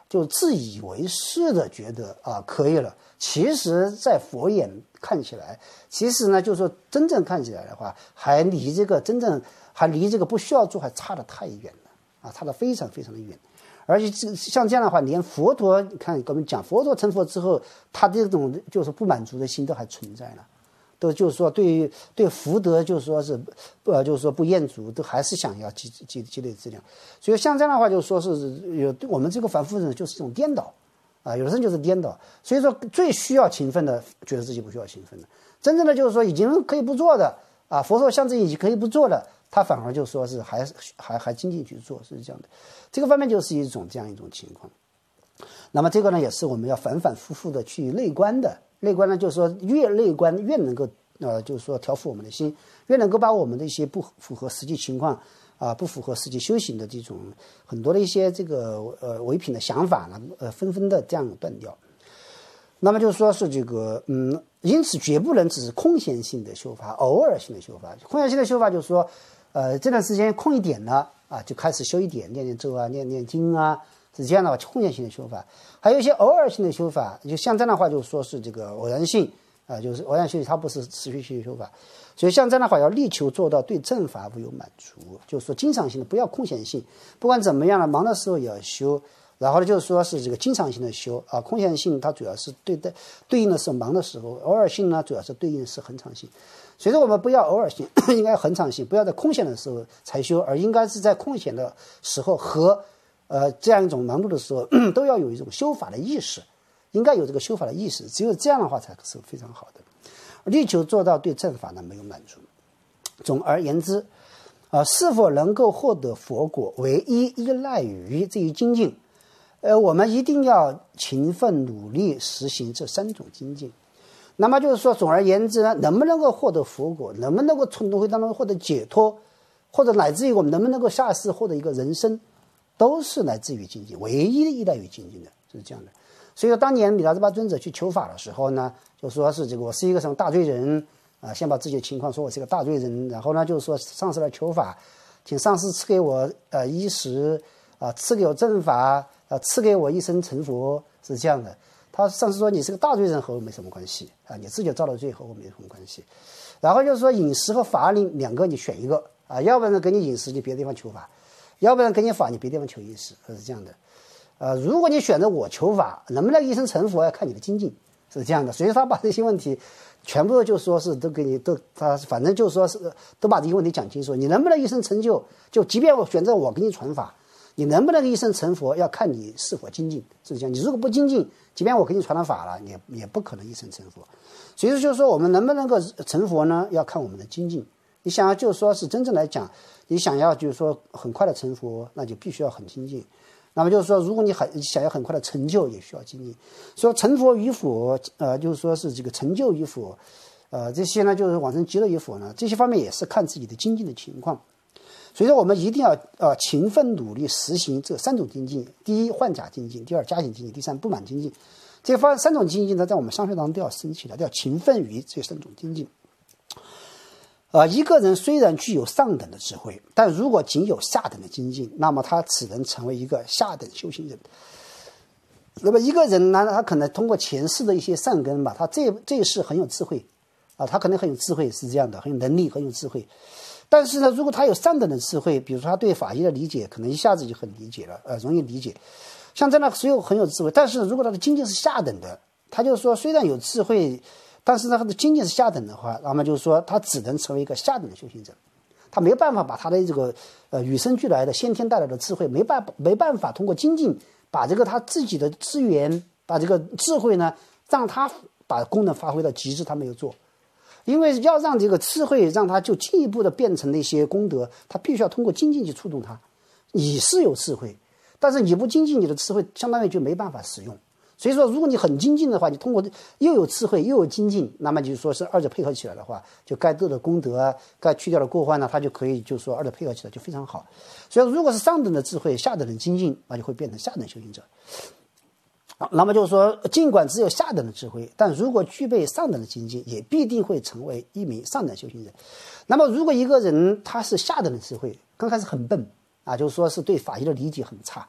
就自以为是的觉得可以了。其实在佛眼看起来，其实呢就是说真正看起来的话，还离这个不需要做还差得太远了差得非常非常的远。而且像这样的话，连佛陀看跟我们讲，佛陀成佛之后，他这种就是不满足的心都还存在了，都就是说对福德就是说是就是说不厌足，都还是想要积累资粮。所以像这样的话，就是说是有我们这个凡夫人就是这种颠倒有的人就是颠倒。所以说最需要勤奋的觉得自己不需要勤奋的，真正的就是说已经可以不做的佛陀像自己已经可以不做的，他反而就说是还精进去做，是这样的。这个方面就是这样一种情况。那么这个呢，也是我们要反反复复的去内观的。内观呢，就是说越内观越能够就是说调伏我们的心，越能够把我们的一些不符合实际情况不符合实际修行的这种很多的一些这个违品的想法呢纷纷的这样断掉。那么就是说是这个因此绝不能只是空闲性的修法，偶尔性的修法。空闲性的修法就是说这段时间空一点了就开始修一点，念念咒念念经是这样的话，空闲性的修法。还有一些偶尔性的修法，就像这样的话，就是说是这个偶然性就是偶然性，它不是持续性的修法。所以像这样的话，要力求做到对正法无有满足，就是说经常性的，不要空闲性。不管怎么样了，忙的时候也要修，然后呢，就是说是这个经常性的修空闲性它主要是对应的是忙的时候，偶尔性呢主要是对应的是恒常性。所以说我们不要偶尔性，应该恒常性，不要在空闲的时候才修，而应该是在空闲的时候和这样一种忙碌的时候都要有一种修法的意识，应该有这个修法的意识，只有这样的话才是非常好的。力求做到对正法呢没有满足。总而言之是否能够获得佛果，唯一依赖于这一精进。我们一定要勤奋努力实行这3种精进。那么就是说，总而言之呢，能不能够获得佛果，能不能够从轮回当中获得解脱，或者乃至于我们能不能够下世获得一个人生，都是来自于精进，唯一依赖于精进的，是这样的。所以说当年米拉兹巴尊者去求法的时候呢，就说是这个我是一个什么大罪人先把自己的情况说我是一个大罪人，然后呢就是说上师来求法，请上师赐给我衣食赐给我正法赐给我一生成佛，是这样的。他上师说你是个大罪人和我没什么关系你自己造了罪和我没什么关系。然后就是说饮食和法领2个你选一个要不然给你饮食你别的地方求法，要不然给你法你别的地方求衣食，是这样的。如果你选择我求法，能不能一生成佛要看你的精进，是这样的。所以他把这些问题全部就说是都给你他反正就说是都把这些问题讲清楚。你能不能一生成就，就即便我选择我给你传法，你能不能一生成佛要看你是否精进，是这样。你如果不精进，即便我给你传了法了，也不可能一生成佛。所以就是说我们能不能够成佛呢，要看我们的精进。你想要就是说是真正来讲，你想要就是说很快的成佛，那就必须要很精进。那么就是说如果你想要很快的成就，也需要精进。说成佛与否就是说是这个成就与否这些呢就是往生极乐与否呢，这些方面也是看自己的精进的情况。所以说我们一定要勤奋努力实行这3种精进。第一换甲精进，第二加行精进，第三不满精进。这3种精进呢在我们商学当中都要升起来，都要勤奋于这3种精进。一个人虽然具有上等的智慧，但如果仅有下等的精进，那么他只能成为一个下等修行人。那么一个人呢，他可能通过前世的一些善根吧，他这一世很有智慧他可能很有智慧，是这样的，很有能力，很有智慧。但是呢，如果他有上等的智慧，比如说他对法义的理解可能一下子就很理解了容易理解。像这样的所有很有智慧，但是如果他的精进是下等的，他就说虽然有智慧，但是他的精进是下等的话，那么就是说他只能成为一个下等的修行者，他没有办法把他的这个与生俱来的先天带来的智慧没办法通过精进把这个他自己的资源，把这个智慧呢让他把功能发挥到极致，他没有做。因为要让这个智慧让他就进一步的变成那些功德，他必须要通过精进去触动他。你是有智慧，但是你不精进，你的智慧相当于就没办法使用。所以说如果你很精进的话，你通过又有智慧又有精进，那么就是说是二者配合起来的话，就该得的功德该去掉的过患呢，它就可以就是说二者配合起来就非常好。所以如果是上等的智慧下等的精进，那就会变成下等修行者。那么就是说尽管只有下等的智慧，但如果具备上等的精进，也必定会成为一名上等修行人。那么如果一个人他是下等的智慧，刚开始很笨就是说是对法义的理解很差，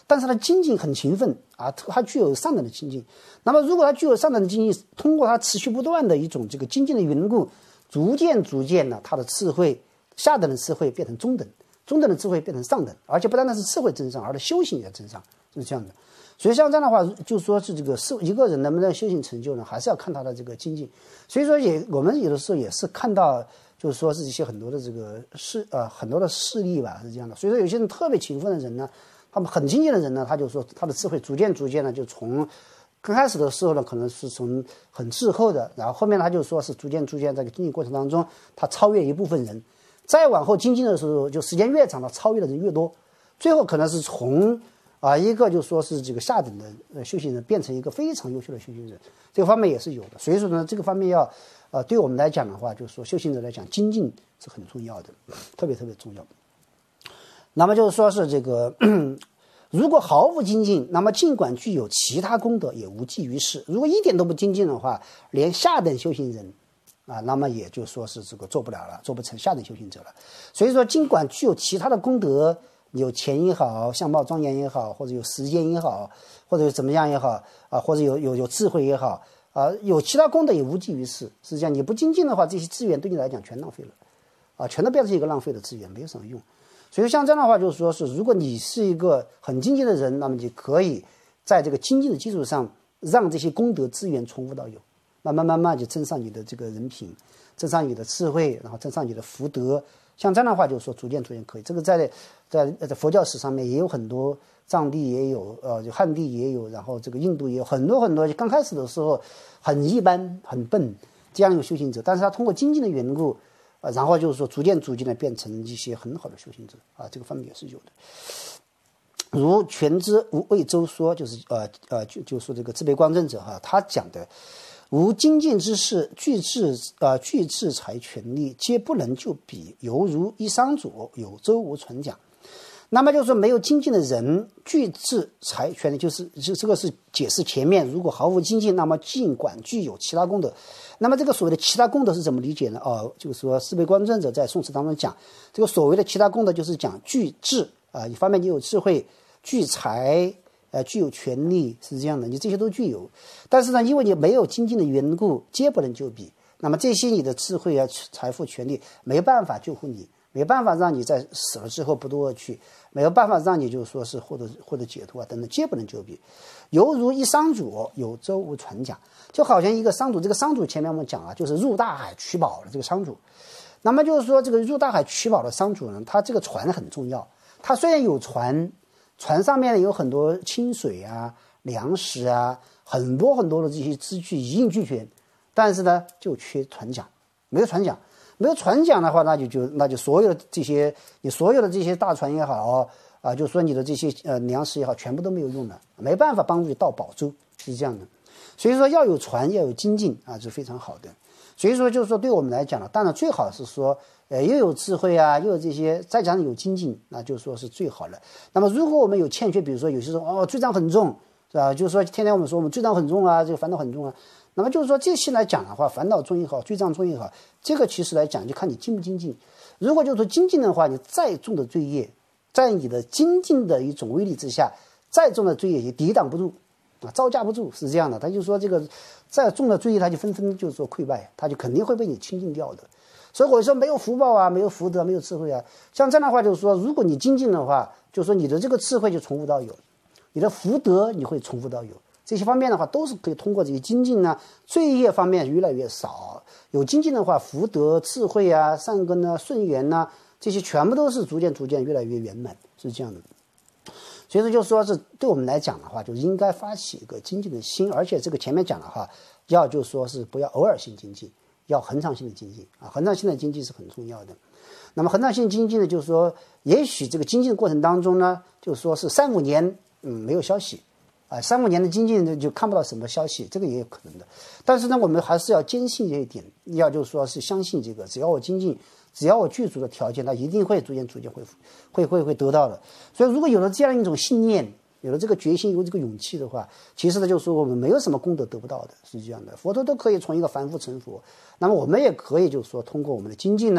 但是他精进很勤奋啊，他具有上等的精进。那么如果他具有上等的精进，通过他持续不断的一种这个精进的缘故，逐渐呢，他的智慧下等的智慧变成中等，中等的智慧变成上等，而且不单单是智慧增上，而且修行也增上，是这样的。所以像这样的话，就说是这个一个人能不能修行成就呢，还是要看他的这个精进。所以说我们有的时候也是看到，就是说是一些很多的这个很多的事例吧，是这样的。所以说有些人特别勤奋的人呢，他们很精进的人呢，他就说他的智慧逐渐呢，就从刚开始的时候呢，可能是从很滞后的，然后后面他就说是逐渐这个精进过程当中，他超越一部分人，再往后精进的时候，就时间越长，他超越的人越多，最后可能是从一个就说是这个下等的修行人变成一个非常优秀的修行人，这个方面也是有的。所以说呢，这个方面要对我们来讲的话，就是说修行者来讲，精进是很重要的，特别重要。那么就是说是这个如果毫无精进，那么尽管具有其他功德，也无济于事。如果一点都不精进的话，连下等修行人那么也就说是这个做不了了，做不成下等修行者了。所以说，尽管具有其他的功德，有钱也好，相貌庄严也好，或者有时间也好，或者有怎么样也好或者有智慧也好有其他功德也无济于事。实际上你不精进的话，这些资源对你来讲全浪费了全都变成一个浪费的资源，没有什么用。所以像这样的话，就是说是如果你是一个很精进的人，那么就可以在这个精进的基础上，让这些功德资源重复到有，慢慢就增上你的这个人品，增上你的智慧，然后增上你的福德。像这样的话，就是说逐渐可以。这个在佛教史上面也有很多，藏地也有就汉地也有，然后这个印度也有很多刚开始的时候很一般很笨这样一个修行者，但是他通过精进的缘故然后就是说逐渐的变成一些很好的修行者这个方面也是有的。如全知无畏周说，就是就说这个自卑光正者他讲的无精进之事，具智财权力，皆不能就比，犹如一商主，有周无传讲。那么就是说没有精进的人，具智财权力，就这个是解释前面，如果毫无精进，那么尽管具有其他功德。那么这个所谓的其他功德是怎么理解呢？就是说自卑光正者在宋词当中讲，这个所谓的其他功德就是讲具智一方面你有智慧，具财具有权力，是这样的，你这些都具有，但是呢，因为你没有精进的缘故，皆不能救彼。那么这些你的智慧财富、权力没办法救护你，没办法让你在死了之后不堕恶趣，没有办法让你就是说是获得解脱等等，皆不能救彼。犹如一商主，有周无传讲，就好像一个商主，这个商主前面我们讲就是入大海取宝的这个商主。那么就是说这个入大海取宝的商主呢，他这个船很重要，他虽然有船上面有很多清水粮食很多的这些资具一应俱全，但是呢就缺船桨，没有船桨的话，那就所有的这些你所有的这些大船也好就说你的这些粮食也好，全部都没有用的，没办法帮助你到宝州，是这样的。所以说要有船，要有精进是非常好的。所以说就是说对我们来讲当然最好是说又有智慧又有这些，再加上有精进，那就说是最好了。那么如果我们有欠缺，比如说有些人罪障很重，是吧？就是说天天我们说我们罪障很重这个烦恼很重那么就是说这些来讲的话，烦恼重也好，罪障重也好，这个其实来讲就看你精不精进。如果就是说精进的话，你再重的罪业，在你的精进的一种威力之下，再重的罪业也抵挡不住招架不住，是这样的。他就说这个再重的罪业，他就纷纷就是说溃败，他就肯定会被你清净掉的。所以我说没有福报没有福德，没有智慧像这样的话就是说，如果你精进的话，就是说你的这个智慧就重复到有，你的福德你会重复到有，这些方面的话都是可以通过这些精进罪业方面越来越少。有精进的话，福德、智慧善根顺缘这些全部都是逐渐越来越圆满，是这样的。所以说就是说是对我们来讲的话，就应该发起一个精进的心，而且这个前面讲的话，要就是说是不要偶尔性精进，要恒常性的精进恒常性的精进是很重要的。那么恒常性精进呢，就是说也许这个精进的过程当中呢，就是说是3-5年没有消息3-5年的精进就看不到什么消息，这个也有可能的。但是呢，我们还是要坚信这一点，要就是说是相信这个，只要我精进，只要我具足的条件，它一定会逐渐会得到的。所以如果有了这样一种信念，有了这个决心，有这个勇气的话，其实呢就是说我们没有什么功德得不到的，是这样的。佛陀都可以从一个凡夫成佛，那么我们也可以就是说通过我们的精进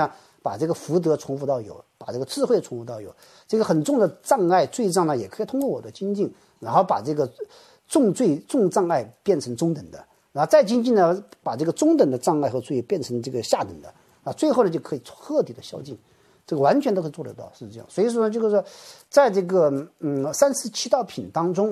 把这个福德重复到有，把这个智慧重复到有，这个很重的障碍罪障呢，也可以通过我的精进，然后把这个重罪重障碍变成中等的，然后再精进呢，把这个中等的障碍和罪变成这个下等的啊，最后呢就可以彻底的消尽，这个完全都可以做得到，是这样。所以说呢，就是说，在这个37道品当中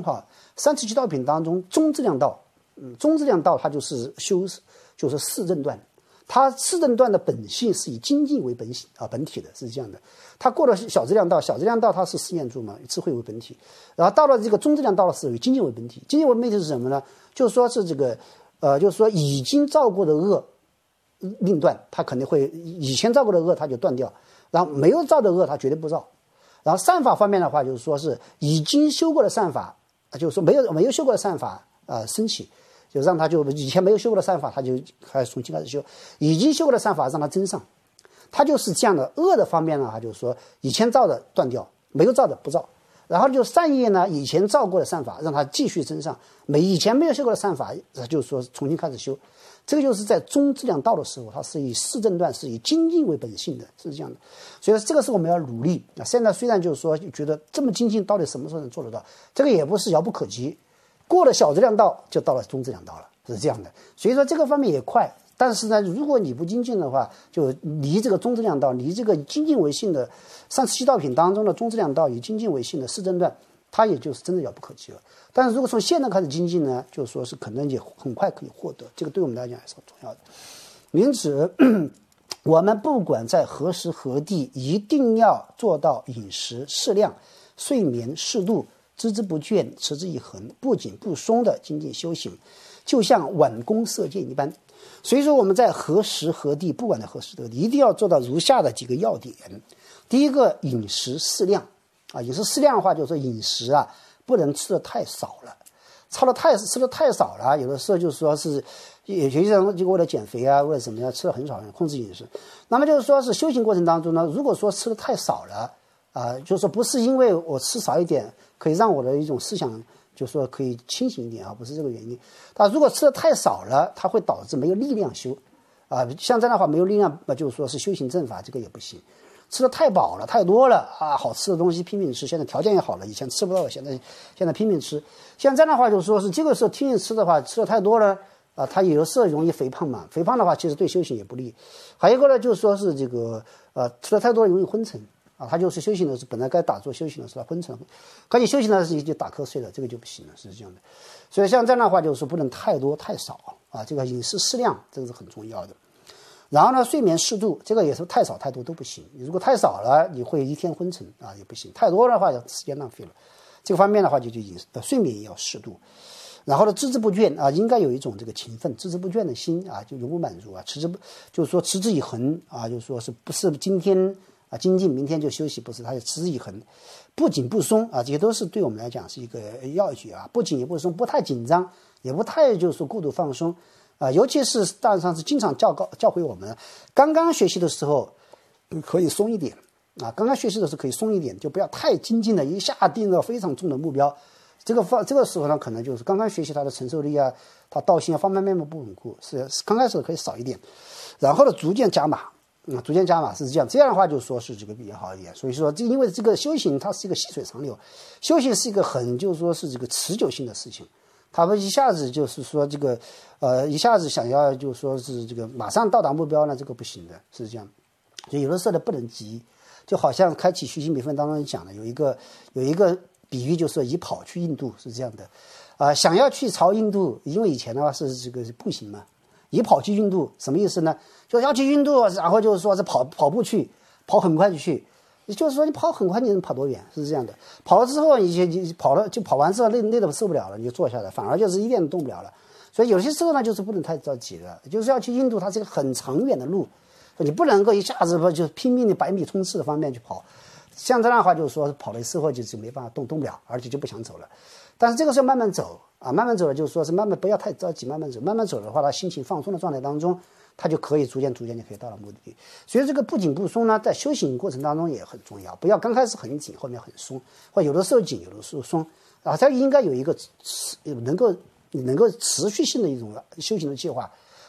37道品当中，中质量道，中质量道它就是就是四正断。它四正断的本性是以精进为本体的，是这样的。它过了小质量道，小质量道它是四念住嘛，以智慧为本体。然后到了这个中质量道的时候，以精进为本体。精进为本体是什么呢？就是说是这个就是说已经造过的恶另断，它肯定会以前造过的恶它就断掉，然后没有造的恶它绝对不造。然后善法方面的话，就是说是已经修过的善法，就是说没有修过的善法升起。就让他就以前没有修过的善法，他就开始重新开始修；已经修过的善法让他增上，他就是这样的。恶的方面呢，就是说以前造的断掉，没有造的不造。然后就善业呢，以前造过的善法让他继续增上，以前没有修过的善法，就是说重新开始修。这个就是在中质量道的时候，它是以四正断是以精进为本性的，是这样的。所以这个是我们要努力。现在虽然就是说觉得这么精进，到底什么时候能做得到？这个也不是遥不可及。过了小质量道就到了中质量道了，是这样的。所以说这个方面也快，但是呢，如果你不精进的话，就离这个中质量道，离这个精进为性的37道品当中的中质量道以精进为性的四正断，它也就是真的遥不可及了。但是如果从现在开始精进呢，就是说是可能也很快可以获得，这个对我们来讲还是很重要的。因此我们不管在何时何地，一定要做到饮食适量，睡眠适度，孜孜不倦，持之以恒，不紧不松的精进修行，就像挽弓射箭一般。所以说我们在何时何地，不管在何时何地，一定要做到如下的几个要点。第一个，饮食适量饮食适量的话，就是说饮食不能吃的太少了，吃的太少了，有的时候就是说是有些人就为了减肥为了怎么样，吃的很少，控制饮食。那么就是说是修行过程当中呢，如果说吃的太少了就是说不是因为我吃少一点可以让我的一种思想就是说可以清醒一点不是这个原因。但如果吃的太少了，它会导致没有力量修像这样的话没有力量就是说是修行正法，这个也不行。吃的太饱了，太多了好吃的东西拼命吃，现在条件也好了，以前吃不到，现在拼命吃。像这样的话就是说是这个时候拼命吃的话，吃的太多了它有的时候容易肥胖嘛，肥胖的话其实对修行也不利。还有一个呢，就是说是这个吃的太多容易昏沉他就是修行的时候本来该打坐修行的时候昏沉，赶紧休息的时候就打瞌睡了，这个就不行了，是这样的。所以像这样的话就是说不能太多太少这个饮食适量，这个是很重要的。然后呢，睡眠适度，这个也是太少太多都不行。你如果太少了，你会一天昏沉也不行；太多的话，时间浪费了。这个方面的话，就饮食睡眠也要适度。然后呢，孜孜不倦应该有一种这个勤奋、孜孜不倦的心就永不满足就是说持之以恒就是说是不是今天精进，明天就休息，不是，它是持之以恒，不紧不松这些都是对我们来讲是一个要诀不紧也不松，不太紧张，也不太就是说过度放松尤其是大上是经常教诲我们，刚刚学习的时候可以松一点刚刚学习的时候可以松一点，就不要太精进的一下定了非常重的目标。这个时候呢，可能就是刚刚学习他的承受力他道心方方面面不稳固，是刚开始可以少一点，然后呢逐渐加码是这样的话就说是这个比较好一点。所以说因为这个修行它是一个细水长流，修行是一个很就是说是这个持久性的事情，他们一下子就是说这个一下子想要就是说是这个马上到达目标呢，这个不行的，是这样。所以有的时候呢不能急，就好像开启虚心培训当中讲的有一个比喻，就是以跑去印度，是这样的想要去朝印度，因为以前的话是这个步行嘛，以跑去印度什么意思呢？就是要去印度，然后就是说是跑步去，跑很快就去，就是说你跑很快你能跑多远，是这样的。跑了之后你跑完之后累得受不了了，你就坐下来，反而就是一点动不了了。所以有些时候呢就是不能太着急了，就是要去印度，它是一个很长远的路，你不能够一下子就拼命的100米冲刺的方面去跑。像这样的话就是说跑了之后就是没办法动不了，而且就不想走了。但是这个时候慢慢走慢慢走了，就是说是慢慢不要太着急，慢慢走，慢慢走的话，他心情放松的状态当中，他就可以逐渐就可以到了目的地。所以这个不紧不松呢，在修行过程当中也很重要，不要刚开始很紧，后面很松，或有的时候紧，有的时候松它应该有一个能够持续性的一种修行的计划。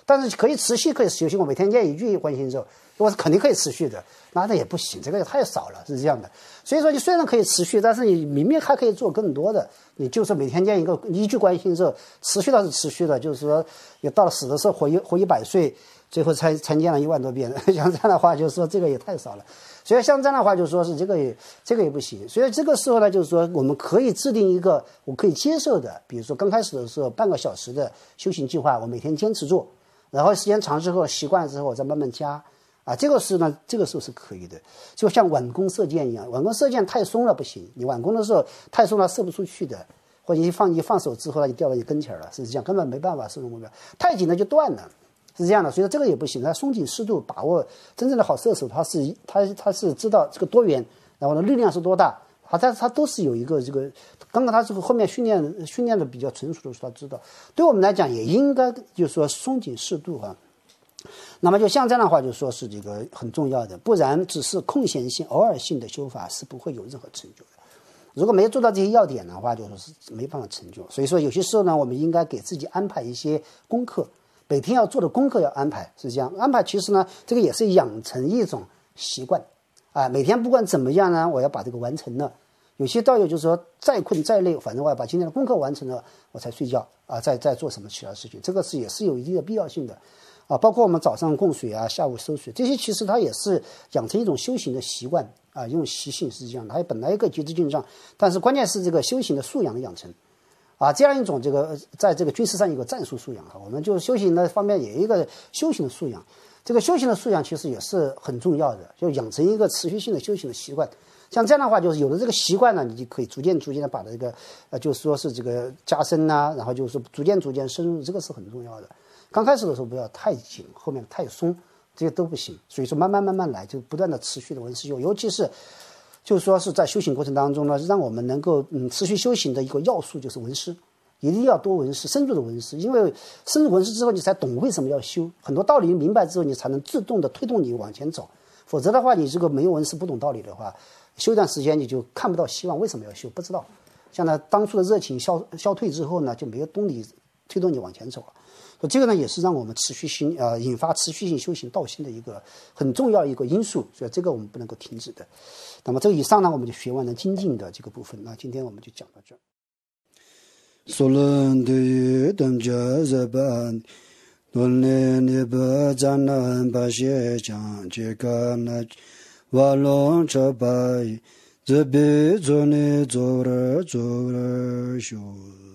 但是可以持续可以修行，我每天念一句观心咒，我是肯定可以持续的，那也不行，这个也太少了，是这样的。所以说你虽然可以持续，但是你明明还可以做更多的，你就是每天念一句观心咒，持续倒是持续的，就是说也到了死的时候活100岁，最后才念了1万多遍，像这样的话，就是说这个也太少了。所以像这样的话，就说是这个也不行。所以这个时候呢，就是说我们可以制定一个我可以接受的，比如说刚开始的时候半个小时的修行计划，我每天坚持做，然后时间长之后习惯之后我再慢慢加啊。这个时候是可以的，就像挽弓射箭一样，挽弓射箭太松了不行，你挽弓的时候太松了射不出去的，或者一放手之后呢，就掉到你跟前了，是这样，根本没办法射中目标，太紧了就断了。是这样的，所以说这个也不行。他松紧适度，把握真正的好射手，他是知道这个多远，然后呢力量是多大，他都是有一个这个。刚刚他这个后面训练的比较成熟的时候，他知道。对我们来讲也应该就是说松紧适度哈。那么就像这样的话，就说是这个很重要的，不然只是空闲性、偶尔性的修法是不会有任何成就的。如果没做到这些要点的话，就说是没办法成就。所以说有些时候呢，我们应该给自己安排一些功课。每天要做的功课要安排，是这样安排。其实呢，这个也是养成一种习惯啊。每天不管怎么样呢，我要把这个完成了。有些道友就是说，再困再累，反正我要把今天的功课完成了，我才睡觉啊，再做什么其他事情。这个也是有一定的必要性的啊。包括我们早上供水啊，下午收水，这些其实它也是养成一种修行的习惯啊，一种习性是这样的。它本来一个极致进账，但是关键是这个修行的素养的养成。啊，这样一种这个在这个军事上有个战术素养哈，我们就修行的方面也有一个修行的素养。这个修行的素养其实也是很重要的，就养成一个持续性的修行的习惯。像这样的话，就是有了这个习惯呢，你就可以逐渐的把这个就是说是这个加深呐，然后就是逐渐深入，这个是很重要的。刚开始的时候不要太紧，后面太松，这些都不行。所以说慢慢来，就不断的持续的闻思修，尤其是。就是说是在修行过程当中呢，让我们能够持续修行的一个要素就是闻思，一定要多闻思，深入的闻思，因为深入闻思之后，你才懂为什么要修，很多道理明白之后，你才能自动的推动你往前走。否则的话，你这个没有闻思、不懂道理的话，修一段时间你就看不到希望，为什么要修？不知道。像他当初的热情消退之后呢，就没有动力推动你往前走了。所以这个呢，也是让我们持续性引发持续性修行道心的一个很重要一个因素。所以这个我们不能够停止的。那么这个以上呢，我们就学完了精进的这个部分。那今天我们就讲到这儿。索伦的等着日本，伦理的不咱能把些讲这个那瓦隆这白，这边做呢做了修。